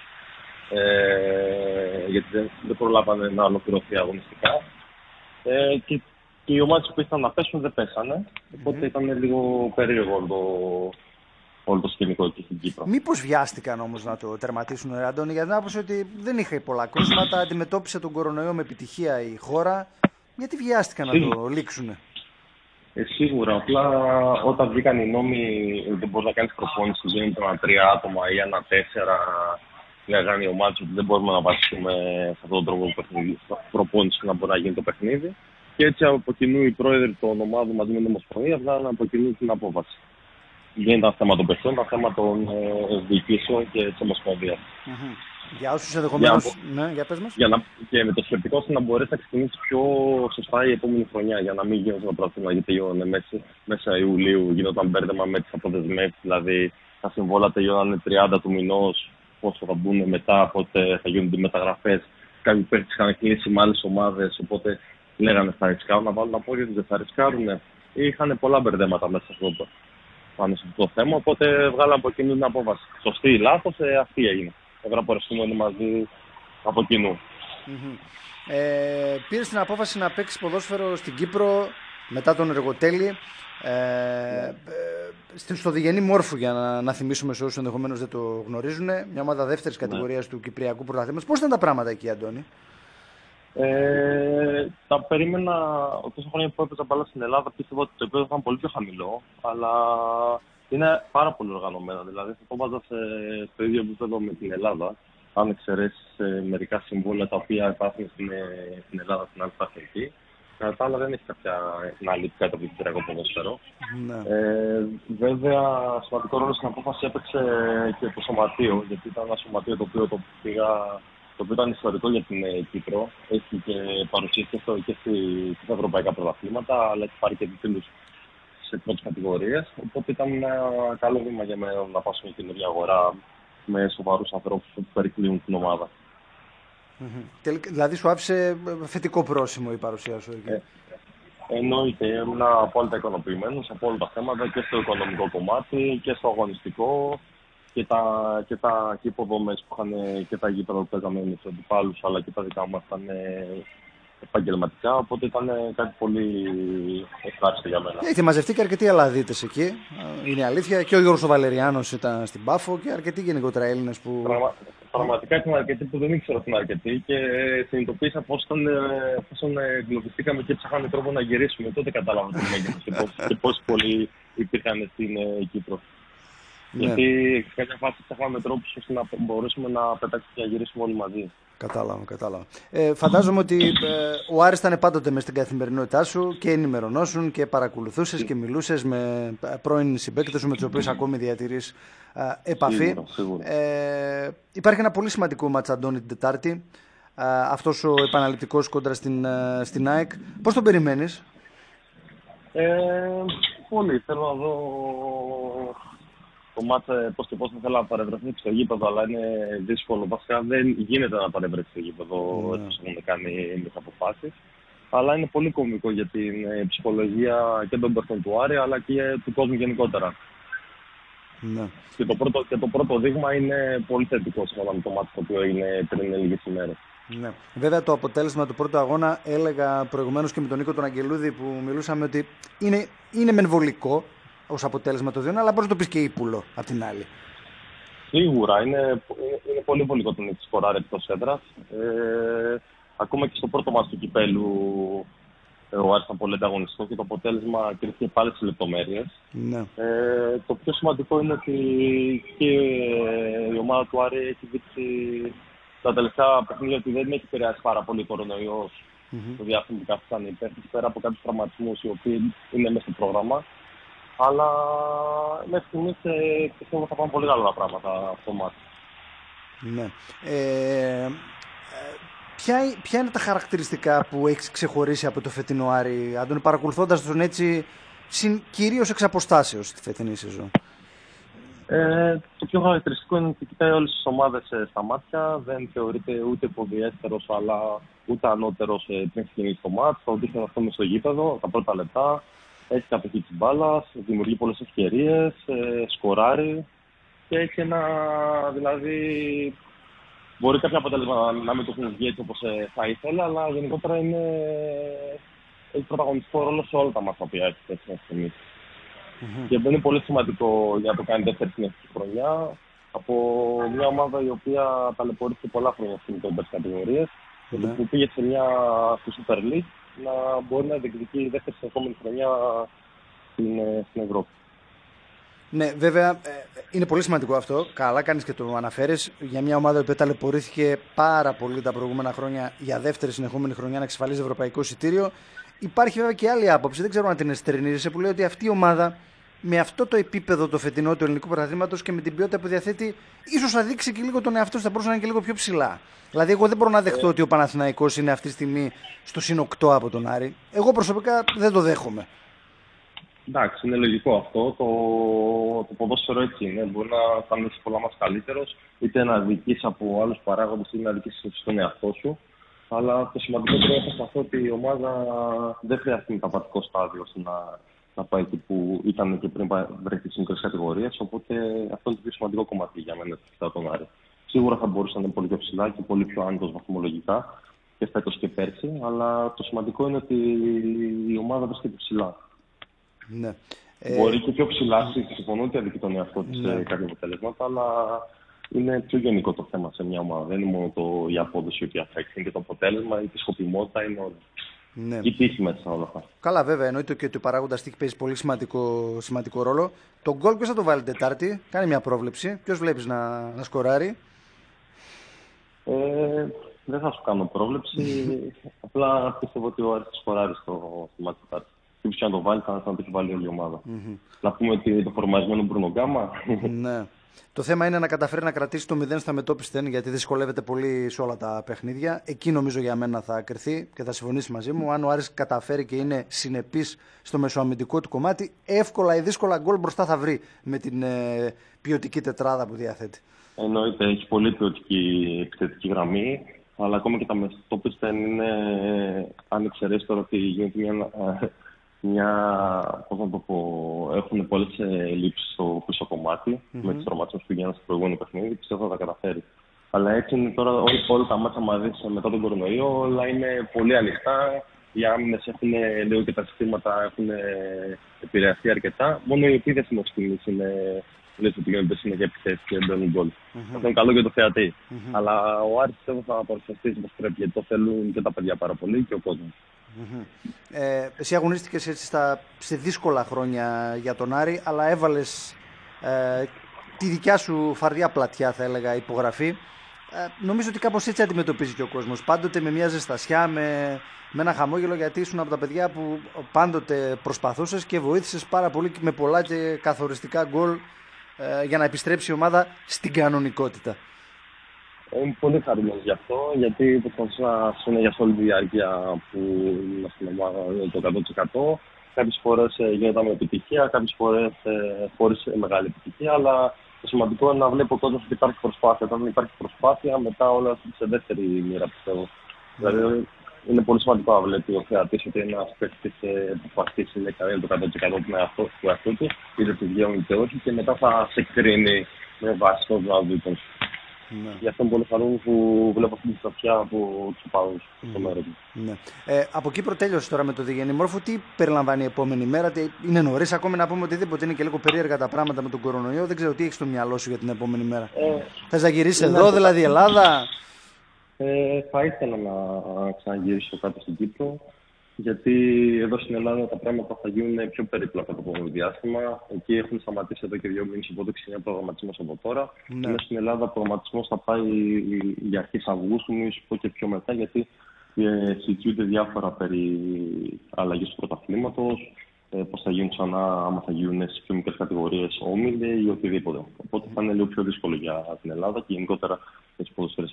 ε, γιατί δεν, δεν προλάβανε να ολοκληρωθεί αγωνιστικά. Ε, και, και οι ομάδες που ήθελαν να πέσουν δεν πέσανε. Οπότε mm-hmm. ήταν λίγο περίεργο το, όλο το σκηνικό εκεί στην Κύπρο. Μήπως βιάστηκαν όμως να το τερματίσουν, Αντώνη, για την άποψη ότι δεν είχε πολλά κρούσματα, αντιμετώπισε τον κορονοϊό με επιτυχία η χώρα. Γιατί βιάστηκαν να το λήξουν? Ε, σίγουρα. Απλά όταν βγήκαν οι νόμοι, δεν μπορεί να κάνει προπόνηση, γίνεται ένα τρία άτομα ή ένα τέσσερα. Λέγανε οι ομάδες ότι δεν μπορούμε να βασίσουμε σε αυτόν τον τρόπο προπόνηση να μπορεί να γίνει το παιχνίδι. Και έτσι από κοινού οι πρόεδροι των ομάδων μαζί με την Ομοσπονδία βγάλαν από κοινού την απόφαση. Δεν ήταν θέμα των παιχτών, ήταν θέμα των ε, διοικήσεων και της Ομοσπονδίας. Mm-hmm. Για όσους ενδεχομένως. Για, ναι, για πες μας. Για να, και με το σκεπτικό ώστε να μπορέσει να ξεκινήσει πιο σωστά η επόμενη χρονιά. Για να μην γίνονται τα πράγματα γιατί τελειώνανε μέσα, μέσα Ιουλίου, γινόταν μπέρδεμα με τις αποδεσμεύσεις. Δηλαδή τα συμβόλαια τελειώνανε τριάντα του μηνός, πόσο θα μπουν μετά, πότε θα γίνονται οι μεταγραφές. Κάποιοι παίκτες είχαν κλείσει με άλλες ομάδες, οπότε λέγανε θα ρισκάρουν να βάλουν απόλυτα, δεν θα ρισκάρουν. Είχαν πολλά μπερδέματα μέσα στο αυτό. Πάνω σε αυτό το θέμα, οπότε βγάλαμε από κοινού την απόφαση. Σωστή ή λάθος, ε, αυτή έγινε. Πρέπει να μπορέσουμε όλοι μαζί από κοινού. Mm-hmm. Ε, πήρες την απόφαση να παίξεις ποδόσφαιρο στην Κύπρο μετά τον Εργοτέλη, ε, ε, στο Διγενή Μόρφου, για να, να θυμίσουμε σε όσους ενδεχομένως δεν το γνωρίζουν, μια ομάδα δεύτερης κατηγορίας ναι. του Κυπριακού Πρωταθλήματος. Πώς ήταν τα πράγματα εκεί, Αντώνη? Ε, τα περίμενα, τόσα χρόνια που έπαιζα μπάλα στην Ελλάδα, πίστευα ότι το επίπεδο ήταν πολύ πιο χαμηλό, αλλά είναι πάρα πολύ οργανωμένα. Δηλαδή θα το βάζα στο ίδιο επίπεδο με την Ελλάδα, αν εξαιρέσεις ε, μερικά συμβόλαια τα οποία υπάρχουν στην, ε, στην Ελλάδα, στην άλλη σταθερική. Κατά τα άλλα δεν έχει κάποια αναλυτικά το κυπριακό ποδόσφαιρο. Ναι. Ε, βέβαια, σημαντικό ρόλο στην απόφαση έπαιξε και το σωματείο, γιατί ήταν ένα σωματείο το οποίο το πήγα. Το οποίο ήταν ιστορικό για την Κύπρο. Έχει και παρουσία και, στο, και στα ευρωπαϊκά πρωταθλήματα, αλλά έχει πάρει και τίτλους σε πρώτες κατηγορίες. Οπότε ήταν ένα καλό βήμα για μένα να πάω στην καινούργια αγορά με σοβαρούς ανθρώπους που περικλείουν την ομάδα. Mm-hmm. Δηλαδή σου άφησε θετικό πρόσημο η παρουσία σου εκεί? Ε, εννοείται. Ήμουν απόλυτα ικανοποιημένος από όλα τα θέματα, και στο οικονομικό κομμάτι και στο αγωνιστικό. Και τα, και τα και υποδομές που είχαν και τα γήπεδα που παίζαμε με τους αντιπάλους, αλλά και τα δικά μας ήταν επαγγελματικά, οπότε ήταν κάτι πολύ ευχάριστο για μένα. Έχετε μαζευτεί και αρκετοί Ελλαδίτες εκεί, είναι αλήθεια, και ο Γιώργος ο Βαλεριάνος ήταν στην Πάφο και αρκετοί γενικότερα Έλληνες που... Πραγμα, πραγματικά ήταν αρκετοί που δεν ήξερα ότι είναι αρκετοί και συνειδητοποίησα πώς εγκλωβιστήκαμε και ψάχαμε τρόπο να γυρίσουμε. Τότε κατάλαβα το μέγεθος και, πώς, και πόσοι πολλοί υπήρχαν στην Κύπρο. Ναι. Γιατί σε κάποια φάση ψάχναμε τρόπους ώστε να μπορέσουμε να πετάξουμε και να γυρίσουμε όλοι μαζί. Κατάλαβα, κατάλαβα. Ε, φαντάζομαι ότι ε, ο Άρης ήταν πάντοτε μες στην καθημερινότητά σου και ενημερωνόσουν και παρακολουθούσες και μιλούσες με πρώην συμπαίκτες σου με τους οποίους ακόμη διατηρείς ε, επαφή. Σίγουρα, σίγουρα. Ε, υπάρχει ένα πολύ σημαντικό μάτς, Αντώνη, την Τετάρτη. Ε, αυτός ο επαναληπτικός κόντρα στην, ε, στην ΑΕΚ. Πώς τον περιμένεις? Ε, πολύ. Θέλω να δω το μάτς πώς και πώς θα θέλω να παρευρεθεί στο γήπεδο, αλλά είναι δύσκολο. Βασικά δεν γίνεται να παρευρεθεί στο γήπεδο mm. έτσι έχουν κάνει εμείς αποφάσεις. Αλλά είναι πολύ κομβικό για την ψυχολογία και των παιχτών του Άρη, αλλά και του κόσμου γενικότερα. Ναι. Και, το πρώτο, και το πρώτο δείγμα είναι πολύ θετικό σχετικά με το μάτι το οποίο έγινε πριν λίγες ημέρες. Ναι. Βέβαια το αποτέλεσμα του πρώτου αγώνα, έλεγα προηγουμένως και με τον Νίκο τον Αγγελούδη που μιλούσαμε, ότι είναι, είναι μενβολικό ως αποτέλεσμα το δύο, αλλά μπορείς να το πεις και ύπουλο απ' την άλλη. Σίγουρα. Είναι, είναι πολύ βολικό το νίκη σκοράρει εκτός έδρας. Ε, ακόμα και στο πρώτο μάτι του κυπέλου ο Άρης ήταν πολύ ανταγωνιστικό και το αποτέλεσμα κρίθηκε πάλι στις λεπτομέρειες. Ναι. Ε, το πιο σημαντικό είναι ότι και η ομάδα του Άρη έχει δείξει τα τελευταία παιχνίδια ότι δεν έχει επηρεάσει πάρα πολύ ο κορονοϊός mm-hmm. το διάστημα που κάθισαν οι παίκτες, πέρα από κάποιους τραυματισμούς οι οποίοι είναι μέσα στο πρόγραμμα. Αλλά μέχρι στιγμής πιστεύω θα πάνε πολύ καλά πράγματα αυτό το μάτι. Ναι. Ε, ποια, ποια είναι τα χαρακτηριστικά που έχεις ξεχωρίσει από το φετινό Άρη, Αντώνη, παρακολουθώντας τον έτσι κυρίως εξ αποστάσεως στη φετινή σεζόν. Ε, το πιο χαρακτηριστικό είναι ότι κοιτάει όλες τις ομάδες ε, στα μάτια. Δεν θεωρείται ούτε υποδιέστερος αλλά ούτε ανώτερος ε, πριν ξεκινήσει το μάτς. Το δείχνει αυτό μες στο γήπεδο, τα πρώτα λεπτά. Έχει κατοχή της μπάλας, δημιουργεί πολλές ευκαιρίες, ε, σκοράρει και έχει ένα, δηλαδή, μπορεί κάποια αποτέλεσμα να μην το έχουν βγει έτσι όπως ε, θα ήθελε, αλλά γενικότερα είναι, έχει πρωταγωνιστικό ρόλο σε όλα τα μάτια που έχει αυτή τη στιγμή. Mm-hmm. Και αυτό είναι πολύ σημαντικό για να το κάνει δεύτερη συνεχική χρονιά από μια ομάδα η οποία ταλαιπωρήθηκε πολλά χρόνια στις μικρότερες κατηγορίες και mm-hmm. που πήγε σε μια Super League να μπορεί να διεκδικεί η δεύτερη συνεχόμενη χρονιά στην, στην Ευρώπη. Ναι, βέβαια είναι πολύ σημαντικό αυτό. Καλά κάνεις και το αναφέρεις. Για μια ομάδα που ταλαιπωρήθηκε πάρα πολύ τα προηγούμενα χρόνια για δεύτερη συνεχόμενη χρονιά να εξασφαλίζει ευρωπαϊκό εισιτήριο. Υπάρχει βέβαια και άλλη άποψη, δεν ξέρω αν την εστερνίζεσαι, που λέει ότι αυτή η ομάδα με αυτό το επίπεδο το φετινό του ελληνικού πρωταθλήματος και με την ποιότητα που διαθέτει, ίσως θα δείξει και λίγο τον εαυτό του, θα μπορούσε να είναι και λίγο πιο ψηλά. Δηλαδή, εγώ δεν μπορώ να δεχτώ ότι ο Παναθηναϊκός είναι αυτή τη στιγμή στο συν οκτώ από τον Άρη. Εγώ προσωπικά δεν το δέχομαι. Εντάξει, είναι λογικό αυτό. Το, το ποδόσφαιρο έτσι είναι. Μπορεί να κάνει πολλά μας καλύτερος, είτε να αδικείς από άλλους παράγοντες, είτε να αδικείς στον εαυτό σου. Αλλά το σημαντικότερο είναι αυτό ότι η ομάδα δεν χρειάζεται μεταβατικό στάδιο να, να πάει εκεί που ήταν και πριν βρεθεί στις μικρές κατηγορίες. Οπότε αυτό είναι το πιο σημαντικό κομμάτι για μένα από τον Άρη. Σίγουρα θα μπορούσε να είναι πολύ πιο ψηλά και πολύ πιο άνετος βαθμολογικά και φέτος και πέρσι. Αλλά το σημαντικό είναι ότι η ομάδα βρίσκεται ψηλά. Ναι. Μπορεί ε... και πιο ψηλά, συμφωνώ ότι αδικεί τον εαυτό της ναι. κάποια αποτελέσματα, αλλά είναι πιο γενικό το θέμα σε μια ομάδα. Δεν είναι μόνο το, η απόδοση η οποία θα έχει, είναι και το αποτέλεσμα, η σκοπιμότητα, είναι όλα. Ναι. Η τύχη μέσα όλα αυτά. Καλά, βέβαια, εννοείται και ότι ο παράγοντας τύχη παίζει πολύ σημαντικό, σημαντικό ρόλο. Το γκολ ποιος θα το βάλει Τετάρτη, κάνει μια πρόβλεψη. Ποιος βλέπεις να, να σκοράρει? Ε, δεν θα σου κάνω πρόβλεψη. Απλά πιστεύω ότι ο Άρης θα σκοράρει στο, στο μάτι Τετάρτη. Και ποιος να το βάλει, θα το έχει βάλει όλη η ομάδα. Mm-hmm. Να πούμε ότι το φορμασμένο Μπρουνο. Ναι. Το θέμα είναι να καταφέρει να κρατήσει το μηδέν στα μετώπιστεν, γιατί δυσκολεύεται πολύ σε όλα τα παιχνίδια. Εκεί νομίζω για μένα θα κρυθεί και θα συμφωνήσει μαζί μου. Αν ο Άρης καταφέρει και είναι συνεπής στο μεσοαμυντικό του κομμάτι, εύκολα ή δύσκολα γκολ μπροστά θα βρει με την ε, ποιοτική τετράδα που διαθέτει. Εννοείται, έχει πολύ ποιοτική επιθετική γραμμή. Αλλά ακόμα και τα μετώπιστεν είναι, αν εξαιρέσει τώρα ότι γίνεται μια. Μια, πώς να το πω, έχουν πολλές ελλείψεις στο πίσω κομμάτι mm-hmm. με τις τραυματισμούς που γίνανε στο προηγούμενο παιχνίδι, πιστεύω θα τα καταφέρει. Αλλά έτσι είναι τώρα όλοι, όλα τα μάτσα μαζί μετά τον κορονοϊό, όλα είναι πολύ ανοιχτά. Οι άμυνες έχουν, λέω και τα συστήματα έχουν επηρεαστεί αρκετά. Μόνο οι επίδες μέχρι στιγμής είναι, λες ότι γίνονται συνέχεια επιθέσεις και μπαίνουν γκολ. Mm-hmm. Αυτό είναι καλό για το θεατή. Mm-hmm. Αλλά ο Άρης πιστεύω θα παρουσιαστεί όπως πρέπει, γιατί το θέλουν και τα παιδιά πάρα πολύ και ο κόσμος. Mm-hmm. Ε, εσύ αγωνίστηκες έτσι στα, σε δύσκολα χρόνια για τον Άρη, αλλά έβαλες ε, τη δικιά σου φαρδιά πλατιά, θα έλεγα, υπογραφή. Ε, νομίζω ότι κάπως έτσι αντιμετωπίζει και ο κόσμος. Πάντοτε με μια ζεστασιά, με, με ένα χαμόγελο, γιατί ήσουν από τα παιδιά που πάντοτε προσπαθούσες και βοήθησες πάρα πολύ με πολλά και καθοριστικά γκολ ε, για να επιστρέψει η ομάδα στην κανονικότητα. Είμαι πολύ χαρούμενος γι' αυτό, γιατί προσπαθούσα να για όλη τη διάρκεια που ήμουν στην ομάδα το εκατό τοις εκατό. Κάποιες φορές γινόταν με επιτυχία, κάποιες φορές χωρίς μεγάλη επιτυχία, αλλά το σημαντικό είναι να βλέπει ο κόσμος ότι υπάρχει προσπάθεια. Όταν υπάρχει προσπάθεια, μετά όλα σε δεύτερη μοίρα, πιστεύω. Mm. Δηλαδή, είναι πολύ σημαντικό να βλέπει ο θεατής ότι ένας παίκτης προσπαθήσει είναι το εκατό τοις εκατό του εαυτού του, είτε του βγαίνουν είτε όχι, και μετά θα σε κρίνει με βάση το βλάβο. Ναι. Γι' αυτό είμαι πολύ χαρούμενος που βλέπω αυτή τη σταθιά από τους οπαδούς στο μέρος μου. Ναι. Ε, από εκεί προτέλειωσε τώρα με το Διγεννημόρφο. Τι περιλαμβάνει η επόμενη μέρα, τι, είναι νωρίς ακόμη να πούμε οτιδήποτε, είναι και λίγο περίεργα τα πράγματα με τον κορονοϊό. Δεν ξέρω τι έχεις στο μυαλό σου για την επόμενη μέρα. Ε, Θες να γυρίσεις εδώ, να... δηλαδή Ελλάδα? Ε, θα ήθελα να ξαναγυρίσω κάτω στην Κύπρο. Γιατί εδώ στην Ελλάδα τα πράγματα θα γίνουν πιο περίπλοκα το επόμενο διάστημα. Εκεί έχουν σταματήσει εδώ και δύο μήνες, οπότε ξεκινάει προγραμματισμός από τώρα. Ναι. Ενώ στην Ελλάδα ο προγραμματισμός θα πάει για αρχές Αυγούστου, μη πω και πιο μετά, γιατί ε, συζητιούνται διάφορα περί αλλαγής του πρωταθλήματος, ε, πώς θα γίνουν ξανά, άμα θα γίνουν σε πιο μικρές κατηγορίες όμιλοι ή οτιδήποτε. Οπότε θα είναι λίγο πιο δύσκολο για την Ελλάδα και γενικότερα για τους ποδοσφαιριστές που θα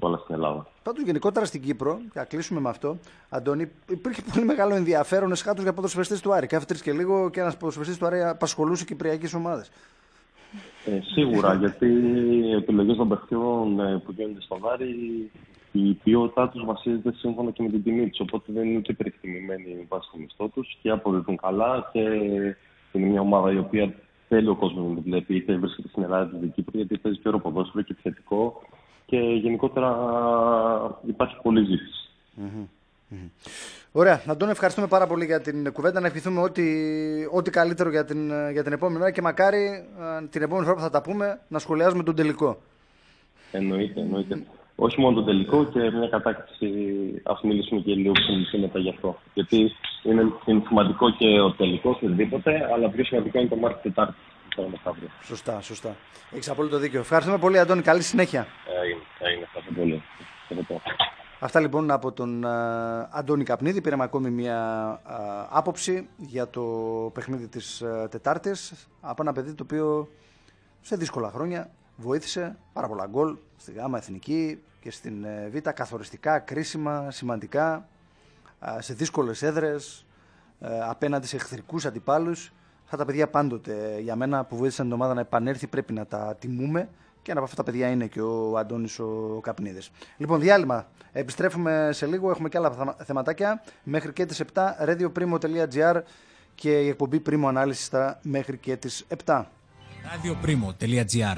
όλα στην Ελλάδα. Πάντως γενικότερα στην Κύπρο, για να κλείσουμε με αυτό, Αντώνη, υπήρχε πολύ μεγάλο ενδιαφέρον εσχάτως για ποδοσφαιριστές του Άρη. Κάθε τρεις και λίγο και ένας ποδοσφαιριστής του Άρη απασχολούσε κυπριακές ομάδες. Ε, σίγουρα, γιατί οι επιλογές των παιχτών που γίνονται στον Άρη, η ποιότητά τους βασίζεται σύμφωνα και με την τιμή τους. Οπότε δεν είναι ούτε υπερεκτιμημένοι βάσει το μισθό τους και αποδίδουν καλά. Και είναι μια ομάδα η οποία θέλει ο κόσμος να την βλέπει, είτε βρίσκεται στην Ελλάδα είτε στην Κύπρο, γιατί παίζει πιο ποδόσφαιρο και θετικό. Και γενικότερα υπάρχει πολλή ζήτηση. Mm-hmm. Mm-hmm. Ωραία. Αντώνη, ευχαριστούμε πάρα πολύ για την κουβέντα. Να ευχηθούμε ό,τι, ό,τι καλύτερο για την, για την επόμενη μέρα και μακάρι την επόμενη φορά που θα τα πούμε να σχολιάζουμε τον τελικό. Εννοείται, εννοείται. Όχι μόνο τον τελικό και μια κατάκτηση. Ας μιλήσουμε και λίγο μετά γι' αυτό. Γιατί είναι, είναι σημαντικό και ο τελικός οτιδήποτε, αλλά πιο σημαντικό είναι το μάτι Τετάρτη. Σωστά, σωστά. Έχεις απόλυτο δίκιο. Ευχαριστούμε πολύ, Αντώνη. Καλή συνέχεια. Έγινε, έγινε. Ευχαριστώ πολύ. Αυτά λοιπόν από τον α, Αντώνη Καπνίδη. Πήραμε ακόμη μια α, άποψη για το παιχνίδι της α, Τετάρτης από ένα παιδί το οποίο σε δύσκολα χρόνια βοήθησε πάρα πολλά γκολ στη Γάμα Εθνική και στην ε, Β, καθοριστικά, κρίσιμα, σημαντικά, α, σε δύσκολες έδρες, ε, απέναντι σε εχθρικούς αντιπάλους. Αυτά τα παιδιά πάντοτε για μένα που βοήθησαν την ομάδα να επανέλθει πρέπει να τα τιμούμε και ένα από αυτά τα παιδιά είναι και ο Αντώνης ο Καπνίδης. Λοιπόν, διάλειμμα. Επιστρέφουμε σε λίγο. Έχουμε και άλλα θεματάκια. Μέχρι και τις επτά. radio primo τελεία gr και η εκπομπή Primo Ανάλυση θα μέχρι και τις επτά. radio primo τελεία gr.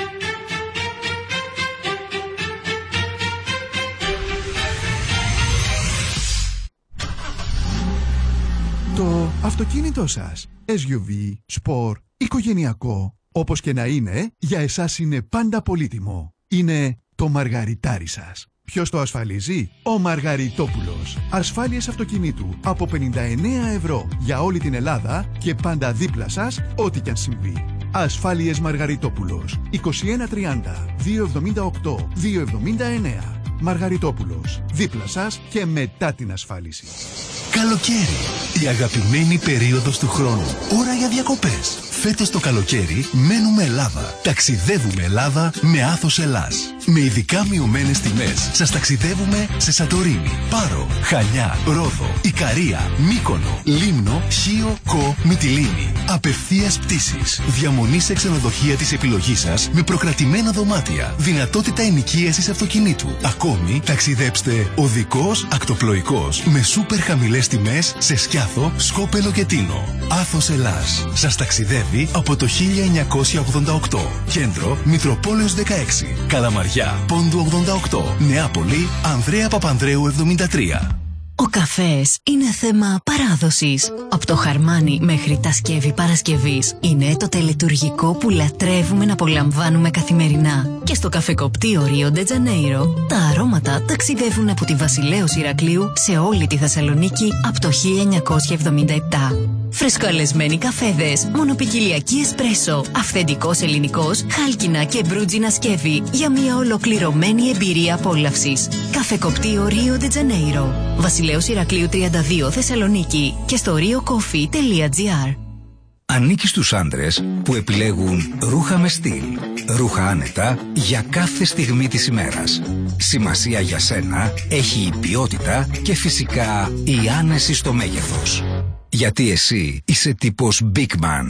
Το αυτοκίνητό σας, ες γιου βι, σπορ, οικογενειακό, όπως και να είναι, για εσάς είναι πάντα πολύτιμο. Είναι το μαργαριτάρι σας. Ποιος το ασφαλίζει? Ο Μαργαριτόπουλος. Ασφάλειες αυτοκινήτου από πενήντα εννέα ευρώ για όλη την Ελλάδα και πάντα δίπλα σας, ό,τι κι αν συμβεί. Ασφάλειες Μαργαριτόπουλος. είκοσι ένα τριάντα διακόσια εβδομήντα οκτώ διακόσια εβδομήντα εννέα. Μαργαριτόπουλος. Δίπλα σας και μετά την ασφάλιση. Καλοκαίρι. Η αγαπημένη περίοδος του χρόνου. Ώρα για διακοπές. Φέτος το καλοκαίρι μένουμε Ελλάδα. Ταξιδεύουμε Ελλάδα με Άθος Ελλάς. Με ειδικά μειωμένες τιμές σας ταξιδεύουμε σε Σαντορίνη, Πάρο, Χανιά, Ρόδο, Ικαρία, Μύκονο, Λίμνο, Χίο, Κο, Μυτιλήνη. Απευθείας πτήσεις. Διαμονή σε ξενοδοχεία της επιλογής σας με προκρατημένα δωμάτια. Δυνατότητα ενοικίασης αυτοκινήτου. Ακόμη ταξιδέψτε οδικός, ακτοπλοϊκός με σούπερ χαμηλές τιμές σε Σκιάθο, Σκόπελο και Τίνο. Άθος Ελλάς. Σας ταξιδεύει από το χίλια εννιακόσια ογδόντα οκτώ. Κέντρο Μητροπόλεως δεκαέξι. Καλαμαριά, Πόντου ογδόντα οκτώ. Νεάπολη, Ανδρέα Παπανδρέου εβδομήντα τρία. Ο καφές είναι θέμα παράδοσης. Από το χαρμάνι μέχρι τα σκεύη Παρασκευής είναι το τελετουργικό που λατρεύουμε να απολαμβάνουμε καθημερινά. Και στο καφεκοπτείο Ρίο ντε Τζανέιρο τα αρώματα ταξιδεύουν από τη Βασιλέως Ηρακλείου σε όλη τη Θεσσαλονίκη από το χίλια εννιακόσια εβδομήντα επτά. Φρεσκοαλεσμένοι καφέδες, μονοπικιλιακή εσπρέσο, αυθεντικός ελληνικός, χάλκινα και μπρούτζινα σκεύη για μια ολοκληρωμένη εμπειρία απόλαυσης. Καφεκοπτείο Ρίο ντε Τζανέιρο, Βασιλέως Ηρακλείου τριάντα δύο Θεσσαλονίκη και στο rio coffee τελεία gr. Ανήκει στους άντρες που επιλέγουν ρούχα με στυλ. Ρούχα άνετα για κάθε στιγμή της ημέρας. Σημασία για σένα έχει η ποιότητα και φυσικά η άνεση στο μέγεθος. Γιατί εσύ είσαι τύπος Big Man.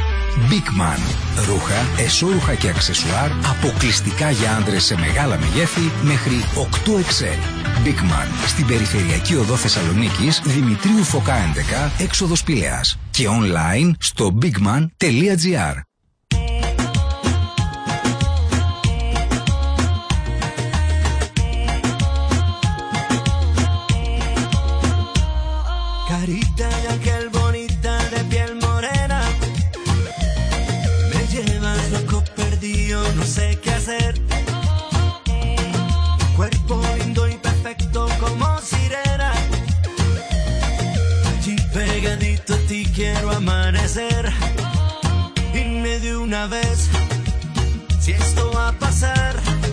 Big Man. Ρούχα, εσώρουχα και αξεσουάρ αποκλειστικά για άντρες σε μεγάλα μεγέθη μέχρι οκτώ εξ ελ. Big Man. Στην περιφερειακή οδό Θεσσαλονίκης, Δημητρίου Φωκά έντεκα, έξοδος Πηλαίας. Και online στο bigman τελεία gr. Carita de aquel bonita de piel morena, me llevas loco perdido, no sé qué hacer. Cuerpo lindo y perfecto como sirena, allí pegadito a ti quiero amanecer. Dime de una vez si esto va a pasar.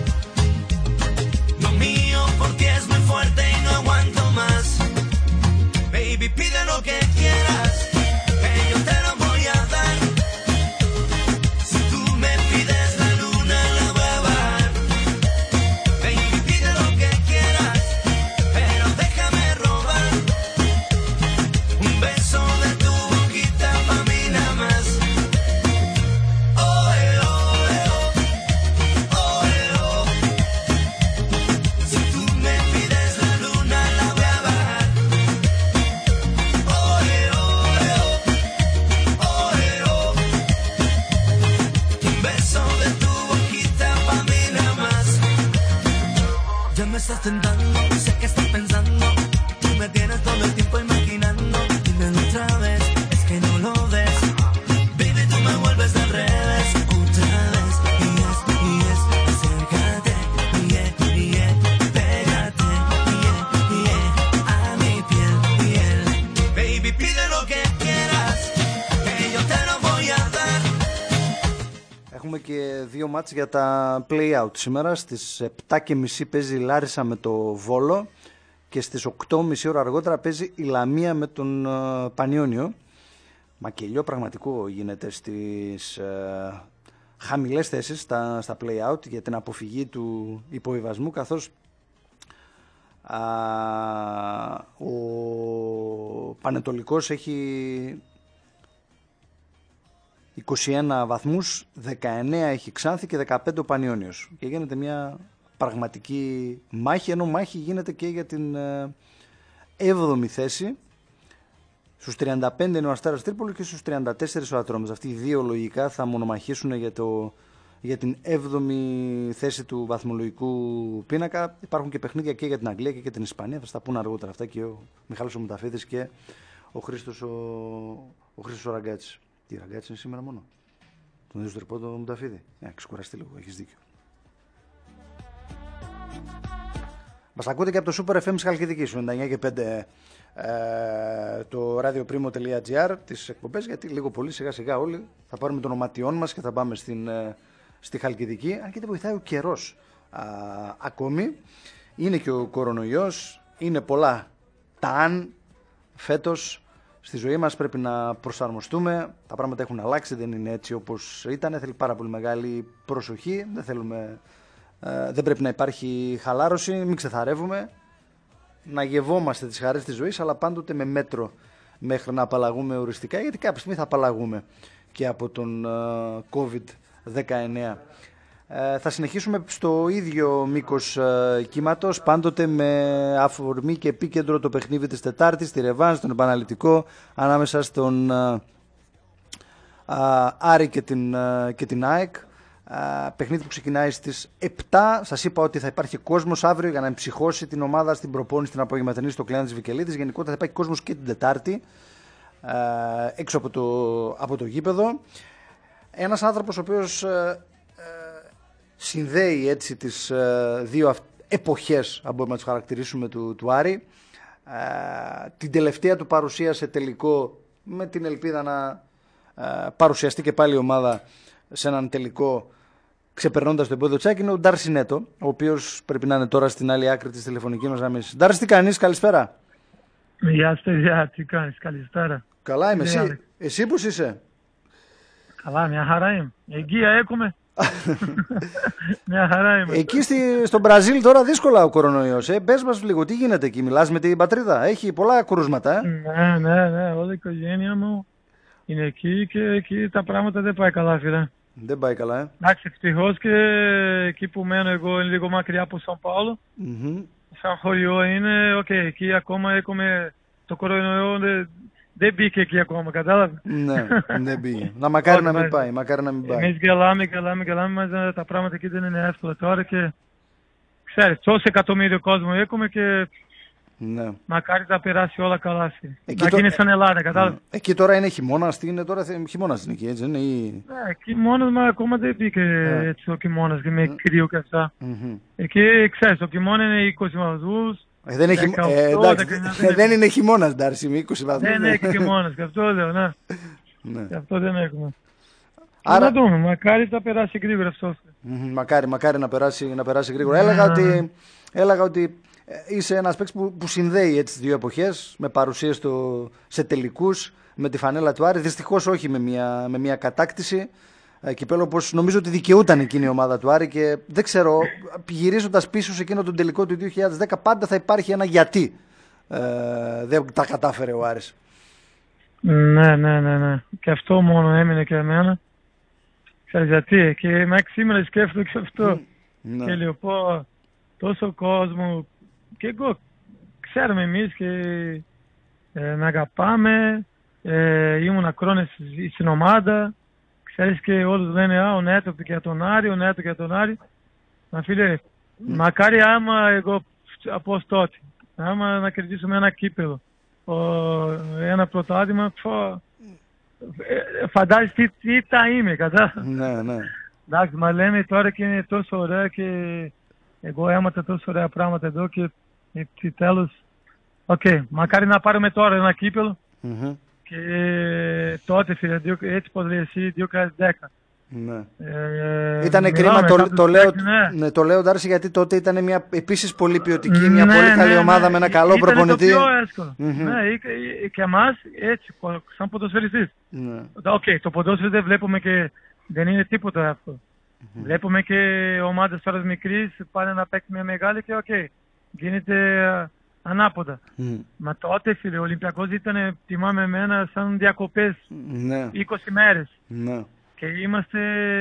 Lo mío por ti es muy fuerte y no aguanto más. Baby, pide lo que quieras, que yo te lo voy a dar. Si tú me pides la luna, la voy a bajar. Baby, pide lo tentando, sé que estás pensando, tú me tienes todo el tiempo imaginando, dímelo otra vez, es que no lo ves, baby tú me vuelves al revés, otra vez, y es, y es, acércate, y es, y es, pégate, y es, y es, a mi piel, piel, baby pide lo que quieras, que yo te lo voy a dar. Έχουμε και δύο μάτς για τα play-out σήμερα. Στις επτά και μισή παίζει η Λάρισα με το Βόλο και στις οκτώ και μισή ώρα αργότερα παίζει η Λαμία με τον uh, Πανιόνιο. Μακελιό πραγματικό γίνεται στις uh, χαμηλές θέσεις στα, στα play-out για την αποφυγή του υποβιβασμού, καθώς uh, ο Πανετολικός έχει είκοσι ένα βαθμούς, δεκαεννέα έχει Ξάνθη και δεκαπέντε ο Πανιόνιος. Και γίνεται μια πραγματική μάχη, ενώ μάχη γίνεται και για την έβδομη θέση. Στους τριάντα πέντε είναι ο Αστέρας Τρίπολης και στους τριάντα τέσσερα ο Ατρόμητος. Αυτοί οι δύο λογικά θα μονομαχήσουν για, το, για την έβδομη θέση του βαθμολογικού πίνακα. Υπάρχουν και παιχνίδια και για την Αγγλία και για την Ισπανία. Θα στα πούνε αργότερα αυτά και ο Μιχάλης ο Μουταφίδης και ο Χρήστος ο, ο, Χρήστος ο Ραγκάτσης. Τι Ραγκάτσης είναι σήμερα μόνο. Τον δεις το ρεπό του Μουταφίδη. Ε, έχεις κουραστεί λίγο, έχεις δίκιο. Μας ακούτε και από το Super εφ εμ Χαλκιδικής, ενενήντα εννέα και πέντε ε, το radioprimo.gr τις εκπομπές, γιατί λίγο πολύ σιγά σιγά όλοι θα πάρουμε τον οματιόν μας και θα πάμε στην, ε, στη Χαλκιδική. Αν και δεν βοηθάει ο καιρός α, ακόμη. Είναι και ο κορονοϊός, είναι πολλά τα αν φέτος. Στη ζωή μας πρέπει να προσαρμοστούμε, τα πράγματα έχουν αλλάξει, δεν είναι έτσι όπως ήταν, θέλει πάρα πολύ μεγάλη προσοχή, δεν, θέλουμε, ε, δεν πρέπει να υπάρχει χαλάρωση, μην ξεθαρεύουμε, να γευόμαστε τις χαρές της ζωής, αλλά πάντοτε με μέτρο μέχρι να απαλλαγούμε οριστικά, γιατί κάποια στιγμή θα απαλλαγούμε και από τον ε, κόβιντ δεκαεννέα. Ε, θα συνεχίσουμε στο ίδιο μήκος ε, κύματος, πάντοτε με αφορμή και επίκεντρο το παιχνίδι της Τετάρτης, τη ρεβάνς, τον επαναληπτικό ανάμεσα στον ε, ε, Άρη και την, ε, και την ΑΕΚ. Ε, παιχνίδι που ξεκινάει στις επτά. Σας είπα ότι θα υπάρχει κόσμος αύριο για να εμψυχώσει την ομάδα στην προπόνηση, την απογευματινή στο Κλεάνης της Βικελίδης. Γενικότερα θα υπάρχει κόσμος και την Τετάρτη ε, έξω από το, από το γήπεδο. Ένας άνθρωπος ο οποίος ε, συνδέει έτσι τις ε, δύο εποχές, αν μπορούμε να τις χαρακτηρίσουμε, του, του Άρη. Ε, την τελευταία του παρουσία σε τελικό, με την ελπίδα να ε, παρουσιαστεί και πάλι η ομάδα σε έναν τελικό ξεπερνώντας το εμπόδιο Τσάκη, είναι ο Ντάρση Νέτο, ο οποίος πρέπει να είναι τώρα στην άλλη άκρη της τηλεφωνικής μας γραμμής. Ντάρση, τι κάνεις, καλησπέρα. Γεια σου, παιδιά, τι κάνεις, καλησπέρα. Καλά είμαι, εσύ, εσύ πώς είσαι? Καλά, μια χαρά είμαι. Εγγύα έχουμε. Μια χαρά είμαι. Εκεί στη, στο Μπραζίλ τώρα δύσκολα ο κορονοϊός. Ε. Πες μας λίγο, τι γίνεται εκεί, μιλάς με την πατρίδα? Έχει πολλά κρούσματα. Ε. Ναι, ναι, ναι, όλη η οικογένεια μου είναι εκεί και εκεί τα πράγματα δεν πάει καλά, φίλε. Δεν πάει καλά, ε. Εντάξει, ευτυχώς και εκεί που μένω εγώ είναι λίγο μακριά από Σão Paulo. Mm-hmm. Σαν χωριό είναι, οκ, okay, εκεί ακόμα έχουμε το κορονοϊό. Δεν, δεν μπήκε εκεί ακόμα, κατάλαβε. Ναι, δεν πήγε. Να μακάρι να μην πάει, μακάρι να μην πάει. Εμείς γελάμε, γελάμε, γελάμε, μας τα πράγματα εκεί δεν είναι εύκολα τώρα και ξέρεις, τόσο εκατομμύριο κόσμο έχουμε και ναι. Μακάρι θα περάσει όλα καλά. Εκεί να γίνει σαν Ελλάδα, κατάλαβε. Εκεί τώρα είναι χειμώνας, τι είναι τώρα, χειμώνας είναι εκεί, έτσι είναι ή... Ναι, χειμώνας, μα ακόμα δεν μπήκε yeah. έτσι ο χειμώνας και με κρύο και αυτά. Mm-hmm. Εκεί, ξέρεις, ο χειμώνα είναι είκοσι βαθμούς. Ε, δεν, έχει, δεκαοκτώ, ε, εντάξει, δεκαεννιά, δεν είναι χειμώνας, Ντάρση, με είκοσι βαθμούς. Δεν έχει χειμώνας, και αυτό λέω, ναι. ναι. Και αυτό δεν έχουμε. Άρα... Να δούμε, μακάρι θα περάσει γρήγορα αυτό. Mm-hmm, μακάρι, μακάρι να περάσει, να περάσει γρήγορα. Έλεγα, ότι, έλεγα ότι είσαι ένας παίκτης που, που συνδέει έτσι τις δύο εποχές, με παρουσίες στο, σε τελικούς, με τη φανέλα του Άρη. Δυστυχώς όχι με μια, με μια κατάκτηση. Κυπέλλο, όπως νομίζω ότι δικαιούταν εκείνη η ομάδα του Άρη και δεν ξέρω, γυρίζοντας πίσω σε εκείνο τον τελικό του δύο χιλιάδες δέκα, πάντα θα υπάρχει ένα γιατί ε, δεν τα κατάφερε ο Άρης. Ναι, ναι, ναι, ναι. Και αυτό μόνο έμεινε και εμένα. Ξέρεις γιατί, και μέχρι σήμερα σκέφτομαι και αυτό. Mm, και λέω πω, τόσο κόσμο, και εγώ, ξέρουμε εμείς και ε, να αγαπάμε, ε, ήμουν ακρόνες στην ομάδα. Ξέρεις και όλους λένε, α, ο Νέτο για τον Άρη, ο Νέτο για τον Άρη. Μα φίλε, mm. μακάρι άμα εγώ από ως τότε. Άμα να κερδίσουμε ένα κύπελο, ο, ένα πρωτάθλημα, φαντάζεσαι τι, τι θα είμαι, κατάλαβα. Ναι, ναι. Εντάξει, μα λέμε τώρα και είναι τόσο ωραία και εγώ έμαθα τόσο ωραία πράγματα εδώ και τέλος. Οκ, okay, μακάρι να πάρουμε τώρα ένα κύπελο mm-hmm. και τότε, φίλε, έτσι πως λέει εσύ, δύο χιλιάδες δέκα. Ναι. Ε, Ήτανε κρίμα, το, το, λέω, ναι. Ναι, το λέω Ντάρση, γιατί τότε ήταν μια επίσης πολύ ποιοτική, μια ναι, πολύ καλή ναι, ομάδα ναι, με ένα καλό ήτανε προπονητή. Ήταν το πιο εύκολο. Mm-hmm. Ναι, και εμάς έτσι, σαν ποδοσφαιριστής. Ναι. Okay, το ποδόσφαιρο δεν βλέπουμε και δεν είναι τίποτα εύκολο. Mm-hmm. Βλέπουμε και ομάδες τώρα μικρής πάνε να παίξει μια μεγάλη και οκ, okay, γίνεται ανάποδα. Mm. Μα τότε, φίλε, ο Ολυμπιακός ήταν, θυμάμαι εμένα, σαν διακοπές ναι. είκοσι μέρες. Ναι. Και είμαστε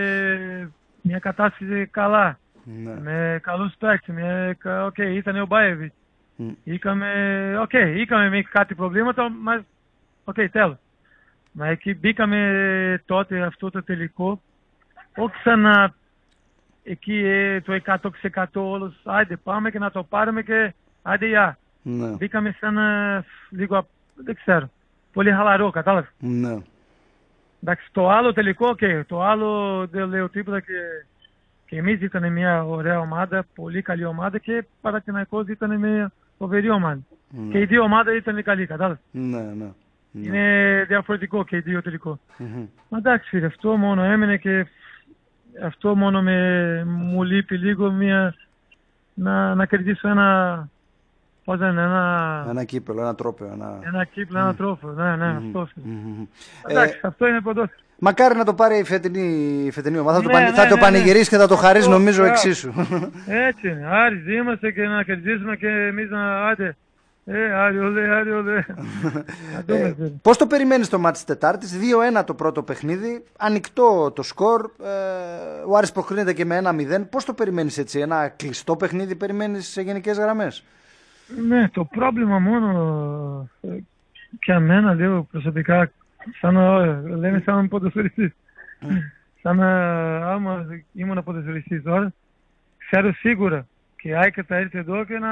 μια κατάσταση καλά. Ναι. Με καλούς παίκτες. Οκ, okay, ήταν ο Μπάεβιτ. Mm. Είχαμε, okay, είχαμε κάτι προβλήματα, μα οκ, okay, τέλος. Μα εκεί μπήκαμε τότε αυτό το τελικό. Όχι σαν εκεί ε, το εκατό τοις εκατό όλους, άντε πάμε και να το πάρουμε και άντε για. Ναι. Μπήκαμε σαν uh, λίγο, δεν ξέρω, πολύ χαλαρό, κατάλαβε. Ναι. Εντάξει, το άλλο τελικό, okay, το άλλο δεν λέω τίποτα και, και εμείς ήταν μια ωραία ομάδα, πολύ καλή ομάδα και Παναθηναϊκός ήταν μια φοβερή ομάδα. Ναι. Και οι δύο ομάδες ήταν καλή, κατάλαβε. Ναι, ναι. Ναι. Είναι διαφορετικό και οι δύο τελικό. Mm-hmm. Μα εντάξει, φίλε, αυτό μόνο έμεινε και αυτό μόνο με, μου λείπει λίγο μια, να, να κερδίσω ένα, πώς είναι, ένα... Ένα κύπελο, ένα τρόπαιο. Ένα, ένα κύπελο, ένα mm. τρόπαιο, ναι, ναι, mm-hmm. αυτό. Mm-hmm. Εντάξει, ε, αυτό είναι ποδόσφαιρο. Μακάρι να το πάρει η φετινή, η φετινή ομάδα, ναι, θα, το, ναι, θα ναι, το πανηγυρίσει ναι. και θα το χαρίσει νομίζω εξίσου. Έτσι είναι, Άρης είμαστε και να κερδίσουμε και εμείς να, άντε. Ε, άρι ολέ, άρι ολέ. ε, Πώς το περιμένεις το μάτι της Τετάρτης? δύο ένα το πρώτο παιχνίδι, ανοιχτό το σκορ, ε, ο Άρης προκρίνεται και με ένα μηδέν. Πώς το περιμένεις έτσι, ένα κλειστό παιχνίδι περιμένεις σε γενικές γραμμές? Ναι, το πρόβλημα μόνο και εμένα λέω προσωπικά, σαν λέμε σαν ποδοσφαιριστής. Σαν άμα ήμουν ποδοσφαιριστής τώρα, ξέρω σίγουρα και η ΑΕΚ θα έρθει εδώ και να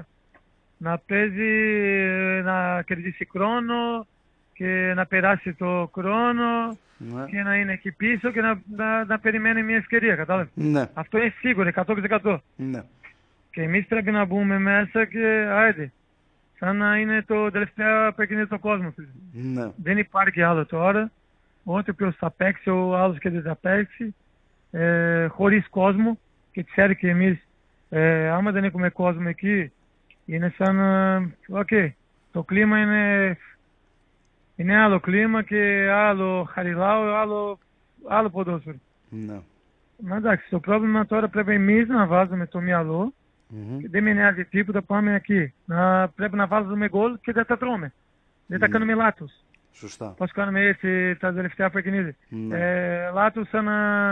να παίζει, να κερδίσει χρόνο και να περάσει το χρόνο ναι. και να είναι εκεί πίσω και να, να, να περιμένει μια ευκαιρία, κατάλαβε. Ναι. Αυτό είναι σίγουρο, εκατό τοις εκατό. Ναι. Και εμείς πρέπει να μπούμε μέσα και άιντε, σαν να είναι το τελευταίο παιχνίδι του κόσμου. Ναι. Δεν υπάρχει άλλο τώρα, ό,τι ποιος θα παίξει, ο άλλος και δεν θα παίξει, ε, χωρίς κόσμο και ξέρει και εμείς, ε, άμα δεν έχουμε κόσμο εκεί, είναι σαν, οκ, okay, το κλίμα είναι, είναι άλλο κλίμα και άλλο χαριλάω, άλλο, άλλο ποδόσφαιρο. Ναι. Μα εντάξει, το πρόβλημα τώρα πρέπει εμείς να βάζουμε το μυαλό mm-hmm. και δεν με νοιάζει τίποτα, πάμε εκεί. Να, πρέπει να βάζουμε γκολ και δεν τα τρώμε. Δεν mm. τα κάνουμε λάθος. Σωστά. Πώς κάνουμε έτσι τα τελευταία παιχνίδια. Mm. Ε, λάθος σαν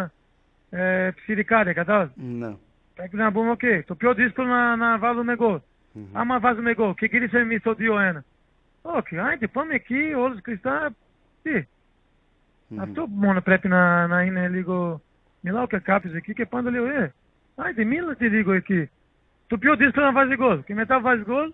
ε, ψηρικάρια, κατάλαβε. Mm. Πρέπει να πούμε, οκ, okay, το πιο δύσκολο να, να βάλουμε γκολ. Mm-hmm. Άμα βάζουμε εγώ και γυρίσαμε εμείς το δύο ένα. Όχι, άιντε πάμε εκεί, όλους κλειστά. Τι. Mm-hmm. Αυτό μόνο πρέπει να, να είναι λίγο... Μιλάω και κάποιος εκεί και πάντα λέω, ε, άιντε μίλατε λίγο εκεί. Το πιο δύσκολο να βάζει γκολ. Και μετά βάζει γκολ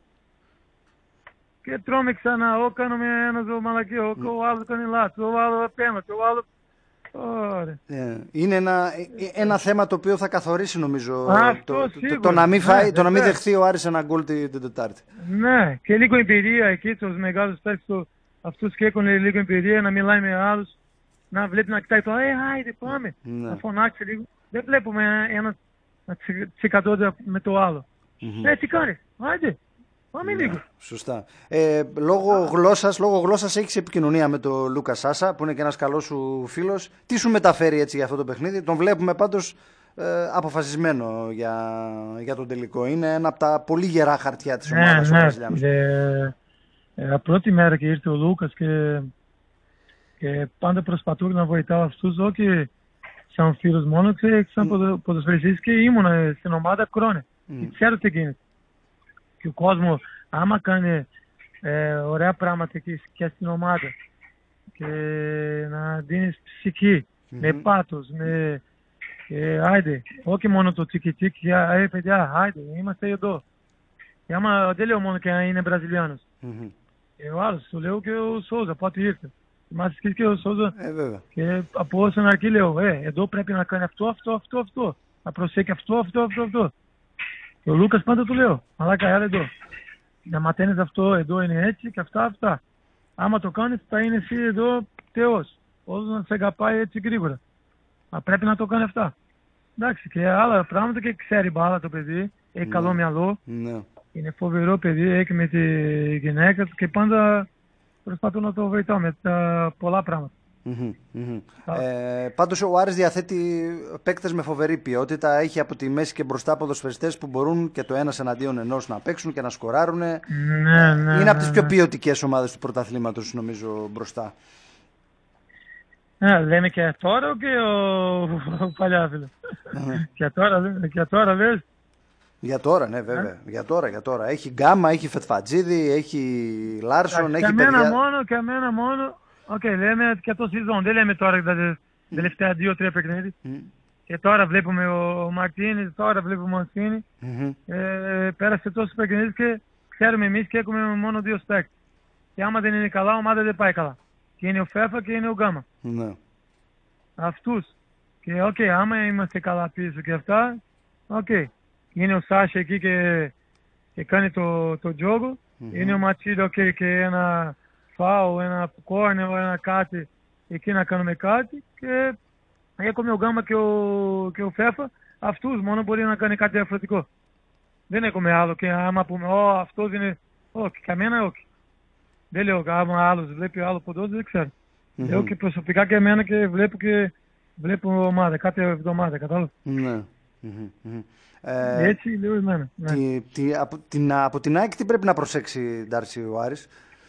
και τρώμε ξανά. Ω, κάνουμε ένα ζω μαλακίο, mm-hmm. ο άλλος κάνει λάθος, ο άλλος απέναντι, ο άλλος... Ωραία. Yeah. Είναι ένα, ένα θέμα το οποίο θα καθορίσει νομίζω αυτό, το, το, το, το να μην, φάει, ναι, το να μην δεχθεί ο Άρης ένα γκολ την, την Τετάρτη. Ναι, και λίγο εμπειρία εκεί, τους μεγάλους παίκτες, αυτούς και έχουν λίγο εμπειρία, να μιλάει με άλλους, να βλέπει να κοιτάει το, ε, άιντε πάμε, ναι. να φωνάξει λίγο. Δεν βλέπουμε ένα τσικατότητα με το άλλο. Mm-hmm. Ε, τι κάνεις, άιντε. Πάμε λίγο. Ναι, σωστά. Ε, λόγω γλώσσας, λόγω γλώσσας έχεις επικοινωνία με τον Λούκα Σάσα, που είναι και ένας καλός σου φίλος. Τι σου μεταφέρει έτσι για αυτό το παιχνίδι? Τον βλέπουμε πάντως ε, αποφασισμένο για, για τον τελικό. Είναι ένα από τα πολύ γερά χαρτιά της ναι, ομάδας. Ναι, ναι. Ε, ε, πρώτη μέρα και ήρθε ο Λούκας και, και πάντα προσπαθώ να βοηθάω αυτούς, όχι σαν φίλος μόνο, και σαν mm. ποδοσφαιριστής και ήμουν στην ομάδα χρόνια. Mm. Ξέρω τι γίνεται. Και ο κόσμος, άμα κάνει ε, ωραία πράγματα και, και στην ομάδα και να δίνεις ψυχή, mm-hmm. με πάθος, με ε, άιντε, όχι μόνο το τσίκι τσίκι, ε παιδιά, άιντε, είμαστε εδώ. Και άμα δεν λέω μόνο και αν είναι Βραζιλιάνος. Mm-hmm. Και ο άλλος, του λέω και ο Σόουζα, πότε ήρθε. Μας σκέφτηκε και ο Σόουζα. Ε, βέβαια. Και από όσον αρκεί λέω, ε, εδώ πρέπει να κάνει αυτό, αυτό, αυτό, αυτό. Να προσέχει αυτό, αυτό, αυτό, αυτό. Και ο Λούκας πάντα του λέω, μαλάκα, έλα εδώ. Να μαθαίνεις αυτό, εδώ είναι έτσι και αυτά, αυτά. Άμα το κάνεις, θα είναι εσύ εδώ Θεός. Όλος να σε αγαπάει έτσι γρήγορα. Μα πρέπει να το κάνει αυτά. Εντάξει, και άλλα πράγματα και ξέρει μπάλα το παιδί. Έχει Ναι. καλό μυαλό. Ναι. Είναι φοβερό παιδί, έχει με τη γυναίκα του και πάντα προσπαθώ να το βοηθάω με τα πολλά πράγματα. Mm-hmm, mm-hmm. Ε, πάντως ο Άρης διαθέτει παίκτες με φοβερή ποιότητα. Έχει από τη μέση και μπροστά ποδοσφαιριστές που μπορούν και το ένας εναντίον ενός να παίξουν και να σκοράρουν. Ναι, ναι, Είναι ναι, από τις πιο ναι. ποιοτικές ομάδες του πρωταθλήματος, νομίζω, μπροστά. Ναι, λέμε και τώρα και ο, ο Παλιάφιλο. και, τώρα, και τώρα λες. Για τώρα, ναι, βέβαια. Για τώρα, για τώρα. Έχει Γκάμα, έχει Φετφατζίδη, έχει Λάρσον, έχει και παιδιά. εμένα μόνο, και εμένα μόνο. Οκ, okay, λέμε και το σεζόν. Δεν λέμε τώρα τα τελευταία δύο-τρία παιχνίδια. Mm. Και τώρα βλέπουμε ο Μαρτίνης, τώρα βλέπουμε ο Μανσίνη. Mm-hmm. Ε, πέρασε τόσο παιχνίδι και ξέρουμε εμείς και έχουμε μόνο δύο παίκτες. Και άμα δεν είναι καλά, η ομάδα δεν πάει καλά. Και είναι ο Φέφα και είναι ο Γκάμα. Ναι. Αυτούς. Και οκ, okay, άμα είμαστε καλά πίσω και αυτά, οκ. Okay. Είναι ο Σάσα εκεί και, και κάνει το, το τζόγο. Mm-hmm. Είναι ο Ματσίδο okay, και ένα φάου, ένα κόρνερ, ένα κάτι. Εκεί να κάνουμε κάτι. Και έχουμε ο Γκάμα και ο, και ο Φέφα. Αυτούς μόνο μπορεί να κάνει κάτι διαφορετικό. Δεν έχουμε άλλο. Και άμα πούμε, Ω, αυτός είναι. Όχι, καμένα όχι. Δεν λέω άμα άλλος βλέπει άλλο ποδόσφαιρο, δεν ξέρω. Mm-hmm. Λέω και προσωπικά και εμένα και βλέπω και βλέπω ομάδα, κάθε εβδομάδα, κατάλαβα. Ναι. Mm-hmm. Ε, Έτσι λέω εμένα. Ναι. Τι, τι, από, την, από την ΑΕΚ τι πρέπει να προσέξει, Ντάρση, ο Άρης?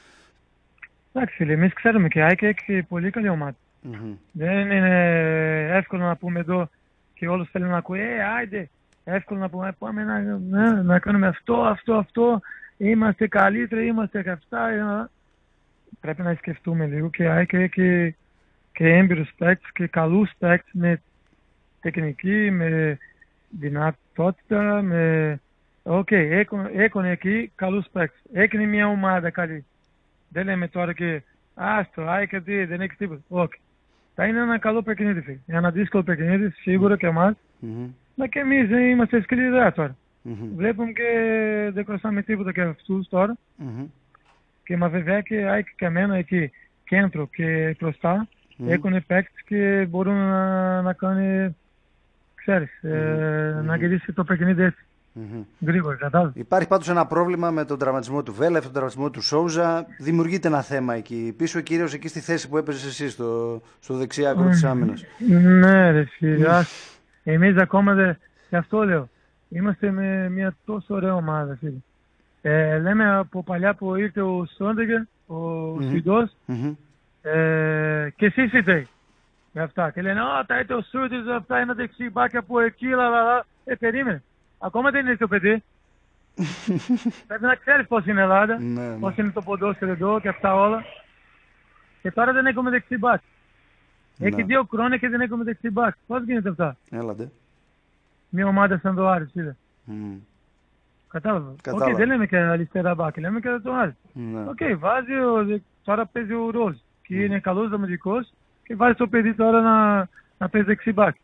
Εντάξει, εμείς ξέρουμε και η ΑΕΚ έχει πολύ καλή ομάδα. Mm-hmm. Δεν είναι εύκολο να πούμε εδώ και όλους θέλουν να ακούει, ε, άιντε, εύκολο να πούμε, πάμε να, να, να κάνουμε αυτό, αυτό, αυτό, είμαστε καλύτεροι, είμαστε και αυτά. Ε, πρέπει να σκεφτούμε λίγο και η ΑΕΚ έχει και έμπειρους παίκτες και καλούς παίκτες με τεχνική, με δυνατότητα, με... Οκ, okay, έχουν εκεί καλούς παίκτες. Έκανε μια ομάδα καλή. Δεν λέμε τώρα και άστο, ΑΕΚ δεν έχει τίποτα. Όχι. Θα είναι ένα καλό παιχνίδι, φίλε. Ένα δύσκολο παιχνίδι, σίγουρα και εμάς. Mm-hmm. Μα και εμείς είμαστε σκληρά τώρα. Mm-hmm. Βλέπουμε και δεν χρωστάμε τίποτα και αυτούς τώρα. Mm-hmm. Και μα βέβαια και ΑΕΚ και εμένα εκεί κέντρο και μπροστά mm-hmm. έχουν παίκτες και μπορούν να, να κάνουν, ξέρεις, mm-hmm. ε, mm-hmm. να γυρίσει το παιχνίδι έτσι. Mm-hmm. Γρήγορα, κατάλαβα. Υπάρχει πάντως ένα πρόβλημα με τον τραυματισμό του Βέλεφ, τον τραυματισμό του Σόουζα. Δημιουργείται ένα θέμα εκεί πίσω, κυρίως εκεί στη θέση που έπαιζες εσύ, στο, στο δεξιά άκρο της άμυνας. Ναι, ρε φίλε. Εμείς ακόμα δεν. Γι' αυτό λέω. Είμαστε με μια τόσο ωραία ομάδα, φίλε. Ε, λέμε από παλιά που ήρθε ο Σόντεγκερ, ο mm-hmm. Σουηδός, mm-hmm. ε, και εσείς είστε για αυτά. Και λένε, α, τα είτε ο Σούτης, αυτά είναι δεξί, μπάκια από εκεί, λαλαλα. Ε, περίμενε. Ακόμα δεν είναι το παιδί. Πρέπει να ξέρεις πώς είναι η Ελλάδα, ναι, ναι. πώς είναι το ποδόσφαιρο εδώ και αυτά όλα. Και τώρα δεν έχουμε δεξί μπακ. Ναι. Έχει δύο χρόνια και δεν έχουμε δεξί μπακ. Πώς γίνεται αυτά? Έλατε. Μια ομάδα σαν το Άρης, είδε. Mm. Κατάλαβα. Οκ, okay, δεν λέμε και αριστερά μπακ, λέμε και το Άρης. Ναι. Οκ, okay, βάζει, ο, τώρα παίζει ο Ρόλ. Και mm. είναι καλός δομητικός και βάζει το παιδί τώρα να, να παίζει δεξί μπακ.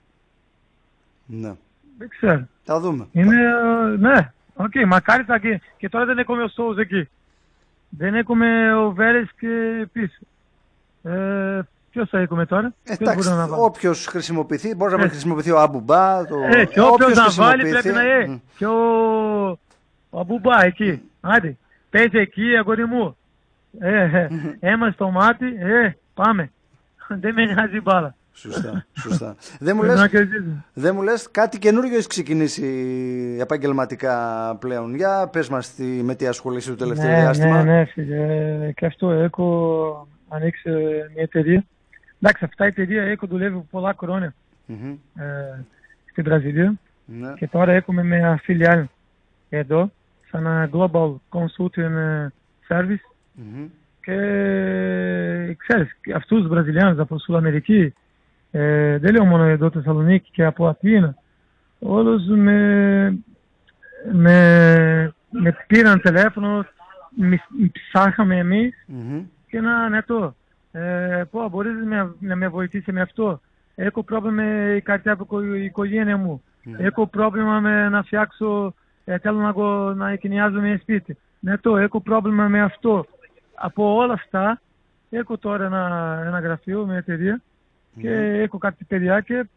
Ναι. Δεν ξέρω. Θα δούμε. Είναι, ναι, οκ, okay, μακάρι θα και, και τώρα δεν έχουμε ο Σόους εκεί. Δεν έχουμε ο Βέρες και πίσω. Ε, ποιος θα έχουμε τώρα? Εντάξει, όποιος χρησιμοποιηθεί, μπορεί να χρησιμοποιηθεί ο Αμπουμπά. Το... Ε, και όποιος να βάλει πρέπει να είναι. Mm. Και ο, ο Αμπουμπά εκεί. Άντε, παίζει εκεί, αγόρι μου. Ε, ε, αίμα στο μάτι, ε, πάμε. Δεν με νοιάζει μπάλα. Σωστά, σωστά. δεν, μου λες, δεν μου λες κάτι καινούργιο έχει ξεκινήσει επαγγελματικά πλέον. Για πες μας τι, με τι ασχολείσαι το τελευταίο ναι, διάστημα. Ναι, ναι, φίλε. Και αυτό έχω ανοίξει μια εταιρεία. Εντάξει, αυτά η εταιρεία έχω δουλεύει πολλά χρόνια mm-hmm. ε, στην Βραζιλία. Ναι. Και τώρα έχουμε μια φιλιάλ εδώ, σαν ένα Global Consulting Service. Mm-hmm. Και ξέρεις, αυτούς τους Βραζιλιάνους από Σουλαμερική, Ε, δεν λέω μόνο εδώ Θεσσαλονίκη και από Αθήνα. Όλους με, με, με πήραν τηλέφωνο, μη, ψάχαμε εμείς Mm-hmm. και να ναι το. Ε, πω, μπορείς με, να με βοηθήσει με αυτό. Έχω πρόβλημα με η καρδιά από η οικογένεια μου. Mm-hmm. Έχω πρόβλημα με να φτιάξω, ε, θέλω να, go, να εγκαινιάζω σπίτι. Ναι το, έχω πρόβλημα με αυτό. Από όλα αυτά, έχω τώρα ένα, ένα γραφείο με εταιρεία mm-hmm. και έχω κάτι παιδιά και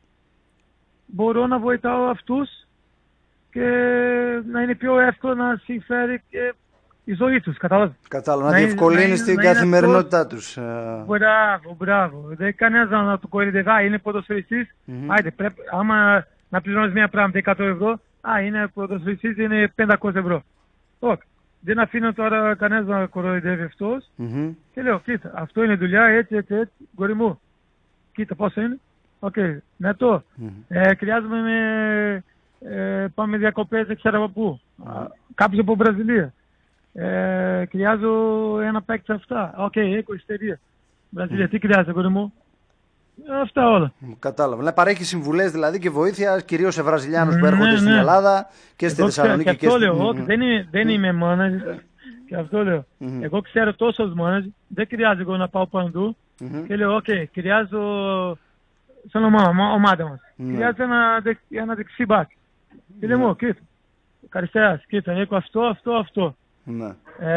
μπορώ να βοηθάω αυτούς και να είναι πιο εύκολο να συμφέρει και η ζωή τους, κατάλαβα. Κατάλαβα, να, να διευκολύνεις την καθημερινότητά τους. Μπράβο, μπράβο. Δεν κανένας να του κορυδεύει, είναι ποδοσφαιριστής. Mm-hmm. Άιντε, πρέπει, άμα να πληρώνεις μια πράγματα εκατό ευρώ, α, είναι ποδοσφαιριστής, είναι πεντακόσια ευρώ. Όχι. Δεν αφήνω τώρα κανένας να κοροϊδεύει αυτός. Mm-hmm. Και λέω, κοίτα, αυτό είναι δουλειά, έτσι, έτσι, έτσι, γόρι μου. Κοίτα πόσο είναι. Οκ, okay. Ναι το. Mm-hmm. Ε, χρειάζομαι με, ε, πάμε διακοπές, δεν ξέρω από πού. Mm-hmm. Κάποιος από Βραζιλία. Ε, χρειάζω ένα παίκτη αυτά. Οκ, okay, έχω ιστορία. Βραζιλία, mm. τι χρειάζεται, γόρι μου. Αυτά όλα. Κατάλαβα. Να παρέχει συμβουλές δηλαδή και βοήθεια κυρίως σε Βραζιλιάνους mm, που έρχονται ναι, στην ναι. Ελλάδα και στη Θεσσαλονίκη. Και αυτό λέω, mm. δεν, είναι, δεν είμαι manager. Και αυτό λέω. Mm-hmm. Εγώ ξέρω τόσους manager, δεν χρειάζεται εγώ να πάω παντού. Mm-hmm. Και λέω, οκ, okay, χρειάζω σαν ομάδα, ομάδα μας. Mm. Χρειάζεται ένα, ένα δεξί μπακ. Και λέω, μου, κοίτα, καριστέρας, κοίτα, έχω αυτό, αυτό, αυτό. Mm.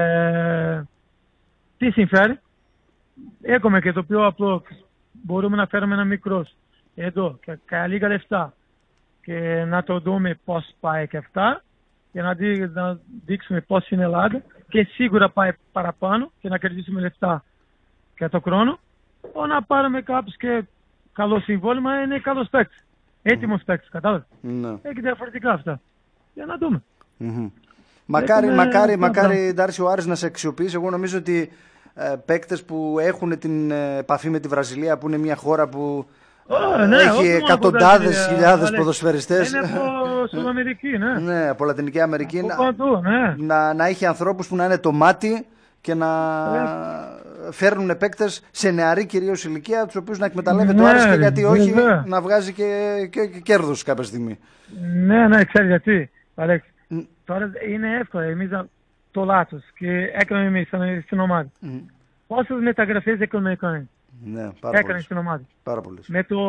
Ε, τι συμφέρει. Έχουμε και το πιο απλό. Μπορούμε να φέρουμε ένα μικρός εδώ και, και λίγα λεφτά και να το δούμε πώς πάει και αυτά και να, δει, να δείξουμε πώς είναι η Ελλάδα και σίγουρα πάει παραπάνω και να κερδίσουμε λεφτά και το χρόνο או να πάρουμε κάποιος και καλό συμβόλαιο είναι καλός παίκτης, έτοιμος παίκτης, κατάλαβε. No. Έχει διαφορετικά αυτά. Για να δούμε. Mm-hmm. Μακάρι, Έχουμε... μακάρι, μακάρι Ντάρση ο Άρης να σε αξιοποιήσει. Εγώ νομίζω ότι ε, παίκτες που έχουν την ε, επαφή με τη Βραζιλία, που είναι μια χώρα που oh, ναι, έχει εκατοντάδες χιλιάδες αλλά... ποδοσφαιριστές. Είναι από Σουδαμερική, ναι. Ναι, από Λατινική Αμερική. Από παντού, ναι. να, να έχει ανθρώπους που να είναι το μάτι και να yeah. φέρνουν παίκτες σε νεαρή κυρίως ηλικία, τους οποίους να εκμεταλλεύεται ναι, ο Άρης και γιατί όχι ναι. να βγάζει και, και, και κέρδος κάποια στιγμή. Ναι, ναι, ξέρεις γιατί. Αλέξη. Mm. Τώρα είναι εύκολο εμείς το λάθος και έκαναμε εμείς στην ομάδα. Mm. Πόσες μεταγραφές έκαναμε κάνει. Ναι, πάρα έκανε στην ομάδα. Πάρα πολλές. Με το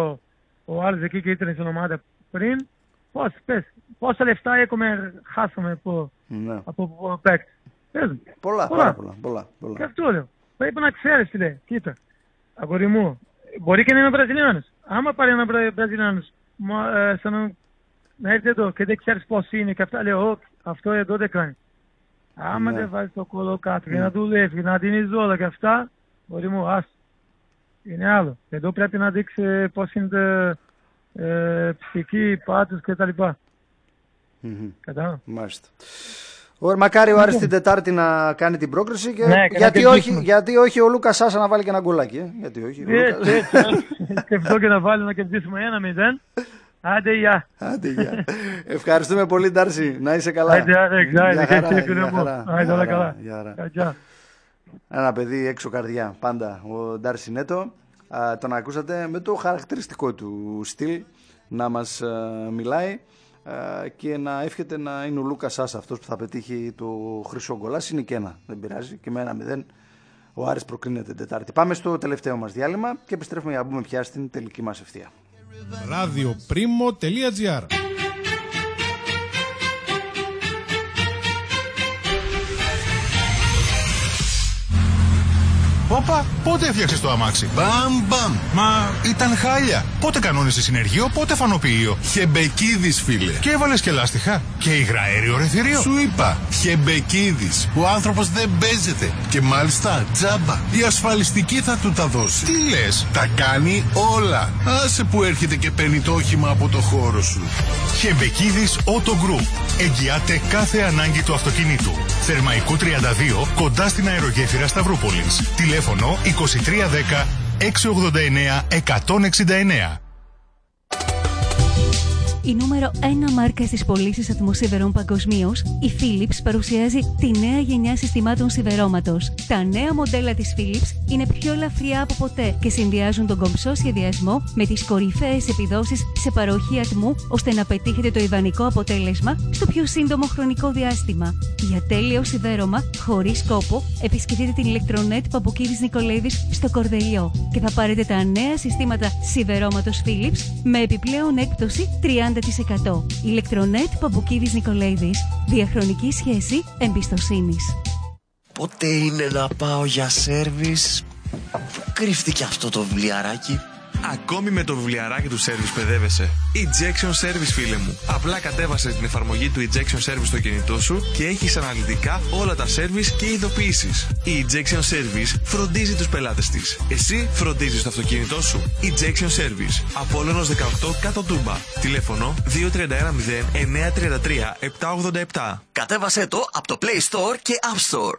ο Άρης εκεί και ήταν στην ομάδα πριν, πώς, πες, πόσα λεφτά έκαμε, χάσαμε από, ναι. από, από παίκτες. Πολλά, πολλά, πολλά, πολλά, πολλά. Και αυτό λέω. Πρέπει να ξέρεις τι λέει. Κοίτα, αγόρι μου, μπορεί και να είναι Βραζιλιάνος. Άμα πάρει ένα Βραζιλιάνος, ε, σαν να έρθει εδώ και δεν ξέρεις πώς είναι και αυτά, λέω, αυτό εδώ δεν κάνει. Άμα ναι. δεν βάζεις το κόλλο κάτω και mm. να δουλεύει, να δίνεις όλα και αυτά, μπορεί μου, ας. Είναι άλλο. Εδώ πρέπει να δείξει πώς είναι ε, ψυχή, πάτους και τα λοιπά. Mm-hmm. Κατάλαβα. Μάλιστα. Ωραία, μακάρι ο Άρης την Τετάρτη να κάνει την πρόκριση και, ναι, και γιατί, όχι, γιατί όχι ο Λούκας Σάσα να βάλει και ένα γκολάκι. Ε? Γιατί όχι. Έτσι, έτσι. Και αυτό και να βάλει να κερδίσουμε ένα μηδέν. Άντε γεια. Άντε γεια. Ευχαριστούμε πολύ Ντάρση. Να είσαι καλά. Άντε γεια. Ένα παιδί έξω καρδιά πάντα ο Ντάρση Νέτο. Α, τον ακούσατε με το χαρακτηριστικό του στυλ να μας α, μιλάει α, και να εύχεται να είναι ο Λούκας Σάσα αυτός που θα πετύχει το χρυσό γκολ. Είναι και ένα, δεν πειράζει, και με ένα μηδέν ο Άρης προκρίνεται Τετάρτη. Πάμε στο τελευταίο μας διάλειμμα και επιστρέφουμε για να μπούμε πια στην τελική μας ευθεία. radioprimo.gr Όπα, πότε έφτιαξες το αμάξι? Μπαμ, μπαμ. Μα ήταν χάλια. Πότε κανόνισε συνεργείο, πότε φανοποιείο? Χεμπεκίδης, φίλε. Και έβαλες και λάστιχα. Και υγραέριο ρεθυρίο. Σου είπα, Χεμπεκίδης. Ο άνθρωπος δεν παίζεται. Και μάλιστα τζάμπα. Η ασφαλιστική θα του τα δώσει. Τι λες? Τα κάνει όλα. Άσε που έρχεται και παίρνει το όχημα από το χώρο σου. Χεμπεκίδης Auto Group. Εγγυάται κάθε ανάγκη του αυτοκινήτου. Θερμαϊκού τριάντα δύο, κοντά στην αερογέφυρα Σταυρούπολης. Τηλέφωνο είκοσι τρία δέκα εξακόσια ογδόντα εννέα εκατόν εξήντα εννέα. η νούμερο ένα μάρκα στις πωλήσεις ατμοσίδερων παγκοσμίως, η Philips παρουσιάζει τη νέα γενιά συστημάτων σιδερώματος. Τα νέα μοντέλα της Philips είναι πιο ελαφριά από ποτέ και συνδυάζουν τον κομψό σχεδιασμό με τις κορυφαίες επιδόσεις σε παροχή ατμού, ώστε να πετύχετε το ιδανικό αποτέλεσμα στο πιο σύντομο χρονικό διάστημα. Για τέλειο σιδέρωμα, χωρίς κόπο, επισκεφτείτε την ηλεκτρονέτ Παπουκίδης Νικολαίδης στο Κορδελιό και θα πάρετε τα νέα συστήματα σιδερώματος Philips με επιπλέον έκπτωση τριάντα τοις εκατό. Ηλεκτρονέτ Παπουκίδης Νικολαίδης. Διαχρονική σχέση εμπιστοσύνης. Πότε είναι να πάω για σέρβις? Πού κρύφτηκε αυτό το βιβλιαράκι? Ακόμη με το βιβλιαράκι του Service παιδεύεσαι. Ejection Service, φίλε μου. Απλά κατέβασε την εφαρμογή του Ejection Service στο κινητό σου και έχεις αναλυτικά όλα τα service και ειδοποιήσεις. Η Ejection Service φροντίζει τους πελάτες της. Εσύ φροντίζεις το αυτοκίνητό σου. Ejection Service. Απόλλωνος δεκαοκτώ κάτω Τούμπα. Τηλέφωνο δύο τρία ένα μηδέν εννιά τρία τρία επτά ογδόντα επτά. Κατέβασέ το από το Play Store και App Store.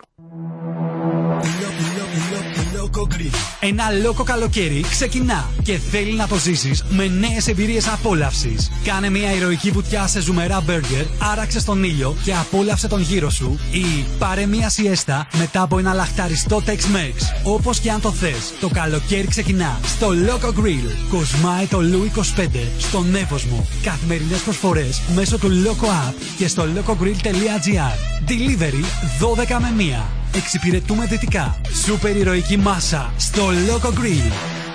Ένα λόκο καλοκαίρι ξεκινά και θέλει να το ζήσεις με νέες εμπειρίες απόλαυσης. Κάνε μια ηρωική βουτιά σε ζουμερά μπέργκερ, άραξε στον ήλιο και απόλαυσε τον γύρο σου, ή πάρε μια σιέστα μετά από ένα λαχταριστό Tex-Mex. Όπως και αν το θες, το καλοκαίρι ξεκινά στο Loco Grill. Κοσμάει το Λου είκοσι πέντε στον Εύωσμο. Καθημερινές προσφορές μέσω του Loco App και στο locogrill τελεία gr. Delivery δώδεκα με μία. Εξυπηρετούμε δυτικά. Σούπερ ηρωική μάσα στο Loco Grill.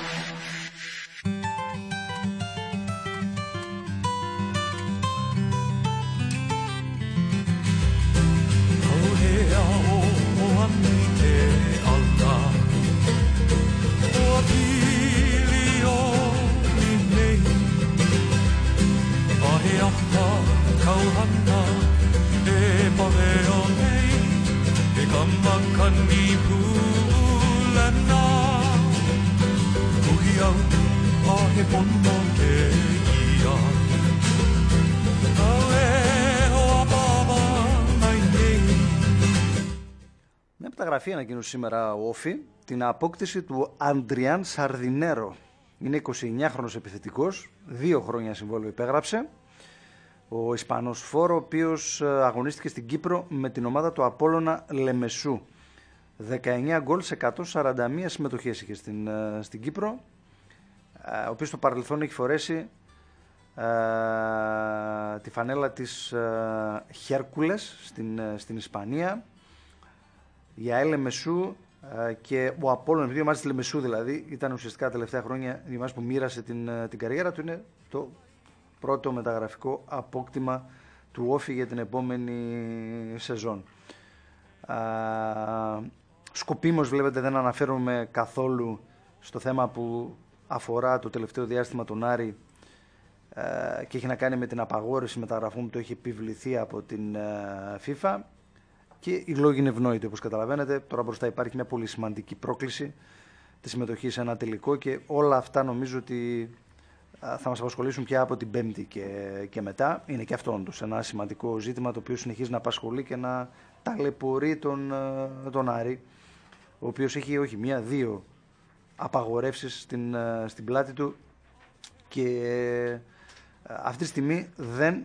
Μια μεταγραφή ανακοίνωσε σήμερα ο Όφι, την απόκτηση του Αντριάν Σαρδινέρο. Είναι εικοσιεννιάχρονος επιθετικός, δύο χρόνια συμβόλαιο υπέγραψε. Ο Ισπανός φόρο, ο οποίος αγωνίστηκε στην Κύπρο με την ομάδα του Απόλλωνα Λεμεσού. δεκαεννιά γκολ σε εκατόν σαράντα μία συμμετοχές είχε στην, στην Κύπρο, ο οποίος στο παρελθόν έχει φορέσει ε, τη φανέλα της ε, Χέρκουλες στην, στην Ισπανία, για ΑΕΛ Λεμεσού ε, και ο Απόλλωνας, δύο μάτς τη Λεμεσού δηλαδή, ήταν ουσιαστικά τα τελευταία χρόνια η μάτς που μοίρασε την, την καριέρα του. Είναι το πρώτο μεταγραφικό απόκτημα του Όφι για την επόμενη σεζόν. Ε, σκοπίμως βλέπετε δεν αναφέρομαι καθόλου στο θέμα που αφορά το τελευταίο διάστημα τον Άρη ε, και έχει να κάνει με την απαγόρευση μεταγραφών που το έχει επιβληθεί από την ε, FIFA, και οι λόγοι είναι ευνόητοι όπως καταλαβαίνετε. Τώρα μπροστά υπάρχει μια πολύ σημαντική πρόκληση τη συμμετοχή σε ένα τελικό και όλα αυτά νομίζω ότι ε, θα μας απασχολήσουν πια από την Πέμπτη και, και μετά. Είναι και αυτό όντως ένα σημαντικό ζήτημα το οποίο συνεχίζει να απασχολεί και να ταλαιπωρεί τον, ε, τον Άρη, ο οποίος έχει όχι μία, δύο απαγορεύσεις στην, στην πλάτη του και αυτή τη στιγμή δεν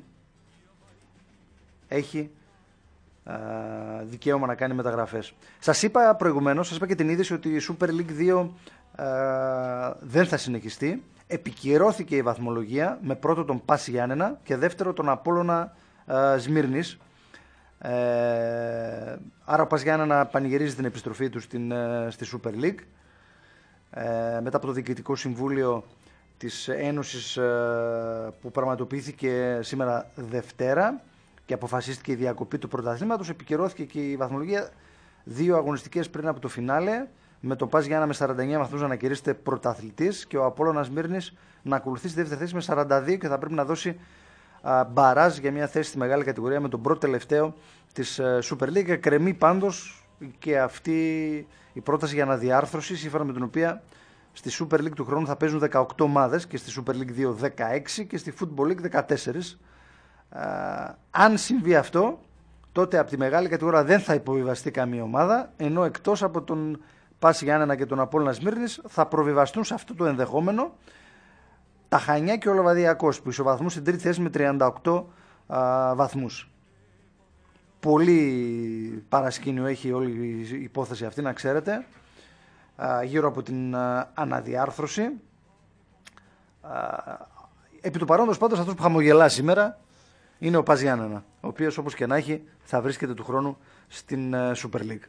έχει α, δικαίωμα να κάνει μεταγραφές. Σας είπα προηγουμένως, σας είπα και την είδηση ότι η Super League δύο α, δεν θα συνεχιστεί. Επικυρώθηκε η βαθμολογία με πρώτο τον Πας Γιάννενα και δεύτερο τον Απόλλωνα α, Σμύρνης. Ε, άρα ο Πας Γιάννενα πανηγυρίζει την επιστροφή του στην, στη Super League. Ε, μετά από το Διοικητικό Συμβούλιο της Ένωσης ε, που πραγματοποιήθηκε σήμερα Δευτέρα και αποφασίστηκε η διακοπή του πρωταθλήματος, επικυρώθηκε και η βαθμολογία δύο αγωνιστικές πριν από το φινάλε, με τον Πας Γιάννα με σαράντα εννιά βαθμούς να ανακηρύσσεται πρωταθλητής και ο Απόλλωνας Μύρνης να ακολουθεί στη δεύτερη θέση με σαράντα δύο και θα πρέπει να δώσει α, μπαράζ για μια θέση στη μεγάλη κατηγορία με τον πρώτο τελευταίο της ε, Super League. Κρεμεί πάντως και αυτή η πρόταση για αναδιάρθρωση, σύμφωνα με την οποία στη Super League του χρόνου θα παίζουν δεκαοκτώ ομάδες και στη Super League δύο δεκαέξι και στη Football League δεκατέσσερα. Uh, αν συμβεί αυτό, τότε από τη μεγάλη κατηγορία δεν θα υποβιβαστεί καμία ομάδα, ενώ εκτός από τον Πας Γιάννενα και τον Απόλλωνα Σμύρνης θα προβιβαστούν σε αυτό το ενδεχόμενο Τα Χανιά και ο Λοβαδιακός που ισοβαθμούν στην τρίτη θέση με τριάντα οκτώ α, βαθμούς. Πολύ παρασκήνιο έχει όλη η υπόθεση αυτή, να ξέρετε, α, γύρω από την α, αναδιάρθρωση. Α, επί του παρόντος πάντως αυτός που χαμογελά σήμερα είναι ο Πας Γιάννενα, ο οποίος όπως και να έχει θα βρίσκεται του χρόνου στην α, Super League.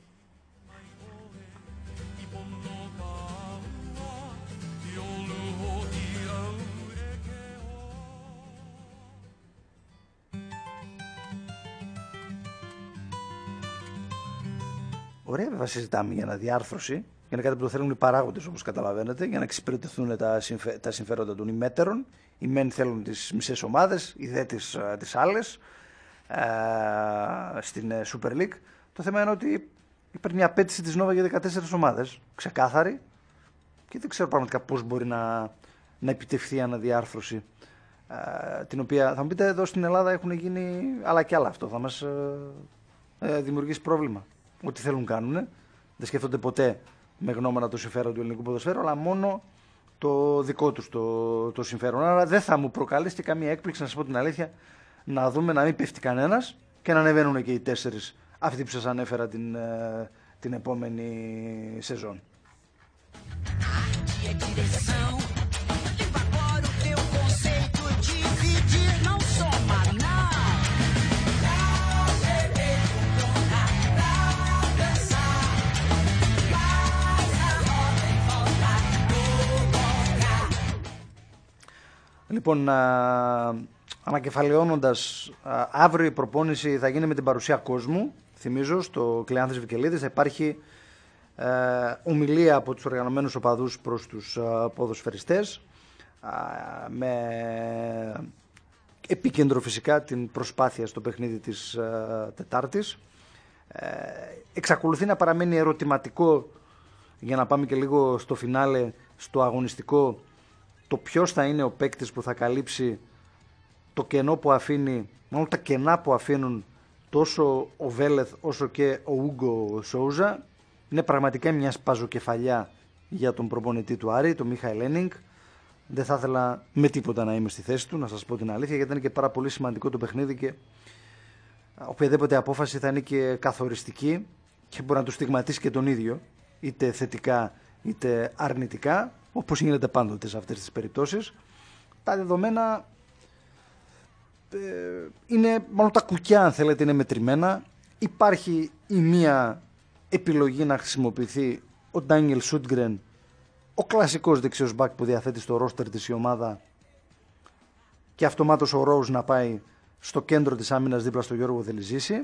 Ωραία, βέβαια συζητάμε για αναδιάρθρωση. Είναι κάτι που το θέλουν οι παράγοντες, όπως καταλαβαίνετε, για να εξυπηρετηθούν τα, συμφε... τα συμφέροντα των ημέτερων. Οι μεν θέλουν τις μισές ομάδες, οι δε τις, τις άλλες ε, στην Super League. Το θέμα είναι ότι υπάρχει μια απέτηση της Νόβα για δεκατέσσερις ομάδες, ξεκάθαρη, και δεν ξέρω πραγματικά πώς μπορεί να, να επιτευχθεί η αναδιάρθρωση. Ε, την οποία θα μου πείτε, εδώ στην Ελλάδα έχουν γίνει άλλα και άλλα. Αυτό θα μας ε, ε, δημιουργήσει πρόβλημα. Ό,τι θέλουν κάνουν. Δεν σκέφτονται ποτέ με γνώμονα το συμφέρον του ελληνικού ποδοσφαίρου, αλλά μόνο το δικό τους το, το συμφέρον. Άρα δεν θα μου προκαλέσει και καμία έκπληξη, να σας πω την αλήθεια, να δούμε να μην πέφτει κανένας και να ανεβαίνουν και οι τέσσερις, αυτοί που σας ανέφερα την, την επόμενη σεζόν. Λοιπόν, α, ανακεφαλαιώνοντας, α, αύριο η προπόνηση θα γίνει με την παρουσία κόσμου. Θυμίζω, στο Κλεάνθης Βικελίδης θα υπάρχει α, ομιλία από τους οργανωμένους οπαδούς προς τους α, ποδοσφαιριστές, α, με επίκεντρο φυσικά την προσπάθεια στο παιχνίδι της α, Τετάρτης. Ε, εξακολουθεί να παραμένει ερωτηματικό, για να πάμε και λίγο στο φινάλε, στο αγωνιστικό, το ποιος θα είναι ο παίκτης που θα καλύψει το κενό που αφήνει, μάλλον τα κενά που αφήνουν τόσο ο Βέλεθ όσο και ο Ούγκο Σόουζα. Είναι πραγματικά μια σπαζοκεφαλιά για τον προπονητή του Άρη, τον Μίχαελ Ένινγκ. Δεν θα ήθελα με τίποτα να είμαι στη θέση του, να σας πω την αλήθεια, γιατί είναι και πάρα πολύ σημαντικό το παιχνίδι και οποιαδήποτε απόφαση θα είναι και καθοριστική και μπορεί να του στιγματίσει και τον ίδιο, είτε θετικά είτε αρνητικά, όπως γίνεται πάντοτε σε αυτές τις περιπτώσεις. Τα δεδομένα ε, είναι, μάλλον τα κουκιά αν θέλετε, είναι μετρημένα. Υπάρχει η μία επιλογή να χρησιμοποιηθεί ο Ντάνιελ Σούντγκρεν, ο κλασικός δεξιός μπακ που διαθέτει στο ρόστερ της η ομάδα, και αυτομάτως ο Ρόουζ να πάει στο κέντρο της άμυνας δίπλα στο Γιώργο Δελιζήση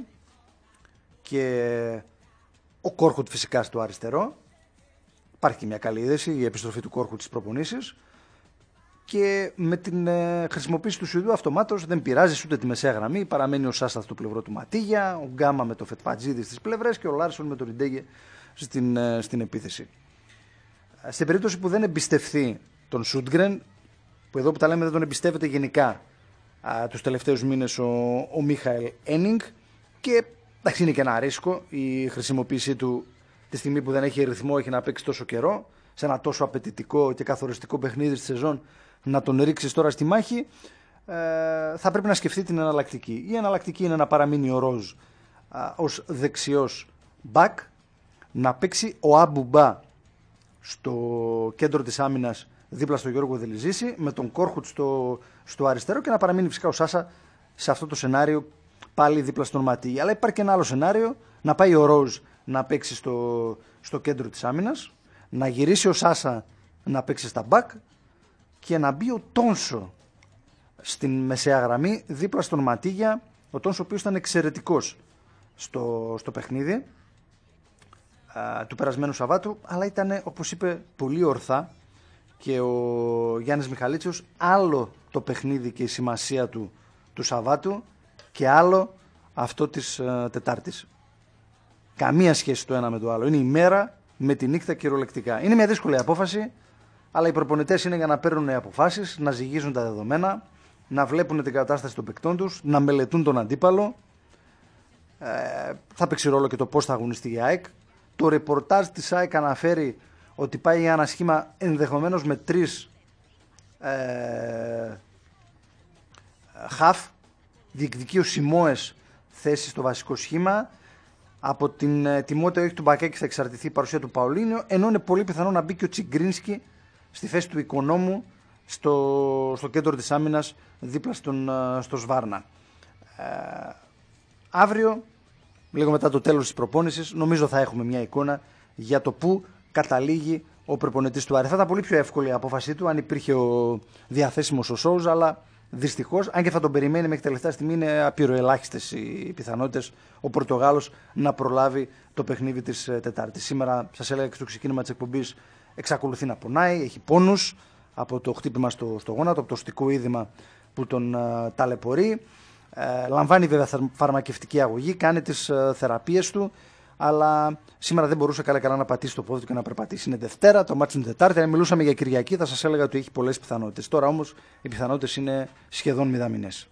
και ο Κόρχουτ φυσικά στο αριστερό. Υπάρχει και μια καλή είδηση, η επιστροφή του Κόρχουτ στις προπονήσεις, και με την ε, χρησιμοποίηση του Σουηδού αυτομάτως δεν πειράζει ούτε τη μεσαία γραμμή. Παραμένει ο Σάσα στο πλευρό του Ματίγια, ο Γκάμα με το Φετφατζίδη στις πλευρές και ο Λάρσον με τον Ριντέγε στην, ε, στην επίθεση. Στην περίπτωση που δεν εμπιστευθεί τον Σούντγκρεν, που εδώ που τα λέμε δεν τον εμπιστεύεται γενικά α, τους τελευταίους μήνες ο, ο Μίχαελ Ένινγκ, και εντάξει, είναι και ένα ρίσκο η χρησιμοποίησή του τη στιγμή που δεν έχει ρυθμό, έχει να παίξει τόσο καιρό, σε ένα τόσο απαιτητικό και καθοριστικό παιχνίδι στη σεζόν, να τον ρίξεις τώρα στη μάχη. Ε, θα πρέπει να σκεφτεί την εναλλακτική. Η εναλλακτική είναι να παραμείνει ο Ροζ α, ως δεξιός μπακ, να παίξει ο Αμπουμπά στο κέντρο της άμυνας δίπλα στο Γιώργο Δελιζήση, με τον Κόρχουτ στο, στο αριστερό, και να παραμείνει φυσικά ο Σάσα σε αυτό το σενάριο πάλι δίπλα στον Ματίγια. Αλλά υπάρχει και ένα άλλο σενάριο, να πάει ο Ροζ να παίξει στο, στο κέντρο της άμυνας, να γυρίσει ο Σάσα να παίξει στα μπακ και να μπει ο Τόνσο στην μεσαία γραμμή δίπλα στον Ματίγια, ο Τόνσο ο οποίος ήταν εξαιρετικός στο, στο παιχνίδι α, του περασμένου Σαββάτου, αλλά ήταν, όπως είπε πολύ ορθά και ο Γιάννης Μιχαλίτσιος, άλλο το παιχνίδι και η σημασία του του Σαββάτου και άλλο αυτό της α, Τετάρτης. Καμία σχέση το ένα με το άλλο. Είναι η μέρα με τη νύχτα κυριολεκτικά. Είναι μια δύσκολη απόφαση, αλλά οι προπονητές είναι για να παίρνουν αποφάσεις, να ζυγίζουν τα δεδομένα, να βλέπουν την κατάσταση των παικτών τους, να μελετούν τον αντίπαλο. Ε, θα παίξει ρόλο και το πώς θα αγωνιστεί η ΑΕΚ. Το ρεπορτάζ της ΑΕΚ αναφέρει ότι πάει για ένα σχήμα ενδεχομένως με τρεις ε, χαφ, διεκδικεί ο Σιμόες θέση στο βασικό σχήμα. Από την ε, Τιμότεο έχει του Μπακέκη θα εξαρτηθεί η παρουσία του Παολίνιο, ενώ είναι πολύ πιθανό να μπει και ο Τσιγκρίνσκι στη θέση του Οικονόμου στο, στο κέντρο της άμυνας δίπλα στον, στο Σβάρνα. Ε, αύριο, λίγο μετά το τέλος της προπόνησης, νομίζω θα έχουμε μια εικόνα για το πού καταλήγει ο προπονητής του Άρη. Θα ήταν πολύ πιο εύκολη η απόφασή του αν υπήρχε ο διαθέσιμος ο Σόουζα, αλλά δυστυχώς, αν και θα τον περιμένει μέχρι τελευταία στιγμή, είναι απειροελάχιστες οι πιθανότητες ο Πορτογάλος να προλάβει το παιχνίδι της Τετάρτης. Σήμερα, σας έλεγα και στο ξεκίνημα της εκπομπής, εξακολουθεί να πονάει, έχει πόνους από το χτύπημα στο, στο γόνατο, από το οστικό είδημα που τον uh, ταλαιπωρεί. Ε, λαμβάνει βέβαια φαρμακευτική αγωγή, κάνει τις uh, θεραπείες του, αλλά σήμερα δεν μπορούσε καλά καλά να πατήσει το πόδι του και να περπατήσει. Είναι Δευτέρα, το μάτι είναι Τετάρτη. Αν μιλούσαμε για Κυριακή, θα σας έλεγα ότι έχει πολλές πιθανότητες. Τώρα όμως οι πιθανότητες είναι σχεδόν μηδαμινές.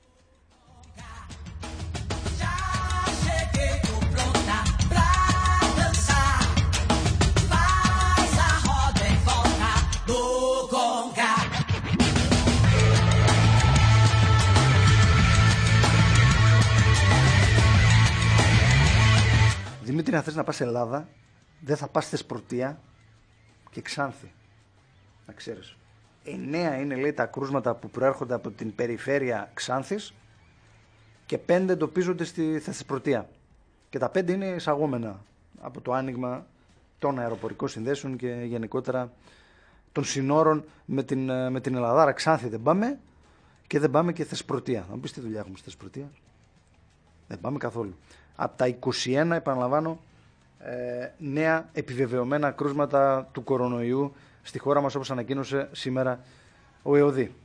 Δημήτρη, αν θες να πας Ελλάδα, δεν θα πας Θεσπρωτεία και Ξάνθη. Να ξέρεις. Εννέα είναι, λέει, τα κρούσματα που προέρχονται από την περιφέρεια Ξάνθης και πέντε εντοπίζονται στη Θεσπρωτεία. Και τα πέντε είναι εισαγόμενα από το άνοιγμα των αεροπορικών συνδέσεων και γενικότερα των συνόρων με την, με την Ελλάδα. Άρα Ξάνθη δεν πάμε και δεν πάμε και Θεσπρωτεία. Να μου πεις τι δουλειά έχουμε στη Θεσπρωτεία. Δεν πάμε καθόλου. Από τα είκοσι ένα, επαναλαμβάνω, ε, νέα επιβεβαιωμένα κρούσματα του κορονοϊού στη χώρα μας, όπως ανακοίνωσε σήμερα ο ΕΟΔΗ.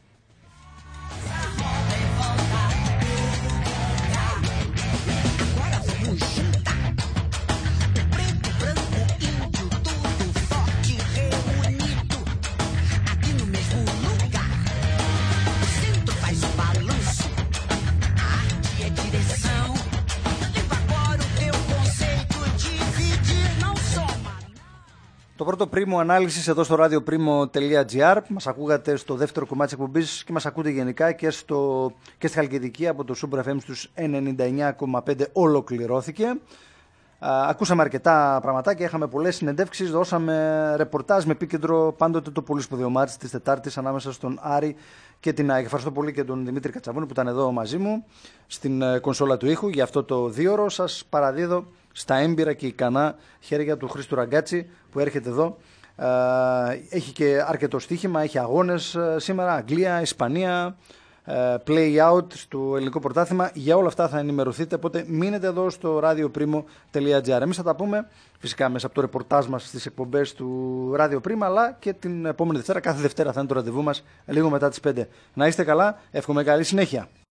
Το πρώτο πρίμο ανάλυσης εδώ στο radioprimo.gr. Μας ακούγατε στο δεύτερο κομμάτι της εκπομπής και μας ακούτε γενικά και, στο, και στη Χαλκιδική από το Super εφ εμ στους ενενήντα εννιά κόμμα πέντε ολοκληρώθηκε. Α, ακούσαμε αρκετά πραγματάκια, είχαμε πολλές συνεντεύξεις, δώσαμε ρεπορτάζ με επίκεντρο πάντοτε το πολύ σπουδαίο μάτς της Τετάρτης ανάμεσα στον Άρη και την ΑΕΚ. Ευχαριστώ πολύ και τον Δημήτρη Κατσαβούνη που ήταν εδώ μαζί μου στην κονσόλα του ήχου για αυτό το δίωρο. Σας παραδίδω στα έμπειρα και ικανά χέρια του Χρήστου Ραγκάτση που έρχεται εδώ. Έχει και αρκετό στοίχημα, έχει αγώνες σήμερα, Αγγλία, Ισπανία, play out στο ελληνικό πρωτάθλημα. Για όλα αυτά θα ενημερωθείτε, οπότε μείνετε εδώ στο radioprimo.gr. Εμείς θα τα πούμε φυσικά μέσα από το ρεπορτάζ μας στις εκπομπές του Radio Primo, αλλά και την επόμενη Δευτέρα, κάθε Δευτέρα θα είναι το ραντεβού μας λίγο μετά τις πέντε. Να είστε καλά, εύχομαι καλή συνέχεια.